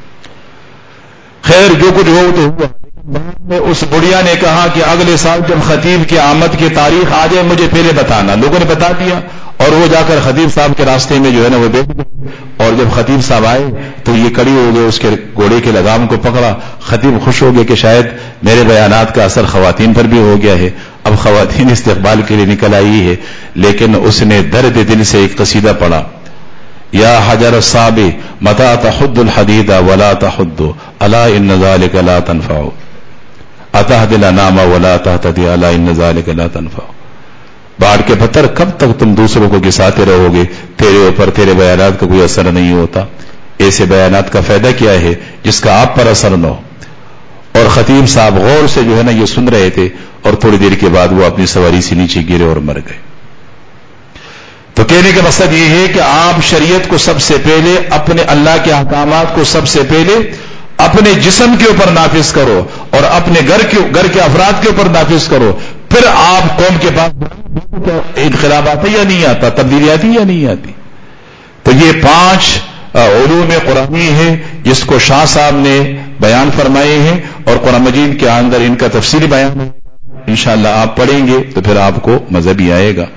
خیر جو کچھ ہو تو ہوا. میں اس بڑھیا نے کہا کہ اگلے سال جب خطیب کی آمد کی تاریخ آ جائے مجھے پہلے بتانا. لوگوں نے بتا دیا، اور وہ جا کر خطیب صاحب کے راستے میں جو ہے نا وہ بیٹھ گئے، اور جب خطیب صاحب آئے تو یہ کڑی ہو گئے، اس کے گھوڑے کے لگام کو پکڑا. خطیب خوش ہو گئے کہ شاید میرے بیانات کا اثر خواتین پر بھی ہو گیا ہے، اب خواتین استقبال کے لیے نکل آئی ہے. لیکن اس نے درد دل سے ایک قصیدہ پڑھا، یا حجر الصعب متى تحد الحديد ولا تحد الا ان ذلك لا تنفع اتهد الانام ولا تهتدي الا ان ذلك لا تنفع. باڑ کے پتھر کب تک تم دوسروں کو گساتے رہو گے، تیرے اوپر تیرے بیانات کا کوئی اثر نہیں ہوتا. ایسے بیانات کا فائدہ کیا ہے جس کا آپ پر اثر نہ ہو. اور خطیب صاحب غور سے جو ہے نا یہ سن رہے تھے، اور تھوڑی دیر کے بعد وہ اپنی سواری سے نیچے گرے اور مر گئے. تو کہنے کا مقصد یہ ہے کہ آپ شریعت کو سب سے پہلے، اپنے اللہ کے احکامات کو سب سے پہلے اپنے جسم کے اوپر نافذ کرو، اور اپنے گھر کے گھر کے افراد کے اوپر نافذ کرو. پھر آپ قوم کے پاس انقلاب آتا یا نہیں آتا، تبدیلی آتی یا نہیں آتی. تو یہ پانچ علوم قرآنی ہے جس کو شاہ صاحب نے بیان فرمائے ہیں، اور قرآن مجید کے اندر ان کا تفصیلی بیان ہے. انشاءاللہ آپ پڑھیں گے تو پھر آپ کو مزہ بھی آئے گا.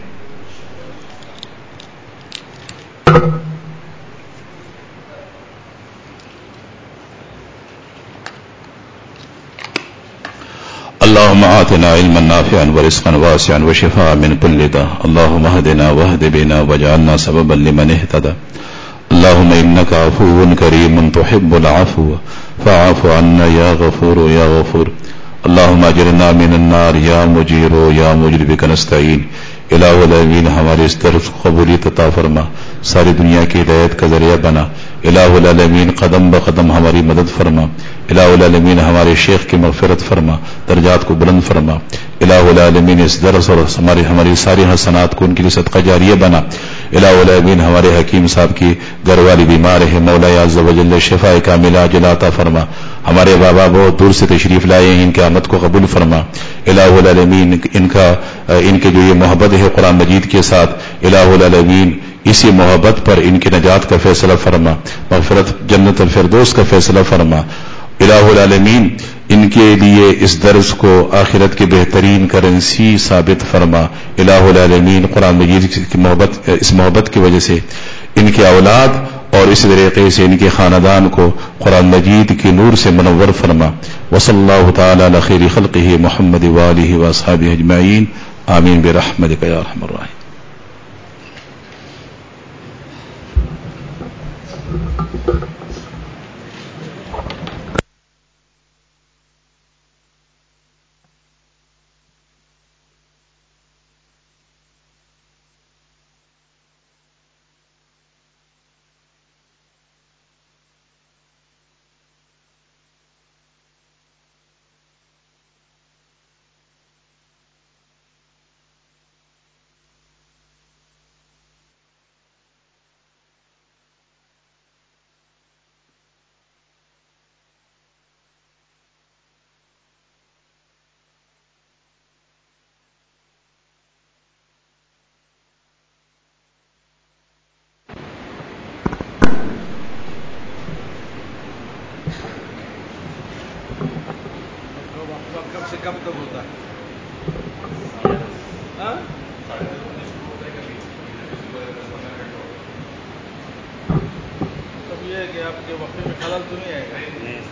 اللهم آتنا علما نافعا ورزقا واسعا وشفاء من كل داء. اللهم اهدنا واهد بنا واجعلنا سببا لمن اهتدى. اللهم إنك عفو كريم تحب العفو فاعف عنا يا غفور يا غفور. اللهم اجرنا من النار یا مجیر یا مجر بک نستعین. الہ العالمین ہمارے اس درس کو قبولیت عطا فرما، ساری دنیا کی ہدایت کا ذریعہ بنا. الہ العالمین قدم بقدم ہماری مدد فرما. الہ العالمین ہمارے شیخ کی مغفرت فرما، درجات کو بلند فرما. الہ العالمین اس درس اور ہماری ہماری ساری حسنات کو ان کے لیے صدقہ جاریہ بنا. الہ العالمین ہمارے حکیم صاحب کی گھر والی بیمار ہے، مولا عز و جل شفاء کاملہ عاجلہ عطا فرما. ہمارے بابا بہت دور سے تشریف لائے ہیں، ان کی آمد کو قبول فرما. الہ العالمین ان کا ان کے جو یہ محبت ہے قرآن مجید کے ساتھ، الہ العالمین اسی محبت پر ان کی نجات کا فیصلہ فرما، مغفرت جنت الفردوس کا فیصلہ فرما. الہ العالمین ان کے لیے اس درس کو آخرت کی بہترین کرنسی ثابت فرما. الہ العالمین قرآن مجید کی محبت، اس محبت کی وجہ سے ان کے اولاد اور اس طریقے سے ان کے خاندان کو قرآن مجید کی نور سے منور فرما. وصلی اللہ تعالی علی خیر خلقہ محمد وآلہ واصحابہ اجمعین. آمین برحمتک یا ارحم الراحمین. کب تک ہوتا ہے؟ مطلب یہ ہے کہ آپ کے وقت میں خلل تو نہیں آئے گا؟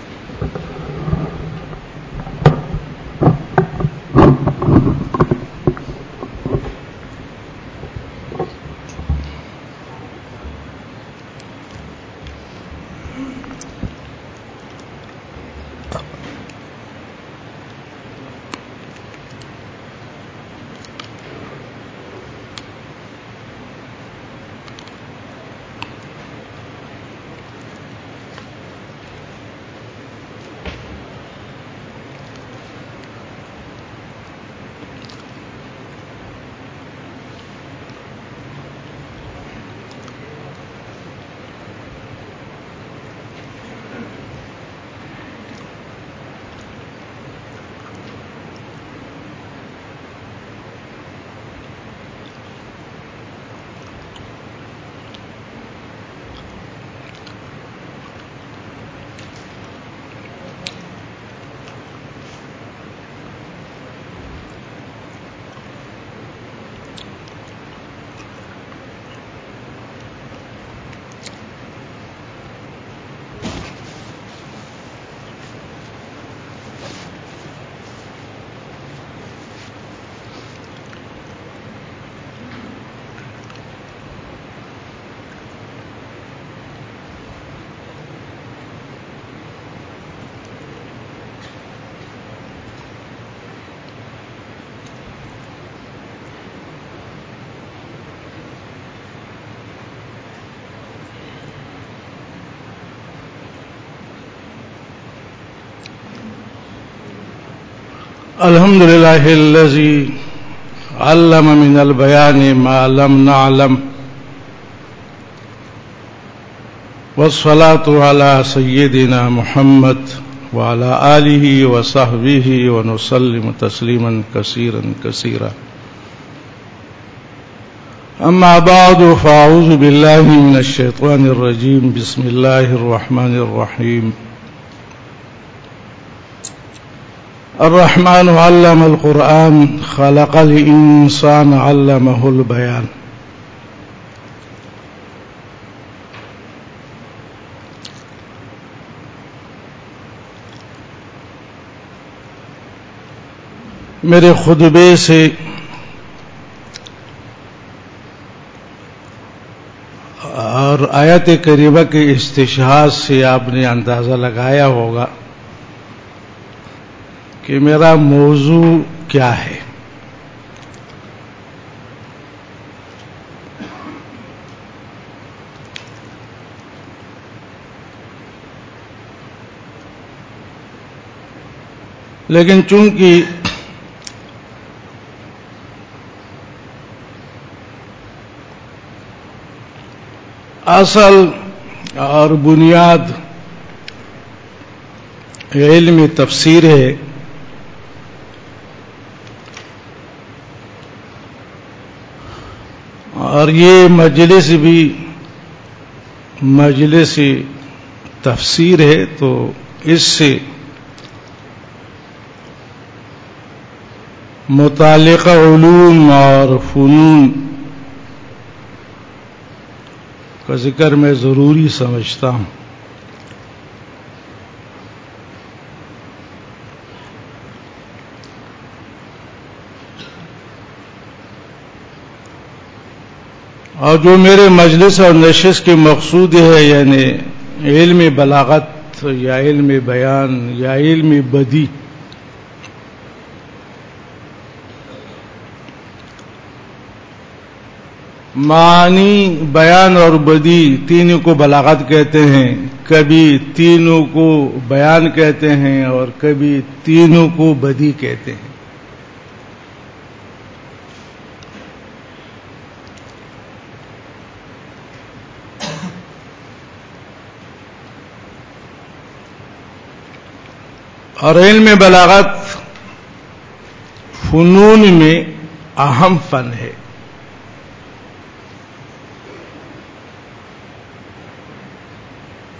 الحمد لله الذي علم من البيان ما لم نعلم والصلاة على سيدنا محمد وعلى آله وصحبه ونسلم تسليما كثيرا كثيرا. أما بعد فأعوذ بالله من الشيطان الرجيم. بسم الله الرحمن الرحيم. الرحمن علم القرآن خلق الإنسان علمه البيان. میرے خطبے سے اور آیت کریمہ کے استشہاد سے آپ نے اندازہ لگایا ہوگا کہ میرا موضوع کیا ہے. لیکن چونکہ اصل اور بنیاد علم تفسیر ہے، اور یہ مجلس بھی مجلس تفسیر ہے، تو اس سے متعلقہ علوم اور فنون کا ذکر میں ضروری سمجھتا ہوں. اور جو میرے مجلس اور نشست کے مقصود ہے، یعنی علم بلاغت یا علم بیان یا علم بدیع، معنی بیان اور بدیع تینوں کو بلاغت کہتے ہیں، کبھی تینوں کو بیان کہتے ہیں اور کبھی تینوں کو بدیع کہتے ہیں. اور علم بلاغت فنون میں اہم فن ہے.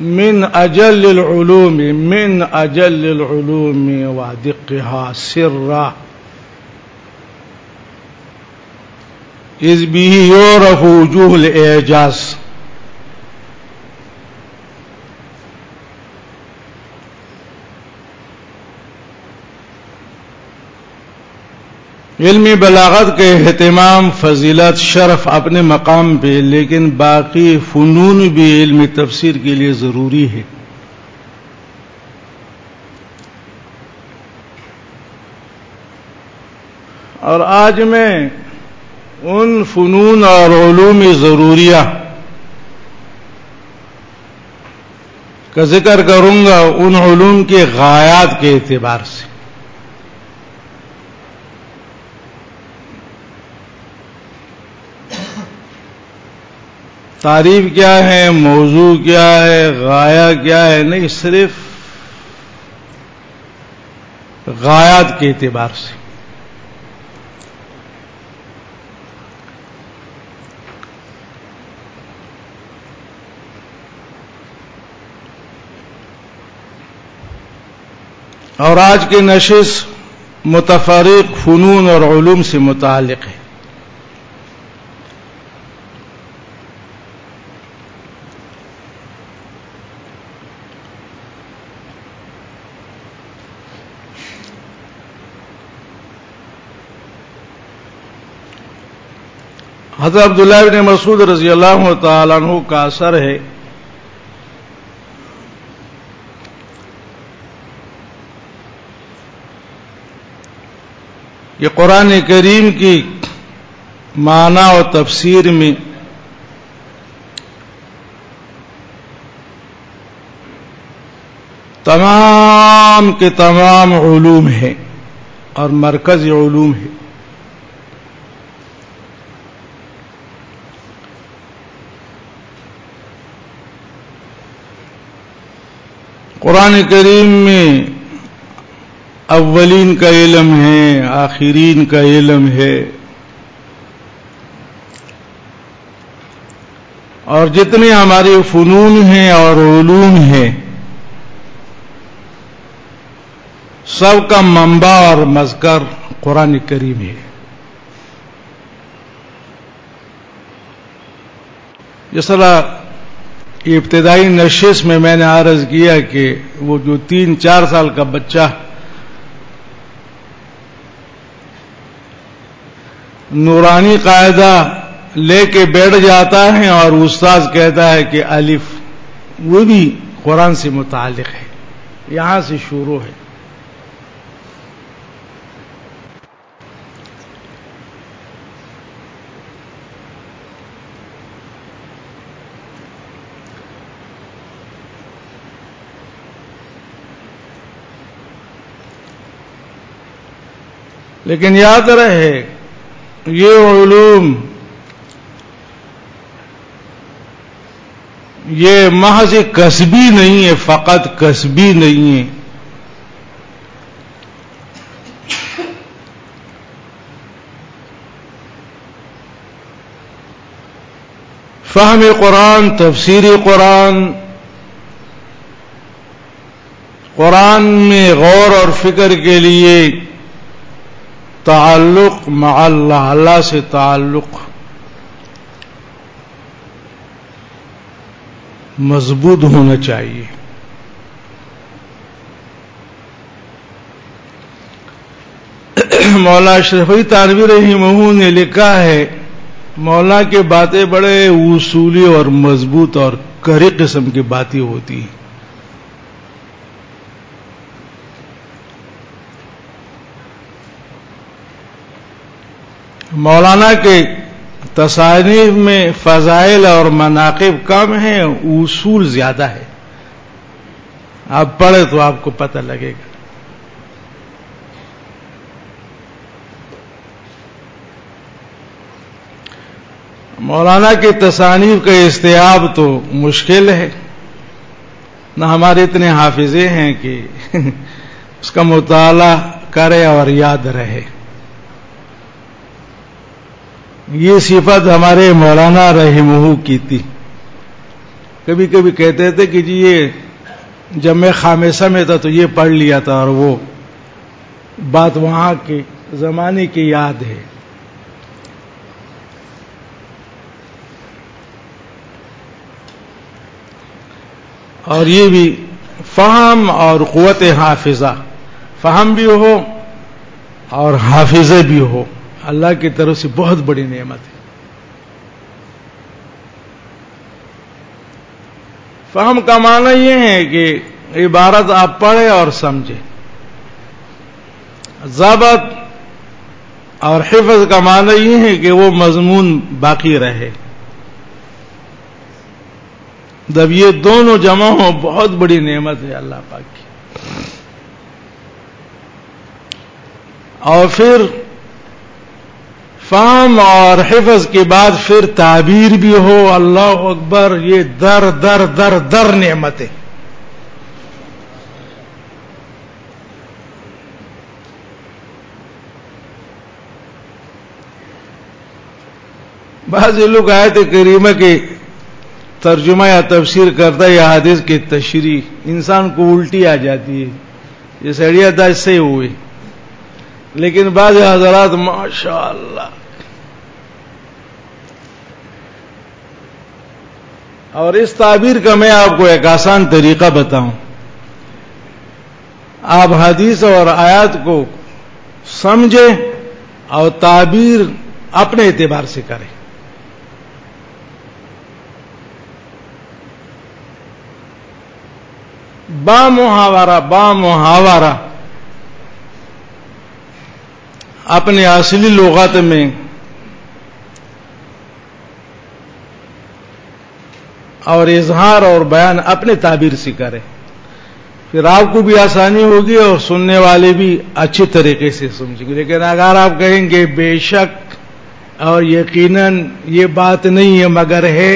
من اجل العلوم من اجل العلوم وادقها سرا اذ به يعرف وجوه الاعجاز. علمی بلاغت کے اہتمام، فضیلت، شرف اپنے مقام پہ، لیکن باقی فنون بھی علم تفسیر کے لیے ضروری ہے. اور آج میں ان فنون اور علوم ضروریہ کا ذکر کروں گا ان علوم کے غایات کے اعتبار سے. تعریف کیا ہے، موضوع کیا ہے، غایہ کیا ہے، نہیں، صرف غایات کے اعتبار سے. اور آج کی نشست متفرق فنون اور علوم سے متعلق ہے. حضرت عبداللہ بن مسعود رضی اللہ تعالیٰ عنہ کا اثر ہے کہ قرآن کریم کی معنی و تفسیر میں تمام کے تمام علوم ہیں اور مرکزی علوم ہے. قرآن کریم میں اولین کا علم ہے، آخرین کا علم ہے، اور جتنے ہمارے فنون ہیں اور علوم ہیں سب کا منبع اور مذکر قرآن کریم ہے. جس طرح ابتدائی نشست میں میں نے عرض کیا کہ وہ جو تین چار سال کا بچہ نورانی قاعدہ لے کے بیٹھ جاتا ہے اور استاذ کہتا ہے کہ الف، وہ بھی قرآن سے متعلق ہے، یہاں سے شروع ہے. لیکن یاد رہے یہ علوم یہ محض کسبی نہیں ہے، فقط کسبی نہیں ہے. فہم قرآن، تفسیر قرآن، قرآن میں غور اور فکر کے لیے تعلق مع اللہ، اللہ سے تعلق مضبوط ہونا چاہیے. مولا اشرف علی تھانوی رحمہ نے لکھا ہے مولا کے باتیں بڑے اصولی اور مضبوط اور کڑی قسم کی باتیں ہوتی ہیں. مولانا کے تصانیف میں فضائل اور مناقب کم ہیں، اصول زیادہ ہے. آپ پڑھیں تو آپ کو پتہ لگے گا. مولانا کی تصانیف کا استیعاب تو مشکل ہے، نہ ہمارے اتنے حافظے ہیں کہ اس کا مطالعہ کرے اور یاد رہے. یہ صفت ہمارے مولانا رحمہ کی تھی. کبھی کبھی کہتے تھے کہ جی یہ جب میں خامسہ میں تھا تو یہ پڑھ لیا تھا، اور وہ بات وہاں کے زمانے کی یاد ہے. اور یہ بھی فہم اور قوت حافظہ، فہم بھی ہو اور حافظہ بھی ہو، اللہ کی طرف سے بہت بڑی نعمت ہے. فہم کا معنی یہ ہے کہ عبارت آپ پڑھیں اور سمجھیں. ضبط اور حفظ کا معنی یہ ہے کہ وہ مضمون باقی رہے. جب یہ دونوں جمع ہوں بہت بڑی نعمت ہے اللہ پاک کی. اور پھر فہم اور حفظ کے بعد پھر تعبیر بھی ہو، اللہ اکبر، یہ در در در در نعمت ہے. بعض لوگ آیت کریمہ کے ترجمہ یا تفسیر کرتا ہے یا حدیث کی تشریح، انسان کو الٹی آ جاتی ہے، یہ سڑیا تھا اس سے ہوئے. لیکن بعض حضرات ماشاء اللہ، اور اس تعبیر کا میں آپ کو ایک آسان طریقہ بتاؤں. آپ حدیث اور آیات کو سمجھیں اور تعبیر اپنے اعتبار سے کریں. با محاورہ با محاورہ اپنے اصلی لغت میں اور اظہار اور بیان اپنے تعبیر سے کریں، پھر آپ کو بھی آسانی ہوگی اور سننے والے بھی اچھی طریقے سے سمجھیں گے. لیکن اگر آپ کہیں گے بے شک اور یقیناً یہ بات نہیں ہے مگر ہے،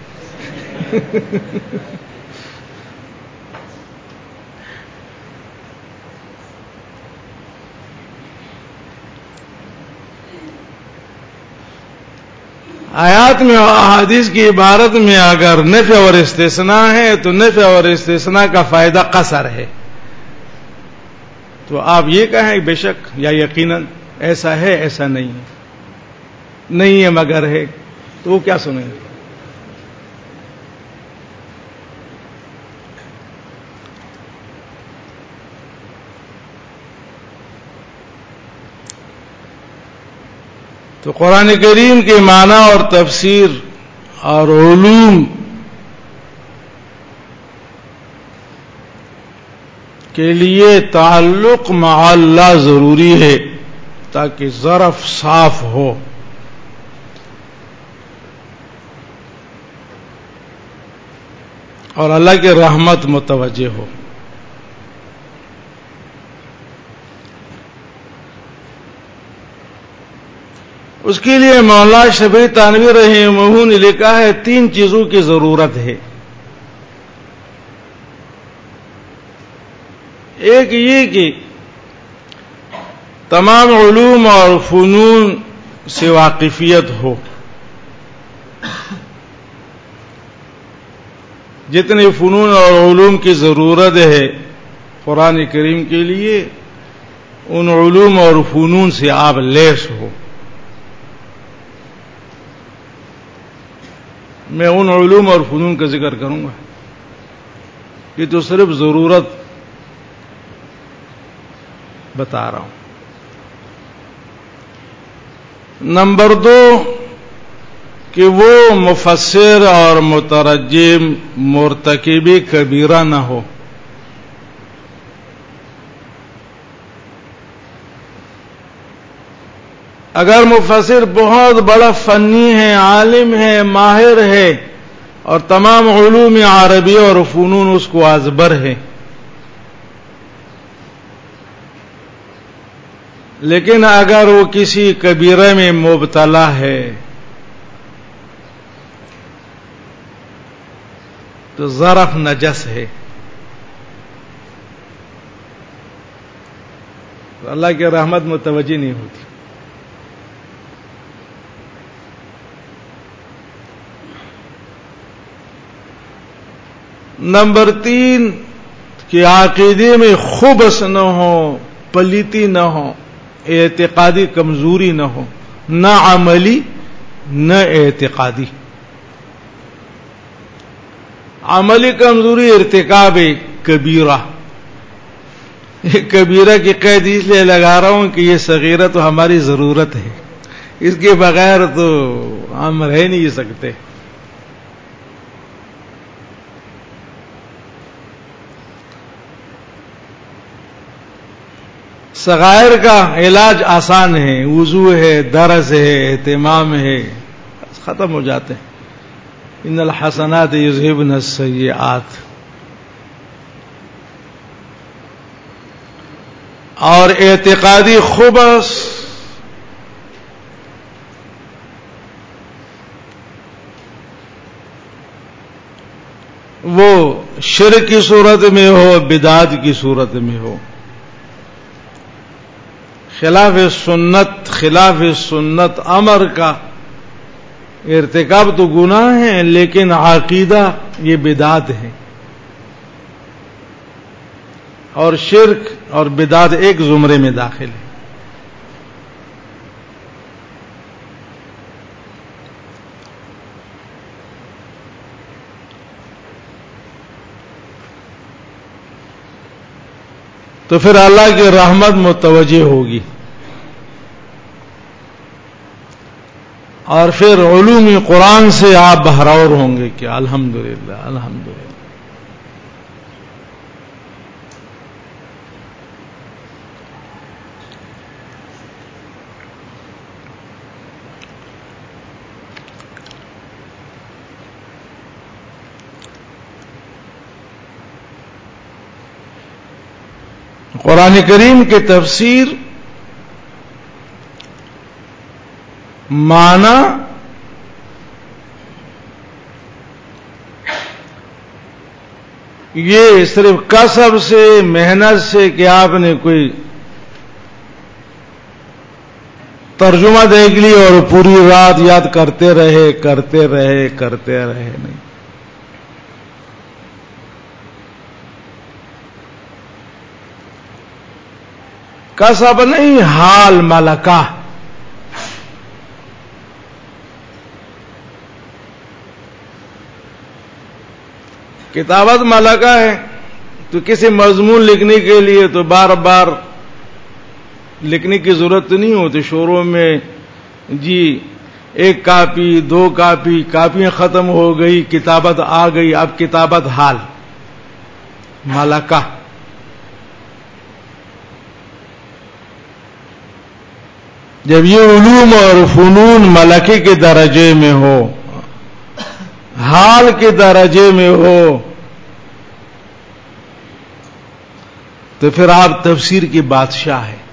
آیات میں اور احادیث کی عبارت میں اگر نفی اور استثناء ہے تو نفی اور استثناء کا فائدہ قصر ہے. تو آپ یہ کہیں بے شک یا یقیناً، ایسا ہے ایسا نہیں ہے، نہیں ہے مگر ہے، تو وہ کیا سنیں گے؟ تو قرآن کریم کے معنی اور تفسیر اور علوم کے لیے تعلق مع اللہ ضروری ہے تاکہ ظرف صاف ہو. اور اللہ کی رحمت متوجہ ہو. اس کے لیے مولانا شبیر تانوی رحمہ اللہ نے لکھا ہے تین چیزوں کی ضرورت ہے. ایک یہ کہ تمام علوم اور فنون سے واقفیت ہو، جتنے فنون اور علوم کی ضرورت ہے قرآن کریم کے لیے ان علوم اور فنون سے آپ لیس ہو. میں ان علوم اور فنون کا ذکر کروں گا، یہ تو صرف ضرورت بتا رہا ہوں. نمبر دو کہ وہ مفسر اور مترجم مرتکب کبیرہ نہ ہو. اگر مفسر بہت بڑا فنی ہے، عالم ہے، ماہر ہے اور تمام علوم عربی اور فنون اس کو ازبر ہے، لیکن اگر وہ کسی کبیرہ میں مبتلا ہے تو ظرف نجس ہے. تو اللہ کی رحمت متوجہ نہیں ہوتی. نمبر تین کہ عقیدے میں خبث نہ ہو، پلیتی نہ ہو، اعتقادی کمزوری نہ ہو، نہ عملی نہ اعتقادی۔ عملی کمزوری ارتکاب کبیرہ، یہ کبیرہ کی قید اس لیے لگا رہا ہوں کہ یہ صغیرہ تو ہماری ضرورت ہے، اس کے بغیر تو ہم رہ نہیں سکتے۔ صغائر کا علاج آسان ہے، وضو ہے، درس ہے، اہتمام ہے، ختم ہو جاتے ہیں۔ ان الحسنات یذہبن السیئات۔ اور اعتقادی خبث وہ شرک کی صورت میں ہو، بدعت کی صورت میں ہو، خلاف سنت خلاف سنت امر کا ارتکاب تو گناہ ہے، لیکن عقیدہ یہ بدعت ہے، اور شرک اور بدعت ایک زمرے میں داخل ہے۔ تو پھر اللہ کی رحمت متوجہ ہوگی، اور پھر علوم قرآن سے آپ بہرور ہوں گے کہ الحمدللہ الحمدللہ۔ قرآن کریم کی تفسیر معنی یہ صرف کسب سے، محنت سے کہ آپ نے کوئی ترجمہ دیکھ لی اور پوری رات یاد کرتے رہے کرتے رہے کرتے رہے نہیں۔ کسب نہیں، حال ملکہ۔ کتابت ملکہ ہے، تو کسی مضمون لکھنے کے لیے تو بار بار لکھنے کی ضرورت نہیں ہوتی۔ شروع میں جی ایک کاپی، دو کاپی، کاپیاں ختم ہو گئی، کتابت آ گئی، اب کتابت حال ملکہ۔ جب یہ علوم اور فنون ملکے کے درجے میں ہو، حال کے درجے میں ہو، تو پھر آپ تفسیر کی بادشاہ ہیں۔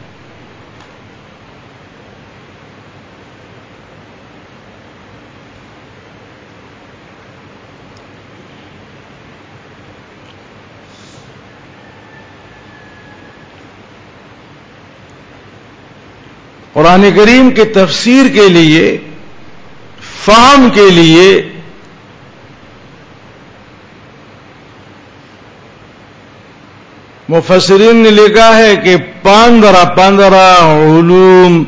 قرآن کریم کی تفسیر کے لیے، فہم کے لیے مفسرین نے لکھا ہے کہ پندرہ پندرہ علوم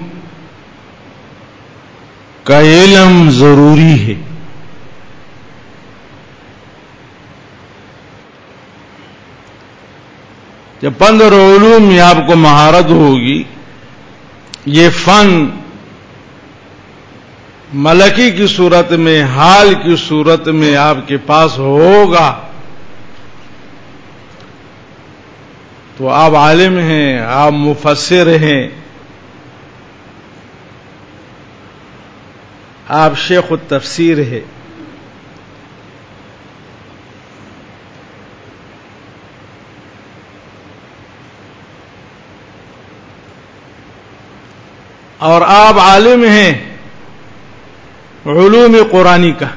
کا علم ضروری ہے۔ جب پندرہ علوم میں آپ کو مہارت ہوگی، یہ فن ملکی کی صورت میں، حال کی صورت میں آپ کے پاس ہوگا، تو آپ عالم ہیں، آپ مفسر ہیں، آپ شیخ التفسیر ہے۔ اور آپ عالم ہیں علوم قرآنی کا۔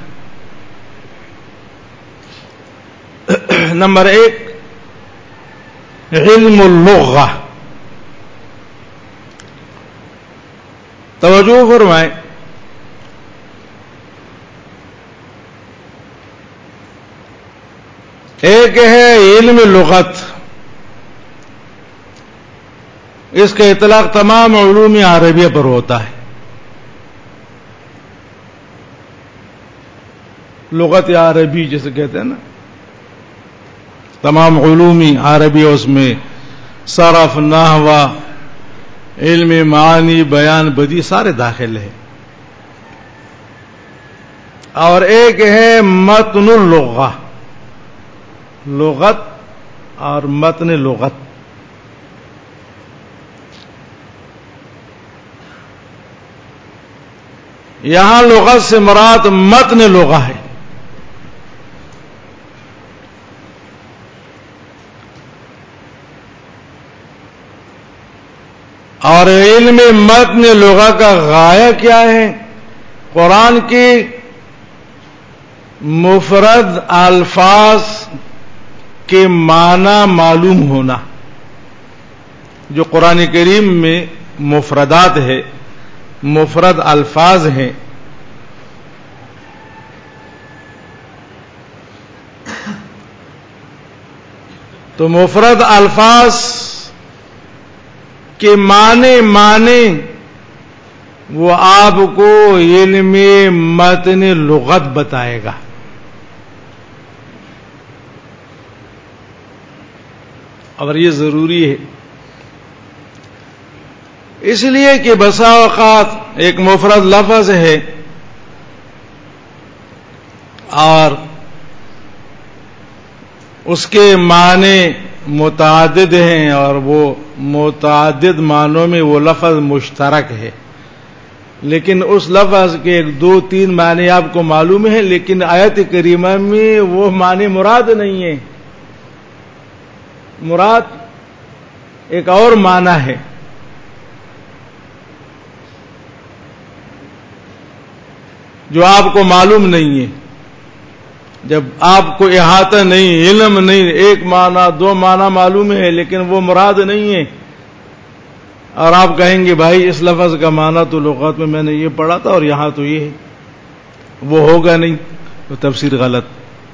نمبر ایک، علم اللغہ۔ توجہ فرمائیں، ایک ہے علم لغت، اس کا اطلاق تمام علوم عربیہ پر ہوتا ہے. لغت عربی جسے کہتے ہیں نا، تمام علوم عربیہ اس میں صرف، نحو، علم معانی، بیان، بدیع سارے داخل ہیں. اور ایک ہے متن اللغہ، لغت اور متن لغت. یہاں لغت سے مراد متن لغہ ہے. اور علم متن لغہ کا غایہ کیا ہے؟ قرآن کی مفرد الفاظ کے معنی معلوم ہونا. جو قرآن کریم میں مفردات ہے، مفرد الفاظ ہیں، تو مفرد الفاظ کے معنی معنی وہ آپ کو علم متن لغت بتائے گا. اور یہ ضروری ہے، اس لیے کہ بسا اوقات ایک مفرد لفظ ہے اور اس کے معنی متعدد ہیں، اور وہ متعدد معنوں میں وہ لفظ مشترک ہے، لیکن اس لفظ کے ایک دو تین معنی آپ کو معلوم ہے، لیکن آیت کریمہ میں وہ معنی مراد نہیں ہے. مراد ایک اور معنی ہے. جو آپ کو معلوم نہیں ہے. جب آپ کو احاطہ نہیں، علم نہیں، ایک معنی دو معنی معلوم ہے لیکن وہ مراد نہیں ہے، اور آپ کہیں گے بھائی اس لفظ کا معنی تو لغت میں میں نے یہ پڑھا تھا اور یہاں تو یہ ہے، وہ ہوگا نہیں، تو تفسیر غلط.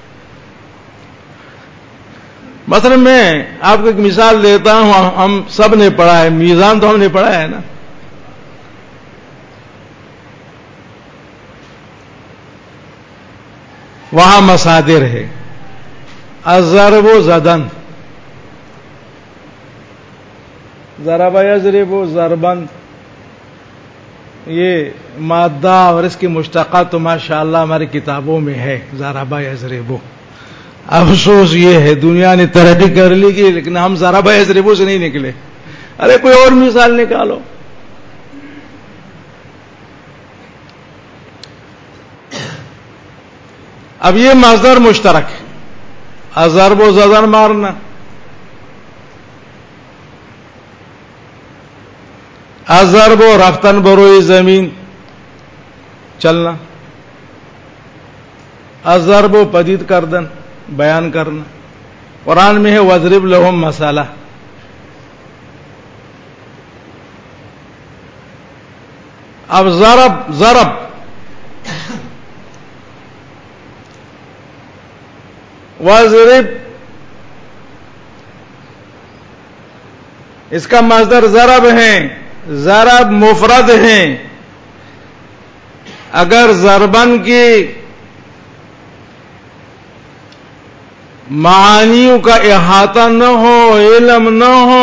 مثلا میں آپ کو ایک مثال دیتا ہوں. ہم سب نے پڑھا ہے میزان، تو ہم نے پڑھا ہے نا. وہاں مصادر ہے الضرب و زدن، ضرب یضرب ضربن، یہ مادہ اور اس کی مشتقات تو ماشاءاللہ ہماری کتابوں میں ہے. ضرب یضرب، افسوس یہ ہے دنیا نے ترقی کر لی کی، لیکن ہم ضرب یضرب سے نہیں نکلے. ارے کوئی اور مثال نکالو. اب یہ مصدر مشترک ہے، الضرب و زدن مارنا، الضرب و رفتن بروئے زمین چلنا، الضرب و پدید کردن بیان کرنا. قرآن میں ہے وَاضْرِبْ لَهُمْ مَثَلًا. اب ضرب ضرب وَاضْرِبْ، اس کا مصدر ضرب ہے، ضرب مفرد ہیں. اگر ضربن کی معانیوں کا احاطہ نہ ہو، علم نہ ہو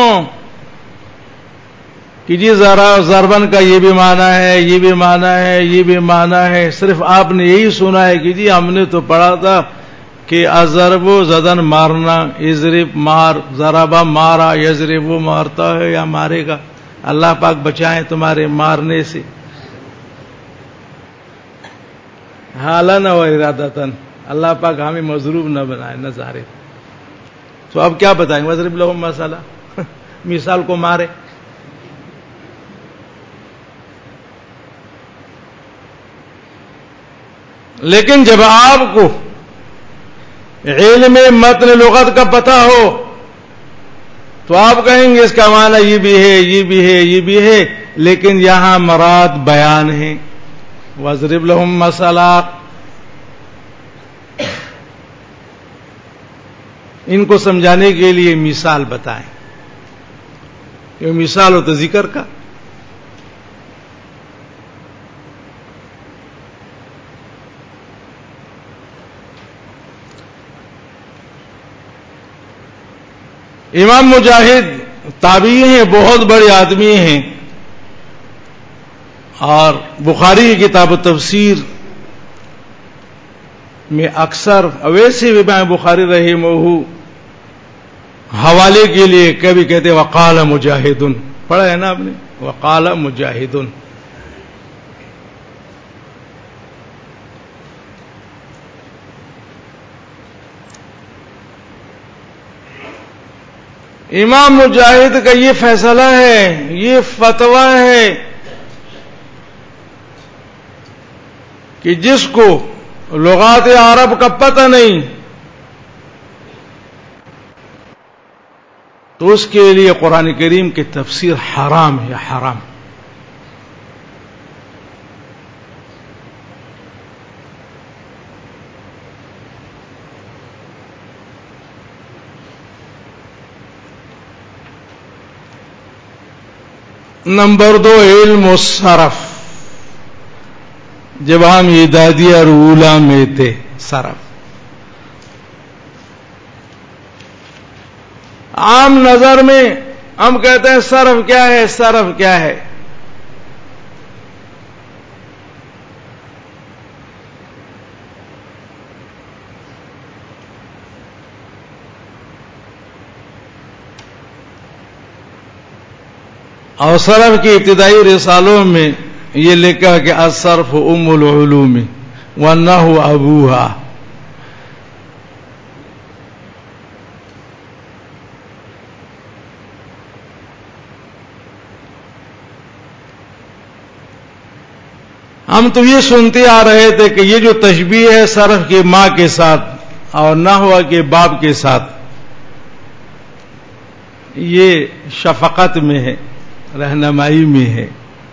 کہ جی ضربن کا یہ بھی معنی ہے، یہ بھی معنی ہے، یہ بھی معنی ہے، صرف آپ نے یہی سنا ہے کہ جی ہم نے تو پڑھا تھا کہ الضرب و زدن مارنا، اضرب مار، ضربہ مارا، یضرب وہ مارتا ہے یا مارے گا. اللہ پاک بچائیں تمہارے مارنے سے. حالن و ارادتن، اللہ پاک ہمیں مضروب نہ بنائے، نہ ظاہر. تو اب کیا بتائیں گے؟ وَاضْرِبْ لَهُمْ مَثَلًا، مثال کو مارے. لیکن جب آپ کو علم متن لغت کا پتہ ہو تو آپ کہیں گے اس کا معنی یہ بھی ہے، یہ بھی ہے، یہ بھی ہے، لیکن یہاں مراد بیان ہے. وَاضْرِبْ لَهُمْ مَثَلًا، ان کو سمجھانے کے لیے مثال بتائیں. یہ مثال ہو تو ذکر کا. امام مجاہد تابعی ہیں، بہت بڑے آدمی ہیں، اور بخاری کی کتاب تفسیر میں اکثر ویسے بھی امام بخاری رحمہ حوالے کے لیے کبھی کہتے وقال مجاہدن، پڑھا ہے نا آپ نے، وقال مجاہدن. امام مجاہد کا یہ فیصلہ ہے، یہ فتویٰ ہے کہ جس کو لغات عرب کا پتہ نہیں تو اس کے لیے قرآن کریم کی تفسیر حرام ہے، حرام. نمبر دو، علم و صرف. جب ہم اعدادیہ اور اولا میں تھے، صرف عام نظر میں ہم کہتے ہیں صرف کیا ہے، صرف کیا ہے. اور صرف کی ابتدائی رسالوں میں یہ لکھا کہ الصرف ام العلوم والنحو ابوها. ہم تو یہ سنتے آ رہے تھے کہ یہ جو تشبیہ ہے صرف کی ماں کے ساتھ اور نحو کے باپ کے ساتھ، یہ شفقت میں ہے، رہنمائی میں ہے.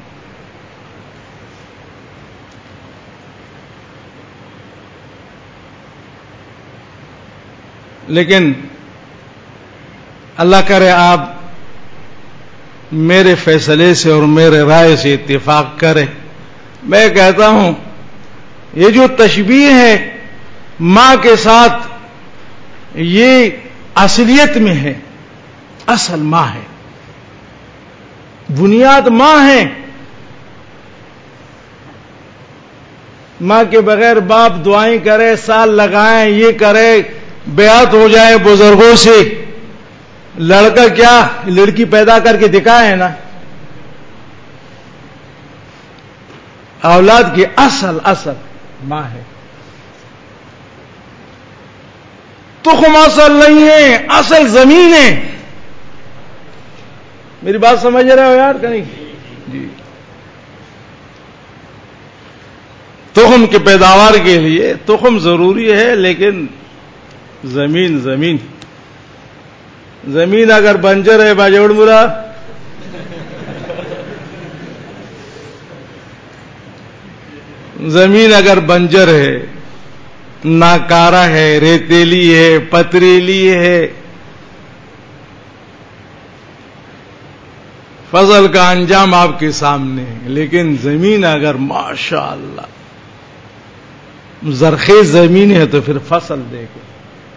لیکن اللہ کرے آپ میرے فیصلے سے اور میرے رائے سے اتفاق کریں. میں کہتا ہوں یہ جو تشبیہ ہے ماں کے ساتھ، یہ اصلیت میں ہے، اصل ماں ہے، بنیاد ماں ہے. ماں کے بغیر باپ دعائیں کرے، سال لگائیں، یہ کرے، بیعت ہو جائے بزرگوں سے، لڑکا کیا لڑکی پیدا کر کے دکھائے نا. اولاد کی اصل اصل ماں ہے. تخم اصل نہیں ہے، اصل زمین ہے. میری بات سمجھ رہے ہو یار کہیں؟ جی. تخم کی پیداوار کے لیے تخم ضروری ہے، لیکن زمین زمین زمین اگر بنجر ہے باجوڑ مرا، زمین اگر بنجر ہے، ناکارہ ہے، ریتیلی ہے، پتریلی ہے، فصل کا انجام آپ کے سامنے ہے. لیکن زمین اگر ماشاء اللہ زرخیز زمین ہے تو پھر فصل دے گے.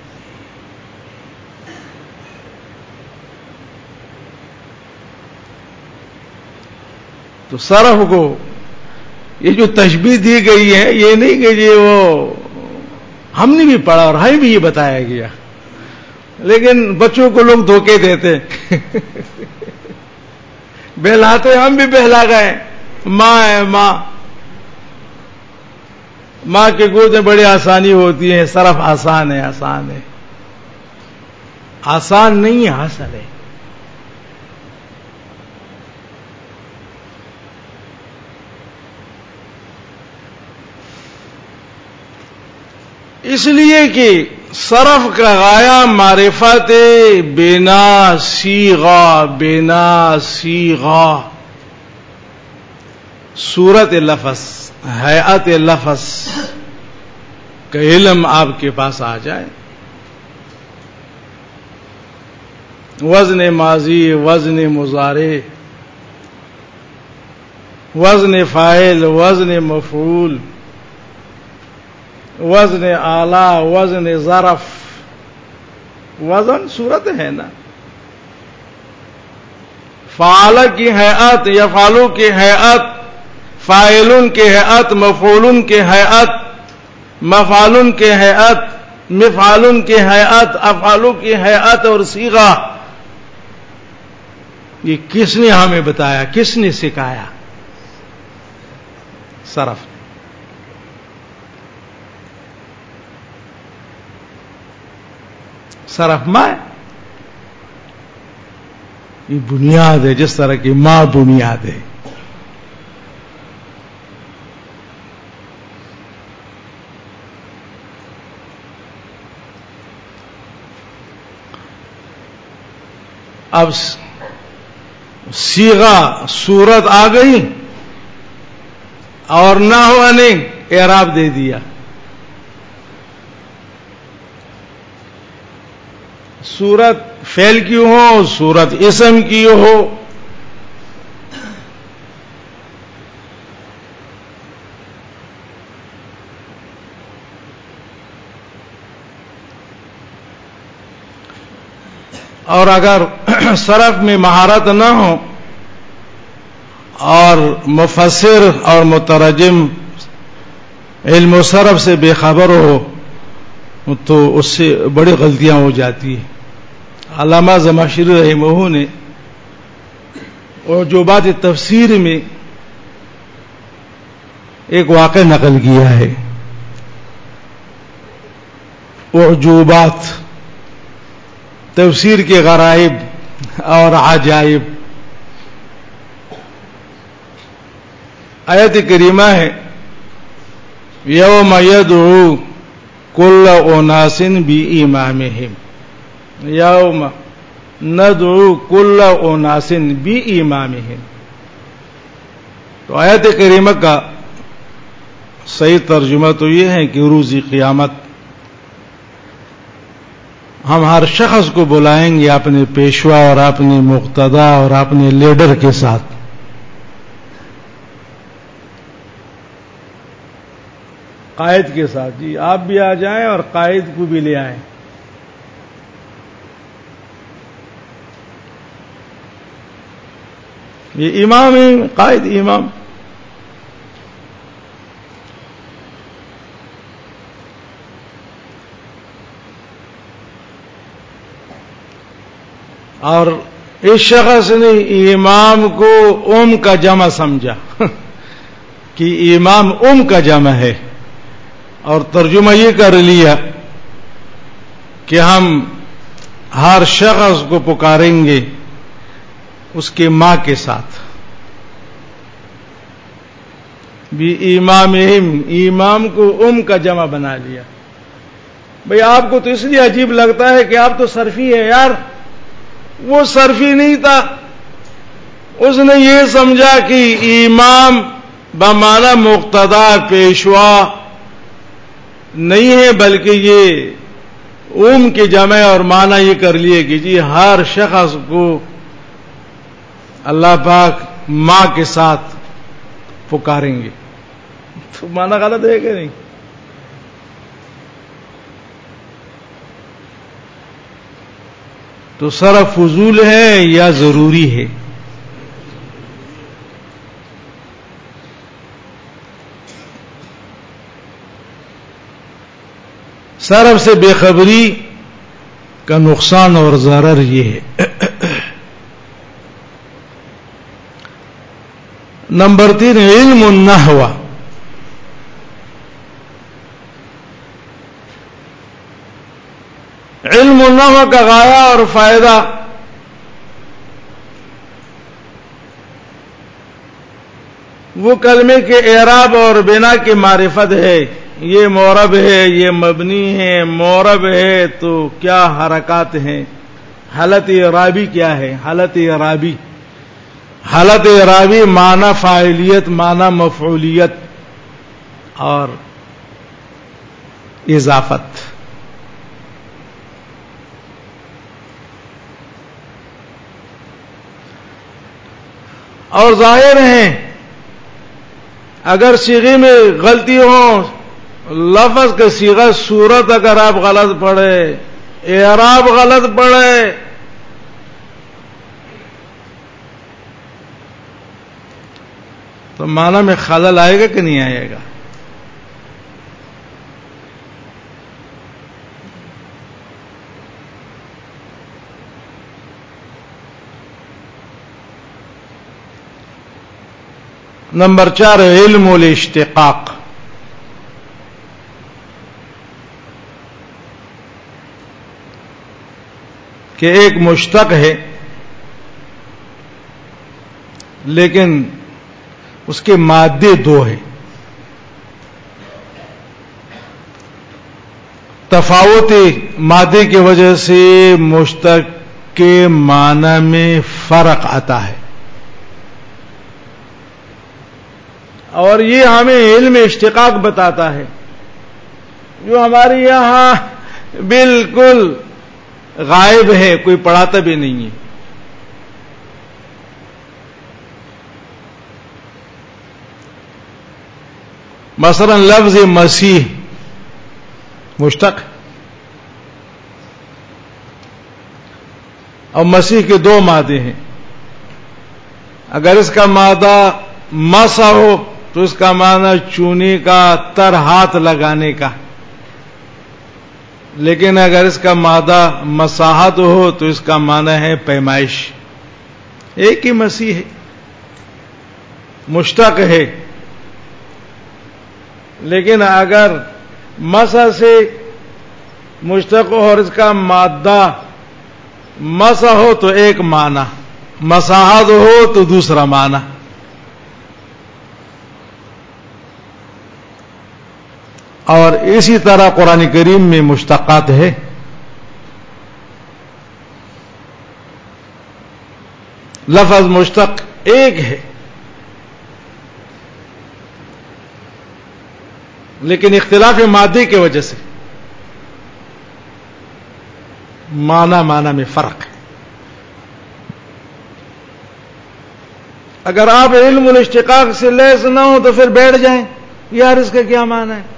تو صرف کو یہ جو تشبیہ دی گئی ہے، یہ نہیں کہ یہ وہ ہم نے بھی پڑھا اور ہمیں بھی یہ بتایا گیا، لیکن بچوں کو لوگ دھوکے دیتے بہلاتے، ہم بھی بہلا گئے. ماں ہے، ماں ماں کے گود میں بڑی آسانی ہوتی ہے. صرف آسان ہے، آسان ہے، آسان نہیں ہے، حاصل ہے. اس لیے کہ صرف کا غایہ معرفت بنا صیغہ، بنا صیغہ، صورت لفظ، ہیئت لفظ کا علم آپ کے پاس آ جائے. وزن ماضی، وزن مضارع، وزن فاعل، وزن مفعول، وزن آلہ، وزن ظرف. وزن صورت ہے نا. فعال کی ہیئت، یفعلو کی ہیئت، فاعلن کی ہیئت، مفعولن کی ہیئت، مفعولن کی ہیئت، مفعولن کی ہیئت، افعالو کی ہیئت اور صیغہ. یہ کس نے ہمیں بتایا؟ کس نے سکھایا؟ صرف. صرف ماں یہ بنیاد ہے، جس طرح کی ماں بنیاد ہے. اب صیغہ صورت آ گئی اور نحو نے اعراب دے دیا. صورت فعل کی ہو، صورت اسم کی ہو، اور اگر صرف میں مہارت نہ ہو اور مفسر اور مترجم علم و صرف سے بے خبر ہو تو اس سے بڑی غلطیاں ہو جاتی ہیں. علامہ زمخشری رحمہ نے اعجوبات تفسیر میں ایک واقعہ نقل کیا ہے. اعجوبات تفسیر کے غرائب اور عجائب. آیت کریمہ ہے یوم یدعو کل اناس بامامہم، یوم ندعو کل اناس بامامہم. تو آیت کریمہ کا صحیح ترجمہ تو یہ ہے کہ روز قیامت ہم ہر شخص کو بلائیں گے اپنے پیشوا اور اپنے مقتدا اور اپنے لیڈر کے ساتھ. قائد کے ساتھ. جی آپ بھی آ جائیں اور قائد کو بھی لے آئیں. یہ امام ہے، قائد امام. اور اس شخص نے امام کو ام کا جمع سمجھا کہ امام ام کا جمع ہے، اور ترجمہ یہ کر لیا کہ ہم ہر شخص کو پکاریں گے اس کے ماں کے ساتھ. بھی امامہم، امام کو ام کا جمع بنا لیا. بھئی آپ کو تو اس لیے عجیب لگتا ہے کہ آپ تو صرفی ہے. یار وہ صرفی نہیں تھا، اس نے یہ سمجھا کہ امام بمعنی مقتدا پیشوا نہیں ہے، بلکہ یہ ام کی جمع اور معنی یہ کر لیے کہ جی ہر شخص کو اللہ پاک ماں کے ساتھ پکاریں گے. تو معنی غلط ہے کہ نہیں؟ تو صرف فضول ہے یا ضروری ہے؟ صرف سے بے خبری کا نقصان اور ضرر یہ ہے. نمبر تین، علم النحو. علم النحو کا غایہ اور فائدہ وہ کلمے کے اعراب اور بنا کی معرفت ہے. یہ معرب ہے، یہ مبنی ہے. معرب ہے تو کیا حرکات ہیں، حالت اعرابی کیا ہے. حالت اعرابی حالت اعرابی معنی فاعلیت، معنی مفعولیت اور اضافت. اور ظاہر ہیں، اگر صیغے میں غلطی ہو، لفظ کا صیغہ صورت اگر آپ غلط پڑھے، اعراب غلط پڑھے، تو معنی میں خلل آئے گا کہ نہیں آئے گا؟ نمبر چار، علم الاشتقاق. کہ ایک مشتق ہے لیکن اس کے مادے دو ہیں. تفاوت مادے کی وجہ سے مشتق کے معنی میں فرق آتا ہے، اور یہ ہمیں علم اشتقاق بتاتا ہے، جو ہمارے یہاں بالکل غائب ہے، کوئی پڑھاتا بھی نہیں ہے. مثلا لفظ مسیح مشتق، اور مسیح کے دو مادے ہیں. اگر اس کا مادہ مسا ہو تو اس کا معنی چونے کا، تر ہاتھ لگانے کا، لیکن اگر اس کا مادہ مساحت ہو تو اس کا معنی ہے پیمائش. ایک ہی مسیح ہے، مشتق ہے، لیکن اگر مسا سے مشتق ہو اور اس کا مادہ مسا ہو تو ایک معنی، مساحت ہو تو دوسرا معنی. اور اسی طرح قرآن کریم میں مشتقات ہے. لفظ مشتق ایک ہے لیکن اختلاف مادے کی وجہ سے معنی معنی میں فرق ہے. اگر آپ علم الاشتقاق سے لیس نہ ہو تو پھر بیٹھ جائیں، یار اس کا کیا معنی ہے؟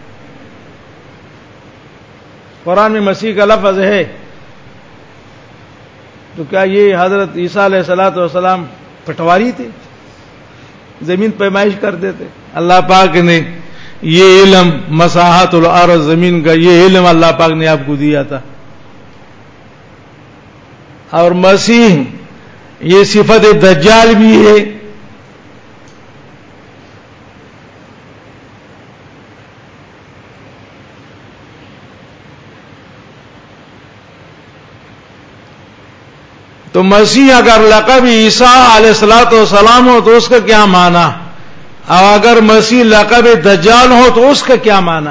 قرآن میں مسیح کا لفظ ہے تو کیا یہ حضرت عیسیٰ علیہ الصلوۃ والسلام پٹواری تھے، زمین پیمائش کرتے تھے؟ اللہ پاک نے یہ علم مساحت الارض، زمین کا یہ علم اللہ پاک نے آپ کو دیا تھا. اور مسیح یہ صفت دجال بھی ہے. تو مسیح اگر لقب عیسیٰ علیہ الصلوۃ والسلام ہو تو اس کا کیا معنی، اور اگر مسیح لقب دجال ہو تو اس کا کیا معنی؟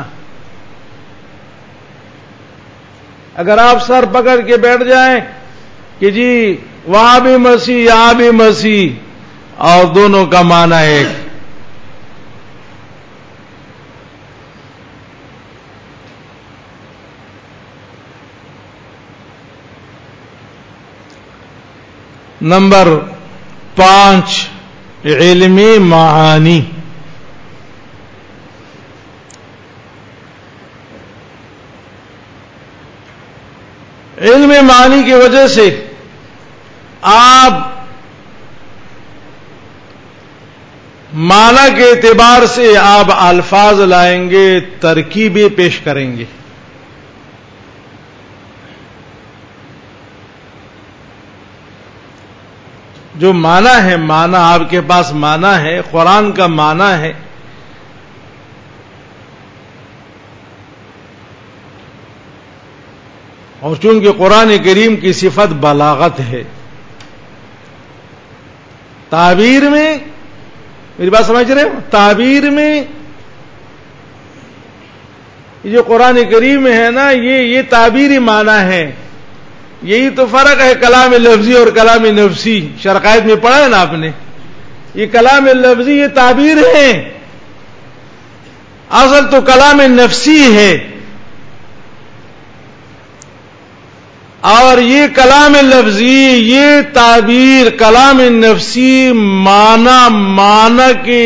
اگر آپ سر پکڑ کے بیٹھ جائیں کہ جی وہاں بھی مسیح یہاں بھی مسیح اور دونوں کا معنی ایک، نمبر پانچ، علمی معانی. علم معانی کی وجہ سے آپ معنی کے اعتبار سے آپ الفاظ لائیں گے، ترکیبیں پیش کریں گے. جو معنی ہے، معنی آپ کے پاس معنی ہے، قرآن کا معنی ہے، اور چونکہ قرآن کریم کی صفت بلاغت ہے، تعبیر میں، میری بات سمجھ رہے ہو، تعبیر میں یہ جو قرآن کریم میں ہے نا، یہ یہ تعبیری معنی ہے. یہی تو فرق ہے کلام لفظی اور کلام نفسی. شرقائد میں پڑھا ہے نا آپ نے، یہ کلام لفظی یہ تعبیر ہے، اصل تو کلام نفسی ہے. اور یہ کلام لفظی، یہ تعبیر کلام نفسی معنی معنی کے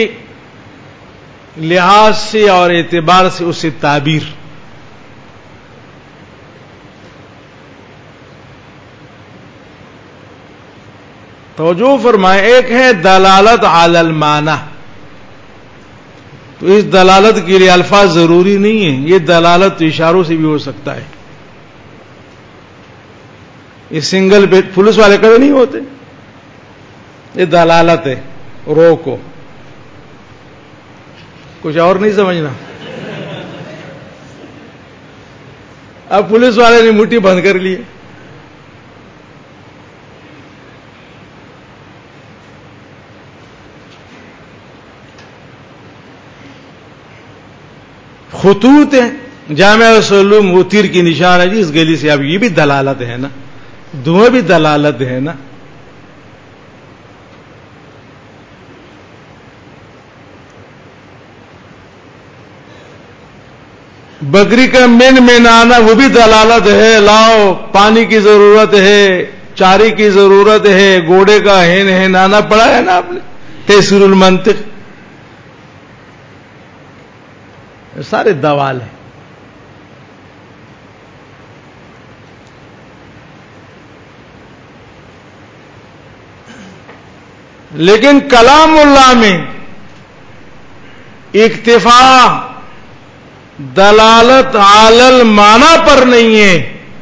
لحاظ سے اور اعتبار سے اسے تعبیر. توجہ فرمائیں، ایک ہے دلالت علی المعنی، تو اس دلالت کے لیے الفاظ ضروری نہیں ہیں، یہ دلالت اشاروں سے بھی ہو سکتا ہے. یہ سنگل پہ پولیس والے کبھی نہیں ہوتے، یہ دلالت ہے، روکو. کچھ اور نہیں سمجھنا. اب پولیس والے نے مٹھی بند کر لی. خطوط ہیں، جامع العلوم وہ تیر کی نشان ہے جی اس گلی سے. اب یہ بھی دلالت ہے نا، دونوں بھی دلالت ہے نا. بکری کا مین مین آنا وہ بھی دلالت ہے. لاؤ پانی کی ضرورت ہے، چارے کی ضرورت ہے. گھوڑے کا ہین ہین آنا پڑا ہے نا آپ نے، تیسیر المنطق. سارے دوال ہیں. لیکن کلام اللہ میں اکتفا دلالت علی المعنی پر نہیں ہے،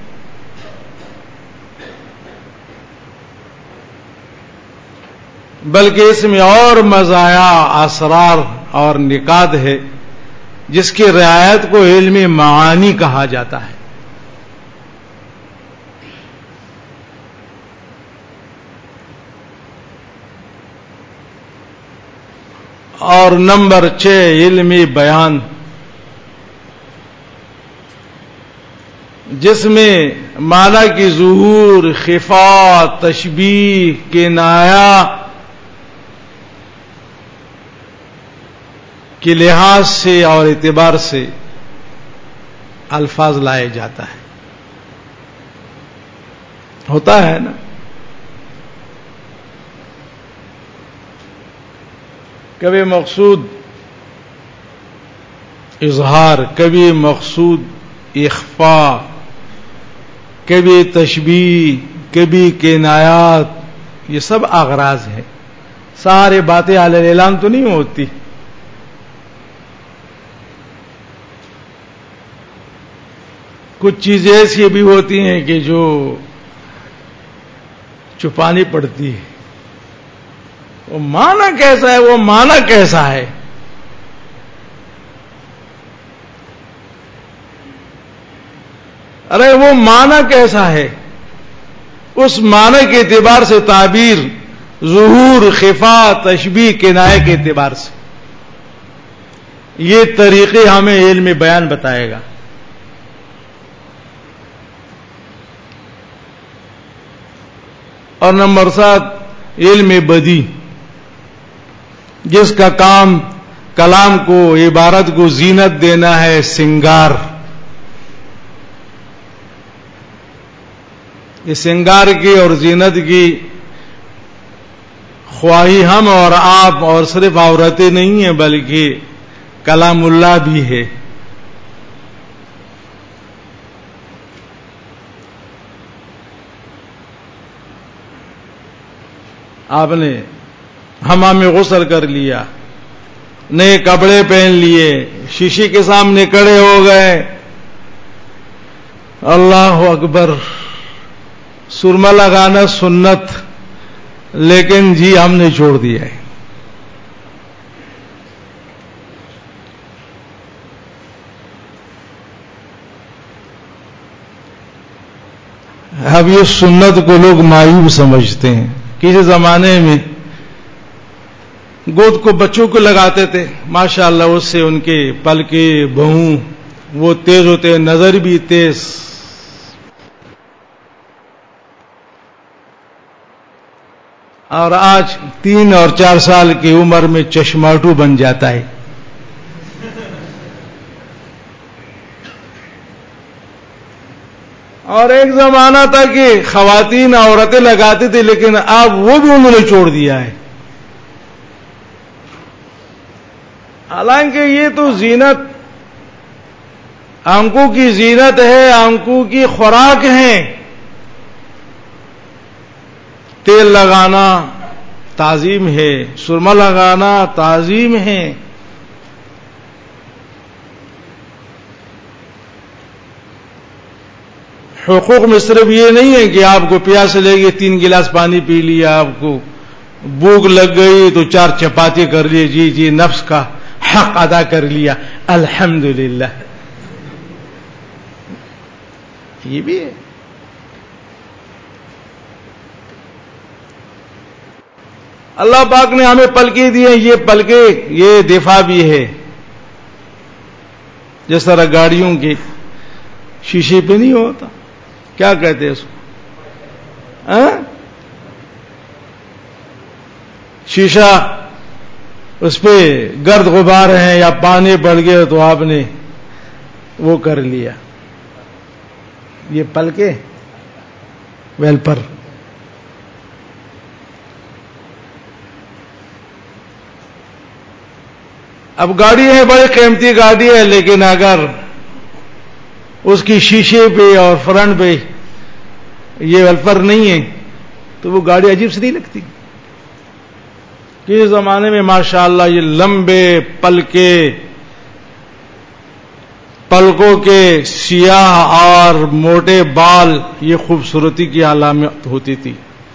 بلکہ اس میں اور مزایا، اسرار اور نکات ہے جس کی رعایت کو علم معانی کہا جاتا ہے. اور نمبر چھ علمی بیان، جس میں معنی کی ظہور، خفا، تشبیہ، کنایہ کے لحاظ سے اور اعتبار سے الفاظ لائے جاتا ہے. ہوتا ہے نا، کبھی مقصود اظہار، کبھی مقصود اخفاء، کبھی تشبیہ، کبھی کنایات. یہ سب اغراض ہیں. سارے باتیں علی الاعلان تو نہیں ہوتی. کچھ چیزیں ایسی بھی ہوتی ہیں کہ جو چھپانی پڑتی ہے. وہ معنی کیسا ہے، وہ معنی کیسا ہے. ارے وہ معنی کیسا ہے، اس معنی کے اعتبار سے تعبیر، ظہور، خفا، تشبیہ، کنایہ کے اعتبار سے یہ طریقے ہمیں علم بیان بتائے گا. اور نمبر سات علم بدیع، جس کا کام کلام کو، عبارت کو زینت دینا ہے، سنگار. اس سنگار کی اور زینت کی خواہی ہم اور آپ اور صرف عورتیں نہیں ہیں، بلکہ کلام اللہ بھی ہے. آپ نے حمام میں غسل کر لیا، نئے کپڑے پہن لیے، شیشے کے سامنے کھڑے ہو گئے، اللہ اکبر، سرما لگانا سنت، لیکن جی ہم نے چھوڑ دیا ہے. اب یہ سنت کو لوگ معیوب سمجھتے ہیں. کسی زمانے میں گود کو بچوں کو لگاتے تھے، ماشاءاللہ اس سے ان کے پلکے، بہوں وہ تیز ہوتے، نظر بھی تیز. اور آج تین اور چار سال کی عمر میں چشماٹو بن جاتا ہے. اور ایک زمانہ تھا کہ خواتین عورتیں لگاتی تھی، لیکن اب وہ بھی انہوں نے چھوڑ دیا ہے. حالانکہ یہ تو زینت، آنکھوں کی زینت ہے، آنکھوں کی خوراک ہے. تیل لگانا تعظیم ہے، سرما لگانا تعظیم ہے. حقوق میں صرف یہ نہیں ہے کہ آپ کو پیاس لگی تین گلاس پانی پی لیا، آپ کو بھوک لگ گئی تو چار چپاتی کر لی، جی جی نفس کا حق ادا کر لیا، الحمدللہ. یہ بھی ہے. اللہ پاک نے ہمیں پلکیں دی ہیں، یہ پلکیں یہ دفاع بھی ہے. جس طرح گاڑیوں کے شیشے پہ نہیں ہوتا، کیا کہتے ہیں اس کو، شیشہ، اس پہ گرد غبار ہیں یا پانی پڑ گیا تو آپ نے وہ کر لیا. یہ پلکیں ویلپر. اب گاڑی ہے، بڑی قیمتی گاڑی ہے، لیکن اگر اس کی شیشے پہ اور فرنٹ پہ یہ ویلپر نہیں ہے تو وہ گاڑی عجیب سی نہیں لگتی. کس زمانے میں ماشاءاللہ یہ لمبے پلکے، پلکوں کے سیاہ اور موٹے بال یہ خوبصورتی کی علامت ہوتی تھی.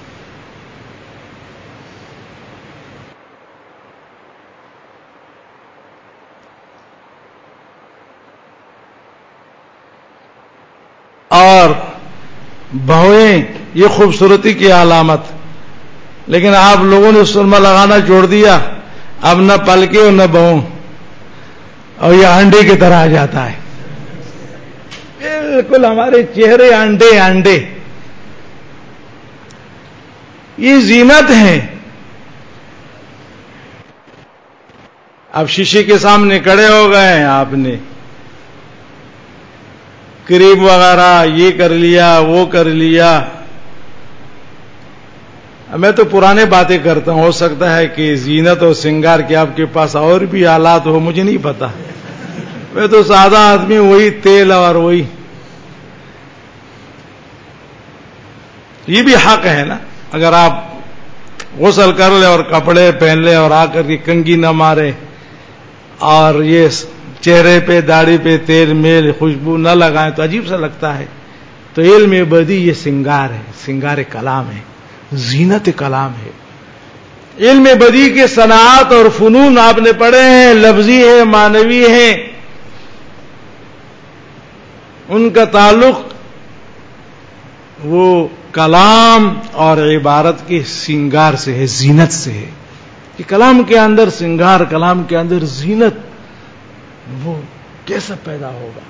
اور بھویں یہ خوبصورتی کی علامت. لیکن آپ لوگوں نے سرما لگانا چھوڑ دیا، اب نہ پلکے اور نہ بہوں، اور یہ انڈے کی طرح آ جاتا ہے. بالکل ہمارے چہرے انڈے انڈے. یہ زینت ہے. اب شیشے کے سامنے کھڑے ہو گئے ہیں، آپ نے کریم وغیرہ یہ کر لیا وہ کر لیا. میں تو پرانے باتیں کرتا ہوں، ہو سکتا ہے کہ زینت اور سنگار کے آپ کے پاس اور بھی آلات ہو، مجھے نہیں پتا. میں تو سادہ آدمی، وہی تیل اور وہی. یہ بھی حق ہے نا، اگر آپ غسل کر لیں اور کپڑے پہن لیں اور آ کر کے کنگھی نہ مارے اور یہ چہرے پہ داڑھی پہ تیل میل خوشبو نہ لگائیں تو عجیب سا لگتا ہے. تو علم بدی یہ سنگار ہے، سنگار کلام ہے، زینت کلام ہے. علم بدی کے صنعت اور فنون آپ نے پڑھے ہیں، لفظی ہیں، معنوی ہیں. ان کا تعلق وہ کلام اور عبارت کے سنگار سے ہے، زینت سے ہے. کہ کلام کے اندر سنگار، کلام کے اندر زینت، وہ کیسا پیدا ہوگا.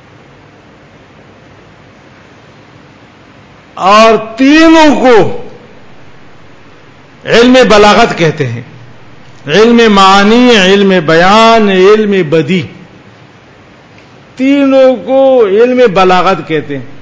اور تینوں کو علم بلاغت کہتے ہیں. علم معانی، علم بیان، علم بدی، تینوں کو علم بلاغت کہتے ہیں.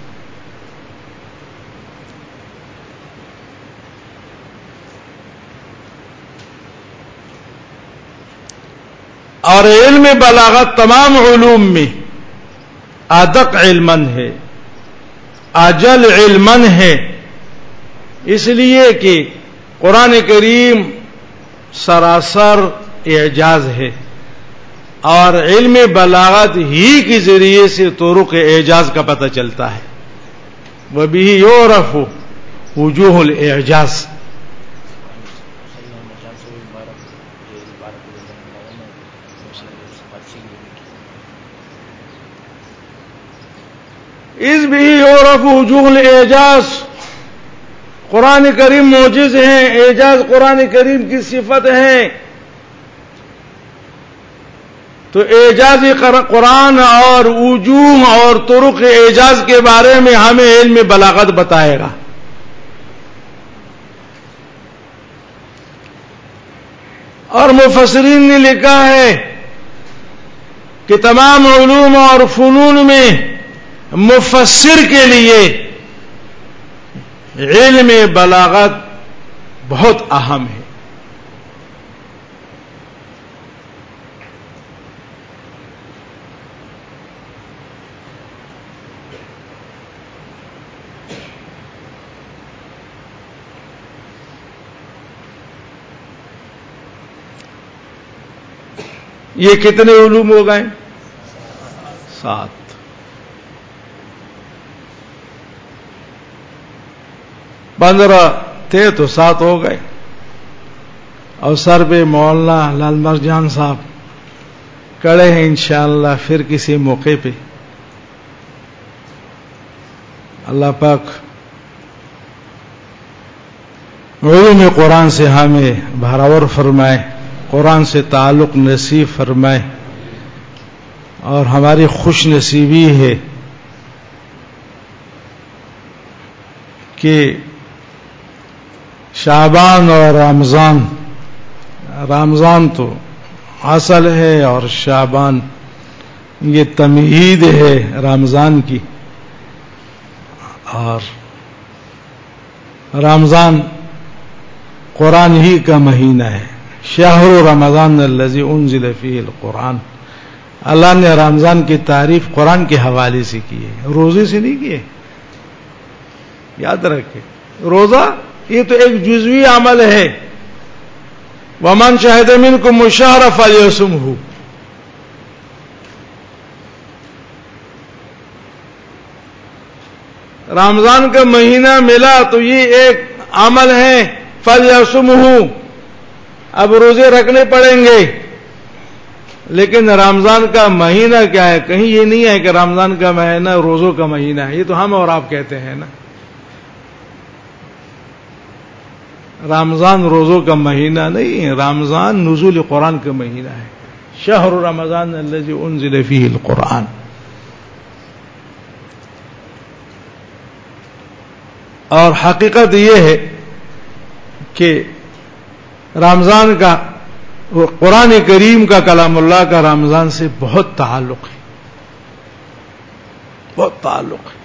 اور علم بلاغت تمام علوم میں ادق علمن ہے، اجل علمن ہے. اس لیے کہ قرآن کریم سراسر اعجاز ہے، اور علم بلاغت ہی کے ذریعے سے طرق اعجاز کا پتہ چلتا ہے. وَبِهِ يُعْرَفُ وُجُوهُ الْإِعْجَاز. اس بھی یعرف وجوہ الاعجاز. قرآن کریم معجز ہیں، اعجاز قرآن کریم کی صفت ہے. تو اعجاز قرآن اور وجوہ اور طرق اعجاز کے بارے میں ہمیں علم بلاغت بتائے گا. اور مفسرین نے لکھا ہے کہ تمام علوم اور فنون میں مفسر کے لیے علم بلاغت بہت اہم ہے. یہ کتنے علوم ہو گئے؟ سات. پندرہ تھے تو سات ہو گئے. اور سر پہ مولانا لال مرجان صاحب کڑے ہیں انشاءاللہ پھر کسی موقع پہ اللہ پاک علوم قرآن سے ہمیں بھراور فرمائے، قرآن سے تعلق نصیب فرمائے، اور ہماری خوش نصیبی ہے کہ شعبان اور رمضان، رمضان تو اصل ہے اور شعبان یہ تمہید ہے رمضان کی، اور رمضان قرآن ہی کا مہینہ ہے. شہر رمضان الذی انزل فیہ القرآن. اللہ نے رمضان کی تعریف قرآن کے حوالے سے کی ہے، روزے سے نہیں کی ہے. یاد رکھیں، روزہ یہ تو ایک جزوی عمل ہے. ومن شہد منکم الشہر فلیصمہ. رمضان کا مہینہ ملا تو یہ ایک عمل ہے، فلیصمہ. اب روزے رکھنے پڑیں گے. لیکن رمضان کا مہینہ کیا ہے؟ کہیں یہ نہیں ہے کہ رمضان کا مہینہ روزوں کا مہینہ ہے. یہ تو ہم اور آپ کہتے ہیں نا. رمضان روزوں کا مہینہ نہیں ہے، رمضان نزول قرآن کا مہینہ ہے. شہر رمضان الذی انزل فیہ القرآن. اور حقیقت یہ ہے کہ رمضان کا قرآن کریم کا، کلام اللہ کا رمضان سے بہت تعلق ہے، بہت تعلق ہے.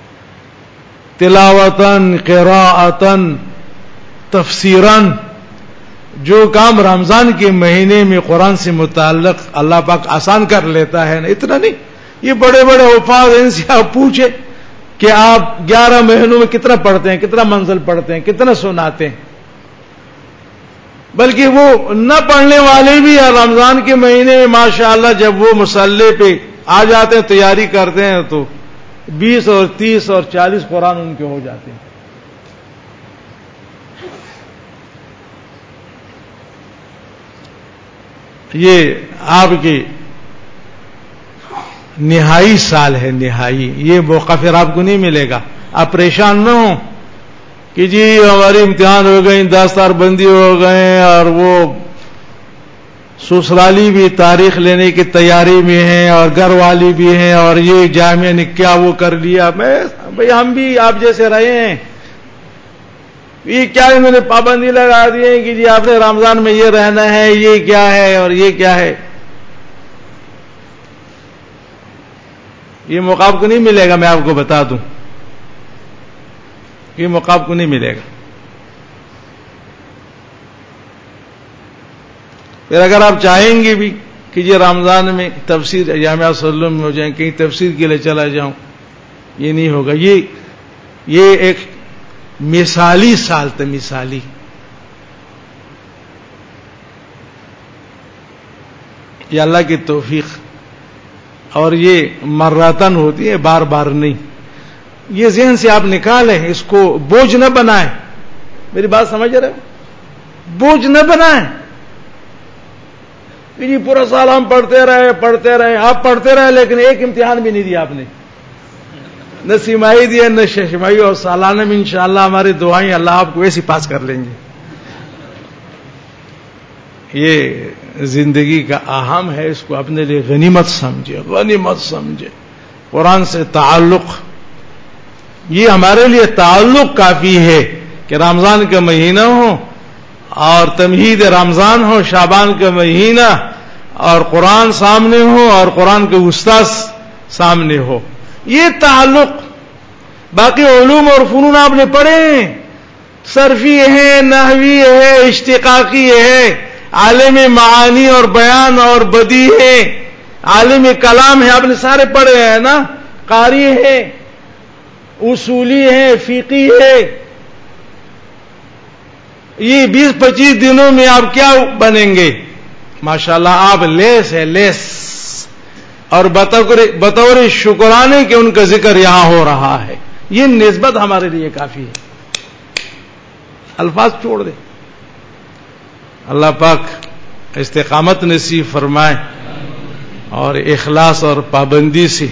تلاوتاً، قراءتاً، تفسیراً جو کام رمضان کے مہینے میں قرآن سے متعلق اللہ پاک آسان کر لیتا ہے نا، اتنا نہیں. یہ بڑے بڑے الفاظ ان سے آپ پوچھیں کہ آپ گیارہ مہینوں میں کتنا پڑھتے ہیں، کتنا منزل پڑھتے ہیں، کتنا سناتے ہیں. بلکہ وہ نہ پڑھنے والے بھی رمضان کے مہینے میں ماشاءاللہ جب وہ مصلی پہ آ جاتے ہیں، تیاری کرتے ہیں، تو بیس اور تیس اور چالیس قرآن ان کے ہو جاتے ہیں. یہ آپ کی نہائی سال ہے، نہائی. یہ موقع پھر آپ کو نہیں ملے گا. آپ پریشان نہ ہوں کہ جی ہماری امتحان ہو گئے، دستار بندی ہو گئے، اور وہ سسرالی بھی تاریخ لینے کی تیاری میں ہیں، اور گھر والی بھی ہیں، اور یہ جامعہ نے کیا وہ کر لیا. میں بھئی ہم بھی آپ جیسے رہے ہیں. یہ کیا انہوں نے پابندی لگا دی ہے کہ جی آپ نے رمضان میں یہ رہنا ہے، یہ کیا ہے اور یہ کیا ہے. یہ موقع آپ کو نہیں ملے گا. میں آپ کو بتا دوں، یہ موقع آپ کو نہیں ملے گا. پھر اگر آپ چاہیں گے بھی کہ یہ رمضان میں تفسیر جامعہ صلی میں ہو جائیں، کہیں تفسیر کے لیے چلا جاؤں، یہ نہیں ہوگا. یہ یہ ایک مثالی سال تھا، مثالی. یہ اللہ کی توفیق، اور یہ مراتن ہوتی ہے، بار بار نہیں. یہ ذہن سے آپ نکالیں، اس کو بوجھ نہ بنائیں. میری بات سمجھ رہے ہو؟ بوجھ نہ بنائیں. جی پورا سال ہم پڑھتے رہے پڑھتے رہے آپ پڑھتے رہے لیکن ایک امتحان بھی نہیں دیا آپ نے، نہ سیمائی دیا نہ ششمائی. اور سالانہ میں انشاءاللہ ہماری دعائیں اللہ آپ کو ایسی پاس کر لیں گے. یہ زندگی کا اہم ہے، اس کو اپنے لیے غنیمت سمجھے، غنیمت سمجھے. قرآن سے تعلق، یہ ہمارے لیے تعلق کافی ہے کہ رمضان کا مہینہ ہو اور تمہید رمضان ہو، شعبان کا مہینہ، اور قرآن سامنے ہو اور قرآن کے استاذ سامنے ہو. یہ تعلق باقی علوم اور فنون آپ نے پڑھے ہیں، صرفی ہے، نحوی ہے، اشتقاقی ہے، عالم معانی اور بیان اور بدیع ہے، عالم کلام ہے، آپ نے سارے پڑھے ہیں نا، قاری ہے، اصولی ہے، فقی ہے. یہ بیس پچیس دنوں میں آپ کیا بنیں گے؟ ماشاءاللہ آپ لیس ہے لیس. اور بطور بطور شکرانے کہ ان کا ذکر یہاں ہو رہا ہے، یہ نسبت ہمارے لیے کافی ہے. الفاظ چھوڑ دیں. اللہ پاک استقامت نصیب فرمائے اور اخلاص اور پابندی سے،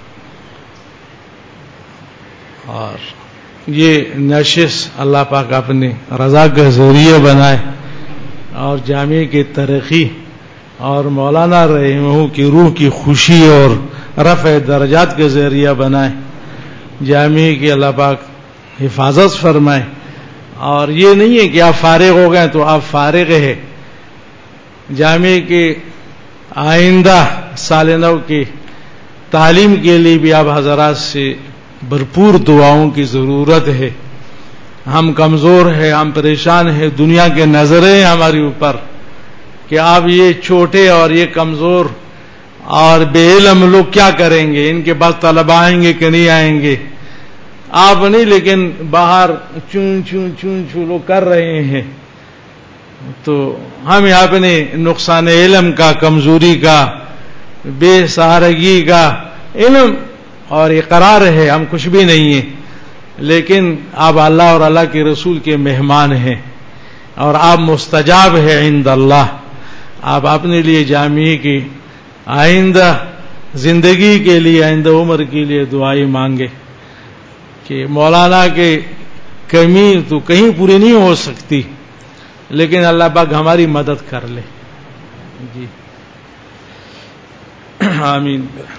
اور یہ نشست اللہ پاک اپنی رضا کا ذریعہ بنائے اور جامعہ کی ترقی اور مولانا رحمہ کی روح کی خوشی اور رفع درجات کے ذریعہ بنائے. جامعہ کی اللہ پاک حفاظت فرمائے. اور یہ نہیں ہے کہ آپ فارغ ہو گئے تو آپ فارغ ہے. جامعہ کے آئندہ سال نو کی تعلیم کے لیے بھی آپ حضرات سے بھرپور دعاؤں کی ضرورت ہے. ہم کمزور ہیں، ہم پریشان ہیں، دنیا کے نظریں ہمارے اوپر کہ آپ یہ چھوٹے اور یہ کمزور اور بے علم لوگ کیا کریں گے، ان کے پاس طلباء آئیں گے کہ نہیں آئیں گے. آپ نہیں، لیکن باہر چون چون چون چون لوگ کر رہے ہیں. تو ہم اپنے نقصان علم کا، کمزوری کا، بے سہارگی کا علم اور اقرار ہے، ہم کچھ بھی نہیں ہیں. لیکن آپ اللہ اور اللہ کے رسول کے مہمان ہیں اور آپ مستجاب ہے عند اللہ. آپ اپنے لیے جامعہ کی آئندہ زندگی کے لیے، آئندہ عمر کے لیے دعائیں مانگے کہ مولانا کی کمی تو کہیں پوری نہیں ہو سکتی، لیکن اللہ پاک ہماری مدد کر لے. جی آمین.